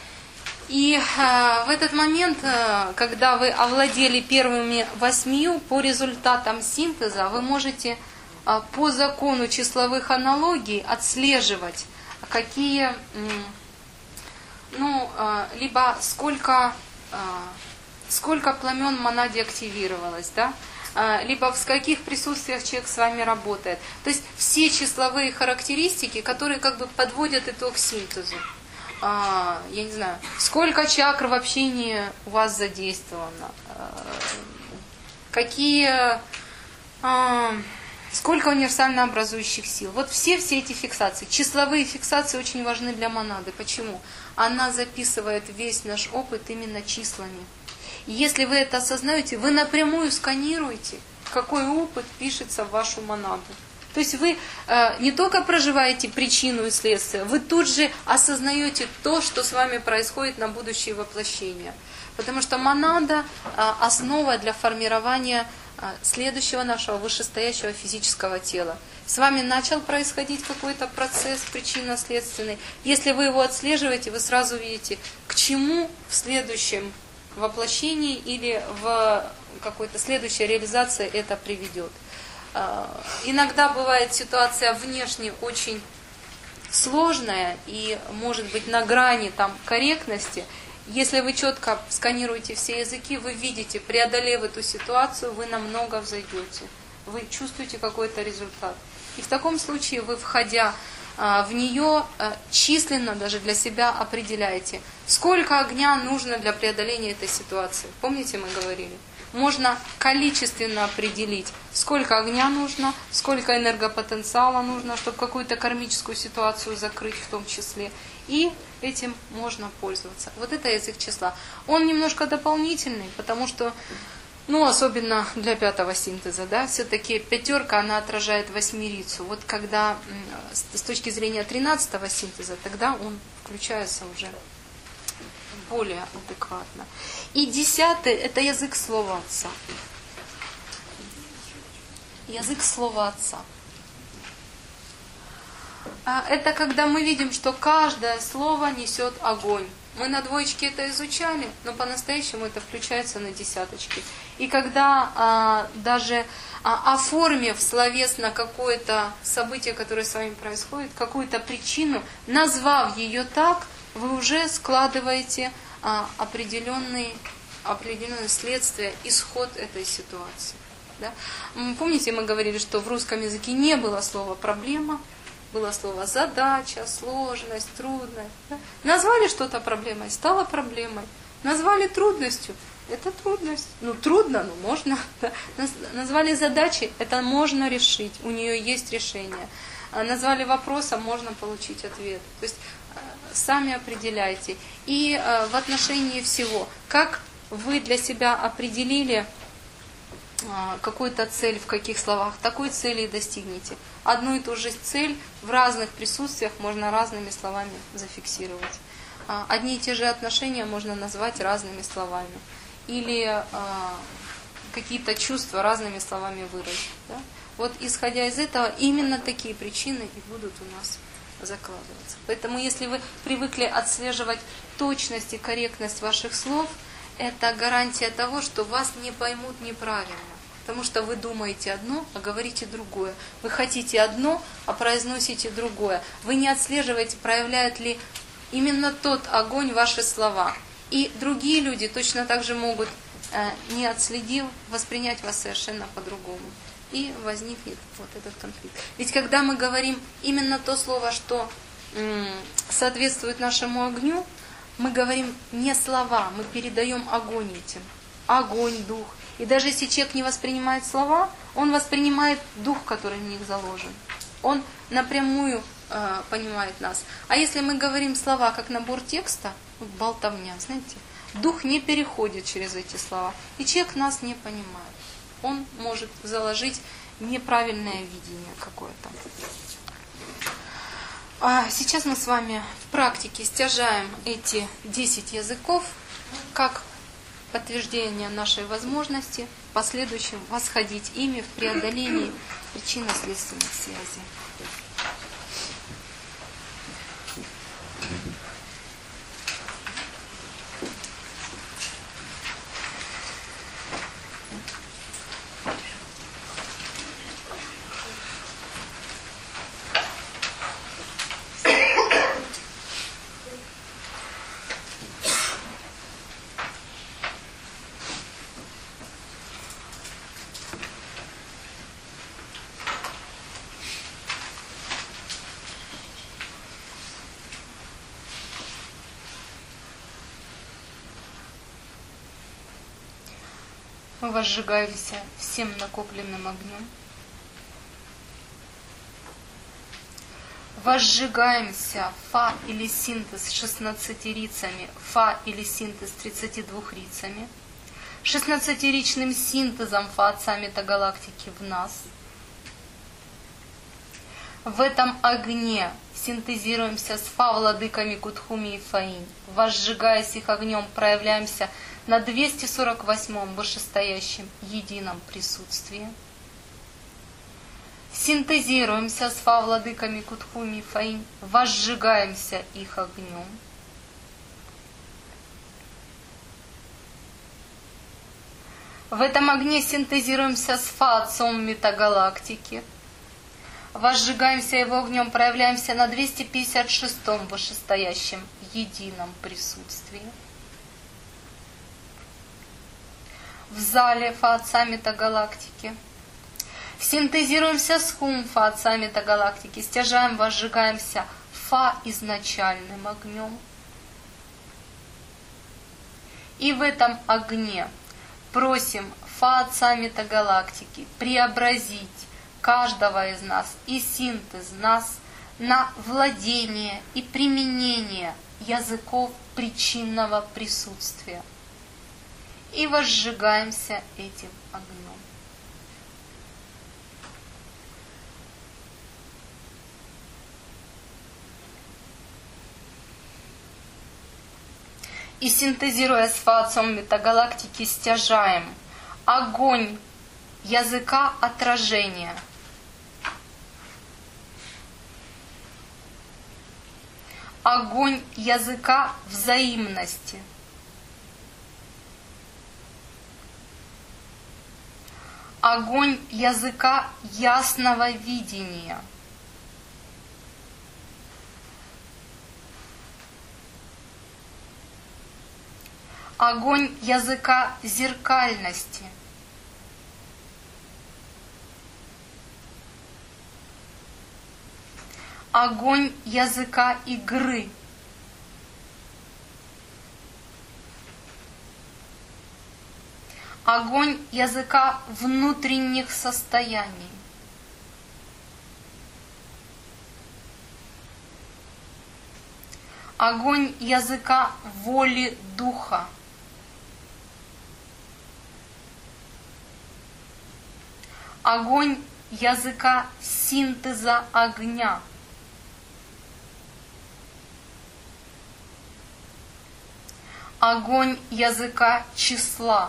S1: И в этот момент, когда вы овладели первыми 8, по результатам синтеза вы можете по закону числовых аналогий отслеживать, какие, либо сколько сколько пламен монаде активировалось, да? Либо в каких присутствиях человек с вами работает. То есть все числовые характеристики, которые как бы подводят итог синтезу. Я не знаю, сколько чакр в общении у вас задействовано, сколько универсально образующих сил. Вот все эти фиксации. Числовые фиксации очень важны для монады. Почему? Она записывает весь наш опыт именно числами. Если вы это осознаете, вы напрямую сканируете, какой опыт пишется в вашу монаду. То есть вы не только проживаете причину и следствие, вы тут же осознаете то, что с вами происходит на будущее воплощение. Потому что монада – основа для формирования следующего нашего вышестоящего физического тела. С вами начал происходить какой-то процесс причинно-следственный. Если вы его отслеживаете, вы сразу видите, к чему в следующем воплощении или в какой-то следующей реализации это приведет. Иногда бывает ситуация внешне очень сложная и может быть на грани корректности. Если вы четко сканируете все языки, вы видите, преодолев эту ситуацию, вы намного взойдете. Вы чувствуете какой-то результат. И в таком случае вы, входя в нее, численно даже для себя определяете, сколько огня нужно для преодоления этой ситуации. Помните, мы говорили? Можно количественно определить, сколько огня нужно, сколько энергопотенциала нужно, чтобы какую-то кармическую ситуацию закрыть в том числе. И этим можно пользоваться. Вот это язык числа. Он немножко дополнительный, потому что, особенно для пятого синтеза, да, все-таки пятерка, она отражает восьмерицу. Вот когда с точки зрения 13-го синтеза, тогда он включается уже более адекватно. И 10-й – это язык слова Отца. Язык слова Отца. Это когда мы видим, что каждое слово несет огонь. Мы на двоечке это изучали, но по-настоящему это включается на десяточке. И когда даже оформив словесно какое-то событие, которое с вами происходит, какую-то причину, назвав ее так, вы уже складываете определенные следствия, исход этой ситуации. Да? Помните, мы говорили, что в русском языке не было слова «проблема», было слово «задача», «сложность», «трудность». Да? Назвали что-то проблемой, стало проблемой. Назвали трудностью, это трудность. Трудно, но можно. Да? Назвали задачей, это можно решить, у нее есть решение. Назвали вопросом, можно получить ответ. То есть сами определяйте. И в отношении всего, как вы для себя определили какую-то цель, в каких словах, такой цели и достигнете. Одну и ту же цель в разных присутствиях можно разными словами зафиксировать. Одни и те же отношения можно назвать разными словами. Или какие-то чувства разными словами выразить. Да? Вот исходя из этого, именно такие причины и будут у нас закладываться. Поэтому если вы привыкли отслеживать точность и корректность ваших слов, это гарантия того, что вас не поймут неправильно. Потому что вы думаете одно, а говорите другое. Вы хотите одно, а произносите другое. Вы не отслеживаете, проявляют ли именно тот огонь ваши слова. И другие люди точно так же могут, не отследив, воспринять вас совершенно по-другому. И возникнет вот этот конфликт. Ведь когда мы говорим именно то слово, что соответствует нашему огню, мы говорим не слова, мы передаем огонь этим. Огонь, дух. И даже если человек не воспринимает слова, он воспринимает дух, который в них заложен. Он напрямую понимает нас. А если мы говорим слова как набор текста, болтовня, знаете, дух не переходит через эти слова. И человек нас не понимает. Он может заложить неправильное видение какое-то. Сейчас мы с вами в практике стяжаем эти 10 языков как подтверждение нашей возможности в последующем восходить ими в преодолении причинно-следственных связей. Мы возжигаемся всем накопленным огнем. Возжигаемся фа или синтез 16 рицами, фа или синтез 32 рицами, 16-ричным синтезом фа отца метагалактики в нас. В этом огне синтезируемся с фа владыками Кутхуми и Фаинь. Возжигаясь их огнем, проявляемся на 248-м вышестоящем едином присутствии. Синтезируемся с фа владыками Кутхуми и Фаинь. Возжигаемся их огнем. В этом огне синтезируемся с фа отцом метагалактики. Возжигаемся его огнем, проявляемся на 256-м вышестоящем едином присутствии. В зале фа отца метагалактики. Синтезируемся с хум фа отца метагалактики. Стяжаем, возжигаемся фа изначальным огнем. И в этом огне просим фа отца метагалактики преобразить каждого из нас и синтез нас на владение и применение языков причинного присутствия. И возжигаемся этим огнем. И синтезируя с фа отцом метагалактики, стяжаем огонь языка отражения, огонь языка взаимности, огонь языка ясного видения, огонь языка зеркальности, огонь языка игры, огонь языка внутренних состояний, огонь языка воли духа, огонь языка синтеза огня, огонь языка числа,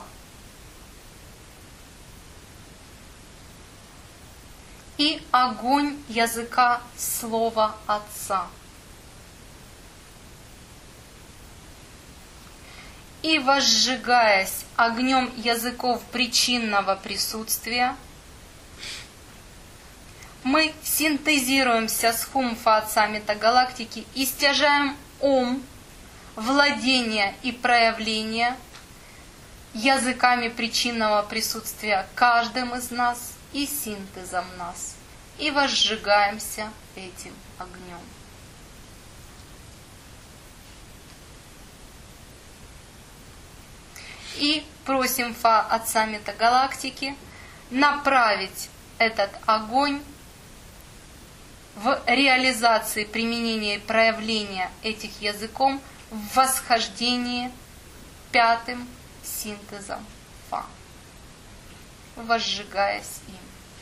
S1: и огонь языка слова Отца. И возжигаясь огнем языков причинного присутствия, мы синтезируемся с хум фа отца метагалактики и стяжаем ом, владение и проявление языками причинного присутствия каждым из нас и синтезом нас, и возжигаемся этим огнем. И просим фа отца метагалактики направить этот огонь в реализации применения и проявления этих языков в восхождении пятым синтезом фа, возжигаясь им.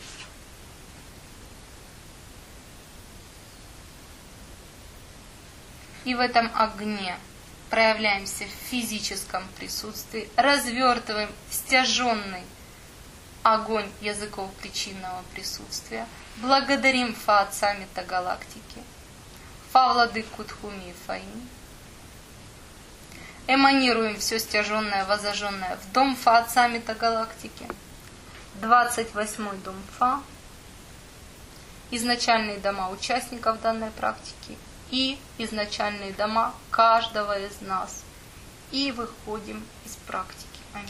S1: И в этом огне проявляемся в физическом присутствии, развертываем стяженный огонь языков причинного присутствия, благодарим фа отца метагалактики, фа владык Кутхуми и Фаинь, эманируем все стяженное, возожженное в дом фа отца метагалактики, 28-й дом фа, изначальные дома участников данной практики и изначальные дома каждого из нас. И выходим из практики. Аминь.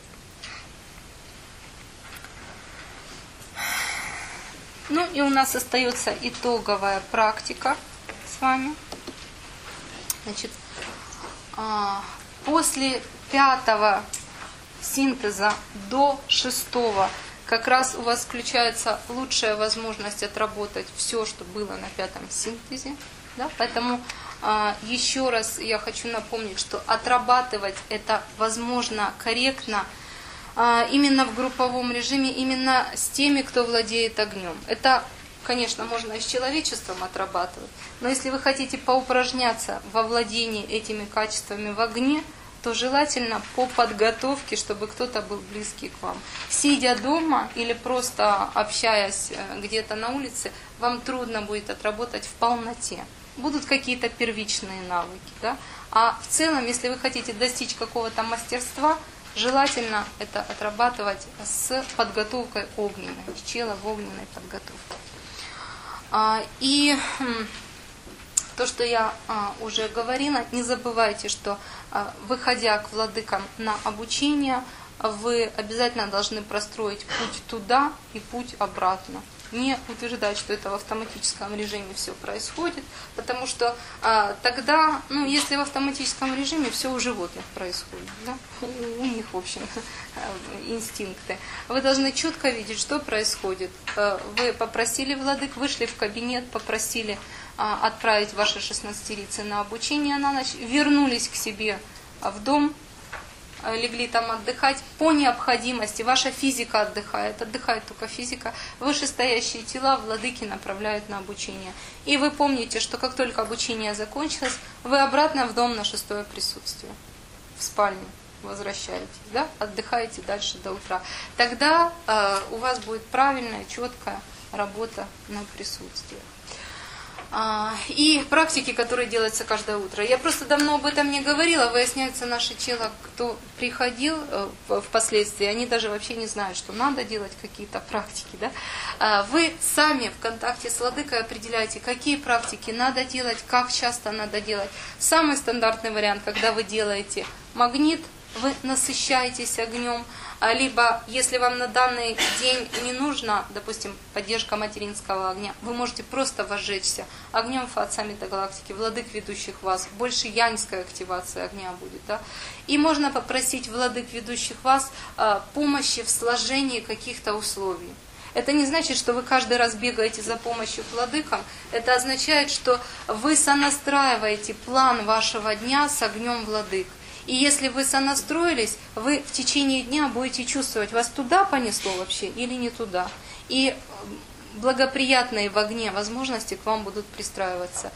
S1: Ну и у нас остается итоговая практика с вами. Значит, после пятого синтеза до 6-го как раз у вас включается лучшая возможность отработать все, что было на 5-м синтезе. Да? Поэтому еще раз я хочу напомнить, что отрабатывать это возможно корректно именно в групповом режиме, именно с теми, кто владеет огнем. Это, конечно, можно и с человечеством отрабатывать, но если вы хотите поупражняться во владении этими качествами в огне, то желательно по подготовке, чтобы кто-то был близкий к вам. Сидя дома или просто общаясь где-то на улице, вам трудно будет отработать в полноте. Будут какие-то первичные навыки. Да? А в целом, если вы хотите достичь какого-то мастерства, желательно это отрабатывать с подготовкой огненной, с чела в огненной подготовке. И то, что я уже говорила, не забывайте, что выходя к владыкам на обучение, вы обязательно должны простроить путь туда и путь обратно. Не утверждать, что это в автоматическом режиме все происходит, потому что тогда, если в автоматическом режиме все у животных происходит, да? У них, в общем, инстинкты. Вы должны четко видеть, что происходит. Вы попросили владык, вышли в кабинет, попросили отправить ваши 16-рицы на обучение на ночь, вернулись к себе в дом, легли там отдыхать по необходимости. Ваша физика отдыхает только физика. Вышестоящие тела владыки направляют на обучение. И вы помните, что как только обучение закончилось, вы обратно в дом на 6-е присутствие, в спальню возвращаетесь, да? Отдыхаете дальше до утра. Тогда у вас будет правильная, четкая работа на присутствие. И практики, которые делаются каждое утро. Я просто давно об этом не говорила, выясняется, наши чела, кто приходил впоследствии, они даже вообще не знают, что надо делать какие-то практики. Да? Вы сами в контакте с владыкой определяете, какие практики надо делать, как часто надо делать. Самый стандартный вариант, когда вы делаете магнит, вы насыщаетесь огнем, либо, если вам на данный день не нужна, допустим, поддержка материнского огня, вы можете просто возжечься огнем Фаатсамита галактики, владык, ведущих вас. Больше яньская активация огня будет. Да? И можно попросить владык, ведущих вас, помощи в сложении каких-то условий. Это не значит, что вы каждый раз бегаете за помощью к владыкам. Это означает, что вы сонастраиваете план вашего дня с огнем владык. И если вы сонастроились, вы в течение дня будете чувствовать, вас туда понесло вообще или не туда. И благоприятные в огне возможности к вам будут пристраиваться.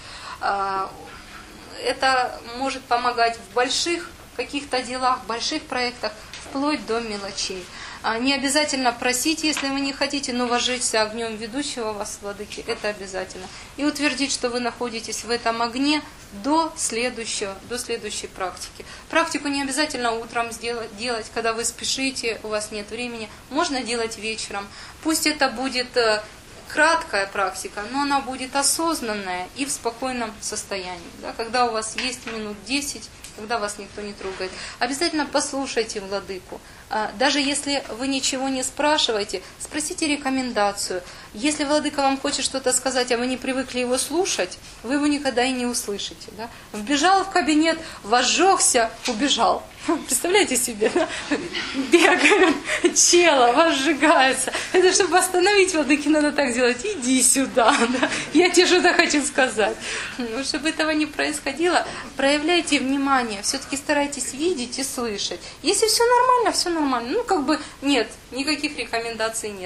S1: Это может помогать в больших каких-то делах, больших проектах, вплоть до мелочей. Не обязательно просить, если вы не хотите, но возжечься огнем ведущего вас владыки, это обязательно. И утвердить, что вы находитесь в этом огне до следующей практики. Практику не обязательно утром делать, когда вы спешите, у вас нет времени. Можно делать вечером. Пусть это будет краткая практика, но она будет осознанная и в спокойном состоянии. Да? Когда у вас есть минут 10, когда вас никто не трогает. Обязательно послушайте владыку. Даже если вы ничего не спрашиваете, спросите рекомендацию. Если владыка вам хочет что-то сказать, а вы не привыкли его слушать, вы его никогда и не услышите. Да? Вбежал в кабинет, возжегся, убежал. Представляете себе, да? Бегают, чела, возжигается. Это чтобы остановить владыки, надо так делать. Иди сюда, да? Я тебе что-то хочу сказать. Чтобы этого не происходило, проявляйте внимание. Все-таки старайтесь видеть и слышать. Если все нормально, все нормально. Нет, никаких рекомендаций нет.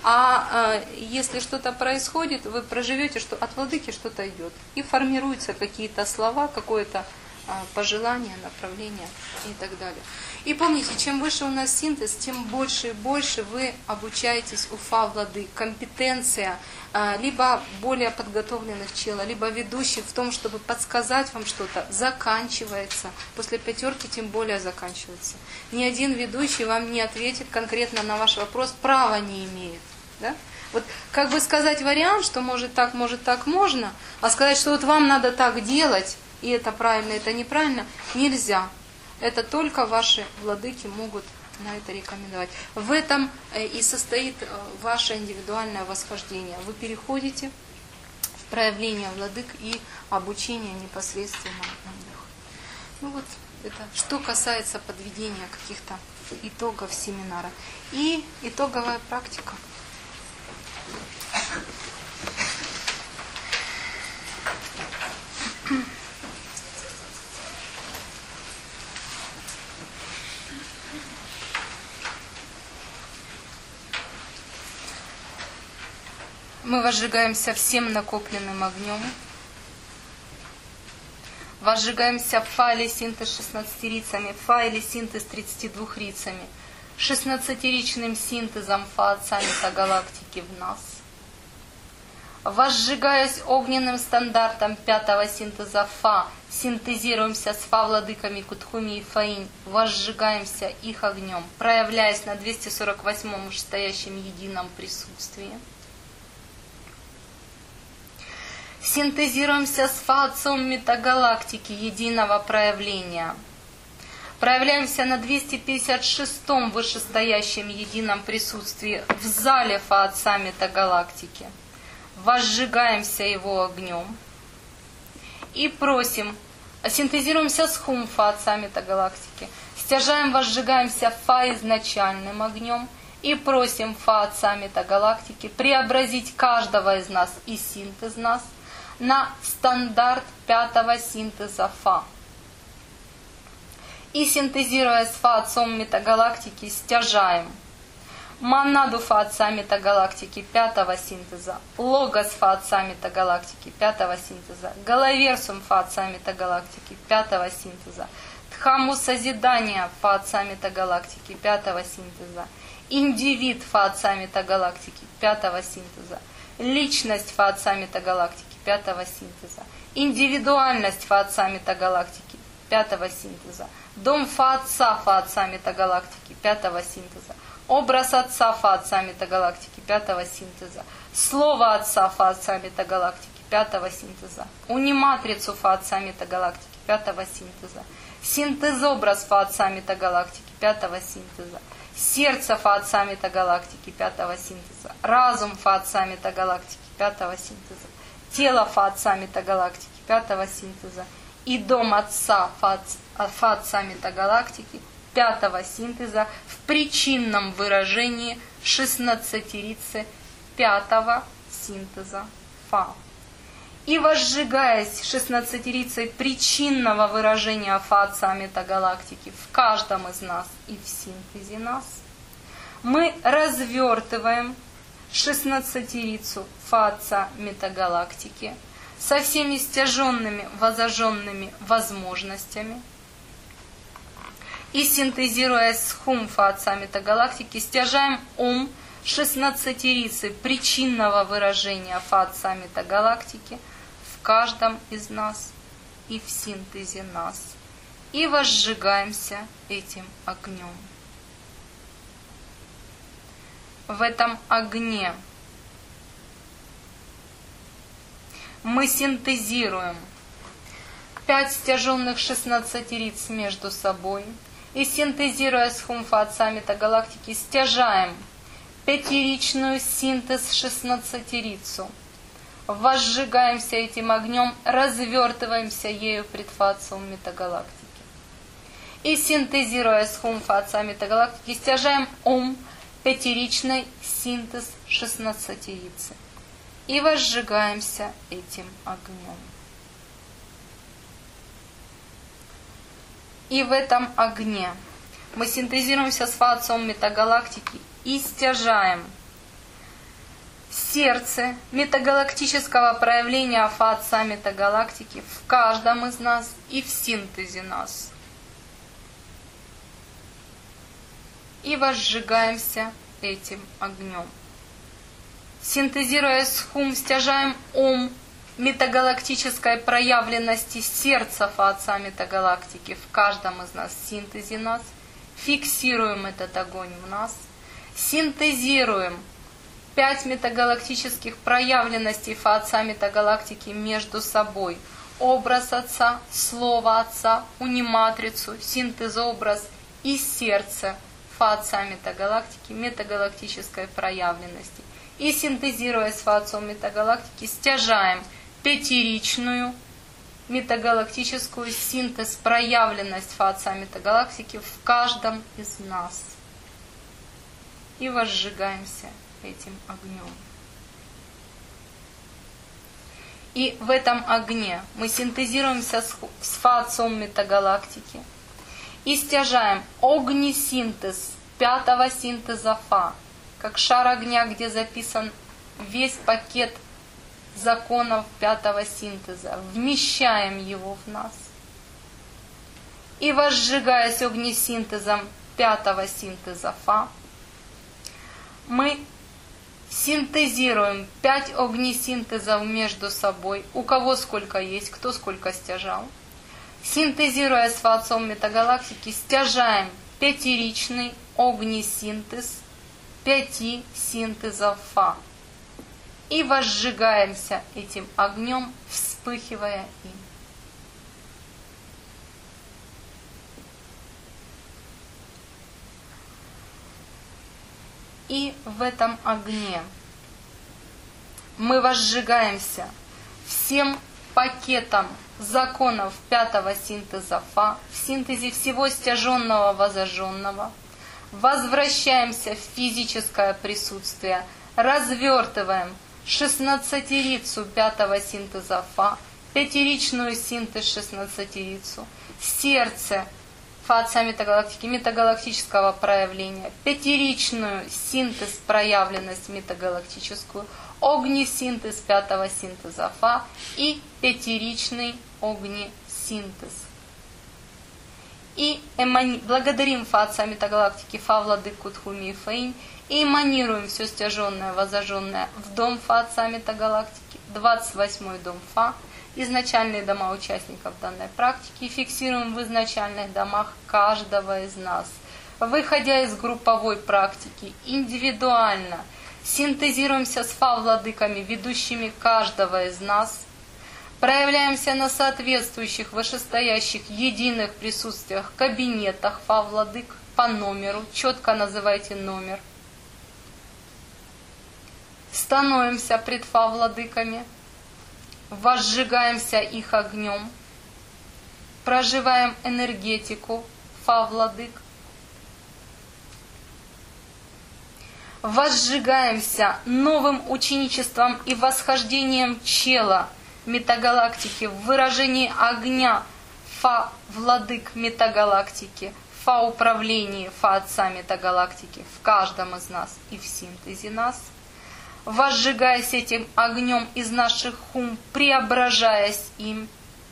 S1: А если что-то происходит, вы проживете, что от владыки что-то идет. И формируются какие-то слова, какое-то пожелание, направление и так далее. И помните, чем выше у нас синтез, тем больше и больше вы обучаетесь уфа владык, компетенция либо более подготовленных чела, либо ведущих в том, чтобы подсказать вам что-то, заканчивается. После 5 тем более заканчивается. Ни один ведущий вам не ответит конкретно на ваш вопрос, права не имеет. Да? Вот как бы сказать вариант, что может так, можно, а сказать, что вот вам надо так делать, и это правильно, это неправильно, нельзя. Это только ваши владыки могут на это рекомендовать. В этом и состоит ваше индивидуальное восхождение. Вы переходите в проявление владык и обучение непосредственно на них. Это что касается подведения каких-то итогов семинара. И итоговая практика. Мы возжигаемся всем накопленным огнем. Возжигаемся фа или синтез 16-рицами, фа или синтез 32-рицами, 16-ричным синтезом фа от саммита галактики в нас. Возжигаясь огненным стандартом 5-го синтеза фа, синтезируемся с фа-владыками Кутхуми и Фаинь, возжигаемся их огнем, проявляясь на 248-м вышестоящем едином присутствии. Синтезируемся с Фа-Отцом метагалактики единого проявления. Проявляемся на 256-м вышестоящем едином присутствии в зале Фа-Отца метагалактики. Возжигаемся его огнем. И просим, синтезируемся с Хум Фа-Отца метагалактики. Стяжаем, возжигаемся Фа изначальным огнем. И просим Фа-Отца метагалактики преобразить каждого из нас и синтез нас на стандарт 5-го синтеза Фа. И синтезируя с Фа-Отцом метагалактики, стяжаем монаду Фа-Отца метагалактики 5-го синтеза, логос Фа-Отца метагалактики 5-го синтеза, головерсум Фа-Отца метагалактики 5-го синтеза, дхамму созидания Фа-Отца метагалактики 5-го синтеза, индивид Фа-Отца метагалактики 5-го синтеза, личность Фа-Отца метагалактики 5-го синтеза, индивидуальность Фа-Отца метагалактики 5-го синтеза, дом Фа-Отца метагалактики 5-го синтеза, образ Отца Фа-Отца метагалактики 5-го синтеза, слово Отца Фа-Отца метагалактики 5-го синтеза, униматрицу Фа-Отца метагалактики 5-го синтеза, синтез-образ Фа-Отца метагалактики 5-го синтеза, сердце Фа-Отца метагалактики 5-го синтеза, разум Фа-Отца метагалактики 5-го синтеза, тело Фа-Отца метагалактики 5-го синтеза и дом Отца Фа-Отца метагалактики 5-го синтеза в причинном выражении 16-рицы 5-го синтеза Фа. И возжигаясь 16-рицей причинного выражения Фа-Отца метагалактики в каждом из нас и в синтезе нас, мы развертываем 16-рицу Фа-Отца метагалактики со всеми стяженными, возожженными возможностями и, синтезируя с Хум Фа-Отца метагалактики, стяжаем Ом 16-рицы причинного выражения Фа-Отца метагалактики в каждом из нас и в синтезе нас, и возжигаемся этим огнем. В этом огне мы синтезируем 5 стяженных 16-риц между собой и, синтезируя с Хум Фа-Отца метагалактики, стяжаем 5-ричную синтез 16-рицу. Возжигаемся этим огнем, развертываемся ею пред Фа-Отцом метагалактики. И, синтезируя с Хум Фа-Отца метагалактики, стяжаем Ом 5-ричный синтез 16-рицы. И возжигаемся этим огнем. И в этом огне мы синтезируемся с Фа-Отцом метагалактики и стяжаем сердце метагалактического проявления Фа-Отца метагалактики в каждом из нас и в синтезе нас. И возжигаемся этим огнем. Синтезируя с Хум, стяжаем Ом метагалактической проявленности сердца Фа-Отца метагалактики в каждом из нас, в синтезе нас. Фиксируем этот огонь в нас. Синтезируем 5 метагалактических проявленностей Фа-Отца метагалактики между собой. Образ Отца, слово Отца, униматрицу, синтез-образ и сердце Фа-Отца метагалактики, метагалактической проявленности. И, синтезируя с Фа-Отцом метагалактики, стяжаем 5-ричную метагалактическую синтез, проявленность Фа Отца Метагалактики в каждом из нас. И возжигаемся этим огнем. И в этом огне мы синтезируемся с Фа Отцом Метагалактики и стяжаем огнесинтез пятого синтеза Фа, как шар огня, где записан весь пакет законов пятого синтеза. Вмещаем его в нас. И возжигаясь огнесинтезом пятого синтеза Фа, мы синтезируем 5 огнесинтезов между собой, у кого сколько есть, кто сколько стяжал. Синтезируя с Фа Отцом Метагалактики, стяжаем пятеричный огнесинтез 5 синтезов Фа. И возжигаемся этим огнем, вспыхивая им. И в этом огне мы возжигаемся всем пакетом законов пятого синтеза Фа, в синтезе всего стяженного, возожженного, возвращаемся в физическое присутствие, развертываем 16-рицу пятого синтеза Фа, пятеричную синтез 16-рицу, сердце Фа Отца Метагалактики, метагалактического проявления, пятеричную синтез, проявленность метагалактическую, огнесинтез пятого синтеза Фа и пятеричный огнесинтез. И благодарим Фа Отца Метагалактики, Фа Владыку Тхуми и Фаинь, и эманируем все стяженное, возожженное в дом Фа Отца Метагалактики, 28-й дом Фа, изначальные дома участников данной практики, и фиксируем в изначальных домах каждого из нас. Выходя из групповой практики, индивидуально синтезируемся с Фа-владыками, ведущими каждого из нас, проявляемся на соответствующих вышестоящих единых присутствиях, кабинетах Фа-владык по номеру, четко называйте номер, становимся пред Фа-владыками, возжигаемся их огнем, проживаем энергетику Фа-владык, возжигаемся новым ученичеством и восхождением чела метагалактики в выражении огня Фа-владык метагалактики, Фа-управлении Фа Отца Метагалактики в каждом из нас и в синтезе нас, возжигаясь этим огнем из наших хум, преображаясь им,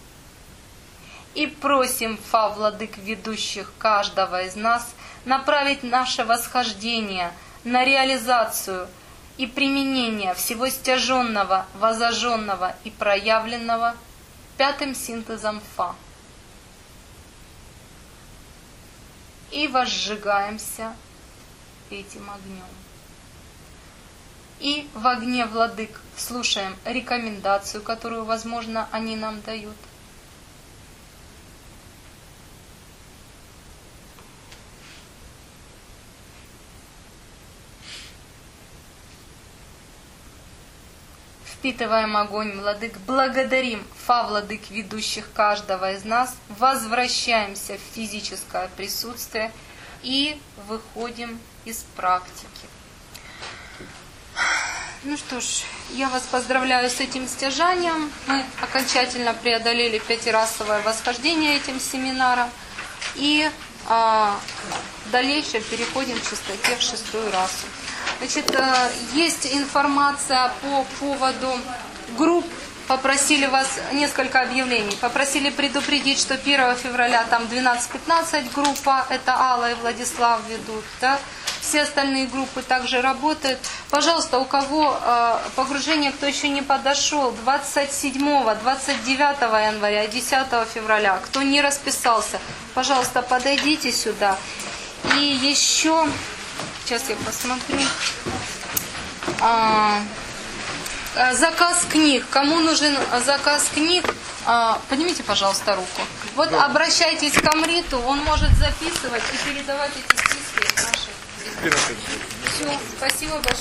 S1: и просим Фа-владык ведущих каждого из нас направить наше восхождение на реализацию и применение всего стяженного, возожженного и проявленного пятым синтезом Фа. И возжигаемся этим огнем. И в огне владык слушаем рекомендацию, которую, возможно, они нам дают. Впитываем огонь владык, благодарим Фа-владык, ведущих каждого из нас, возвращаемся в физическое присутствие и выходим из практики. Ну что ж, я вас поздравляю с этим стяжанием. Мы окончательно преодолели пятирасовое восхождение этим семинаром. И дальше переходим в чистоте в шестую расу. Значит, есть информация по поводу групп. Попросили вас, несколько объявлений, попросили предупредить, что 1 февраля там 12-15 группа, это Алла и Владислав ведут, да? Все остальные группы также работают. Пожалуйста, у кого погружение, кто еще не подошел, 27, 29 января, 10 февраля, кто не расписался, пожалуйста, подойдите сюда. И еще, сейчас я посмотрю, заказ книг. Кому нужен заказ книг, поднимите, пожалуйста, руку. Вот обращайтесь к Амриту, он может записывать и передавать эти списки наших. Все, спасибо большое.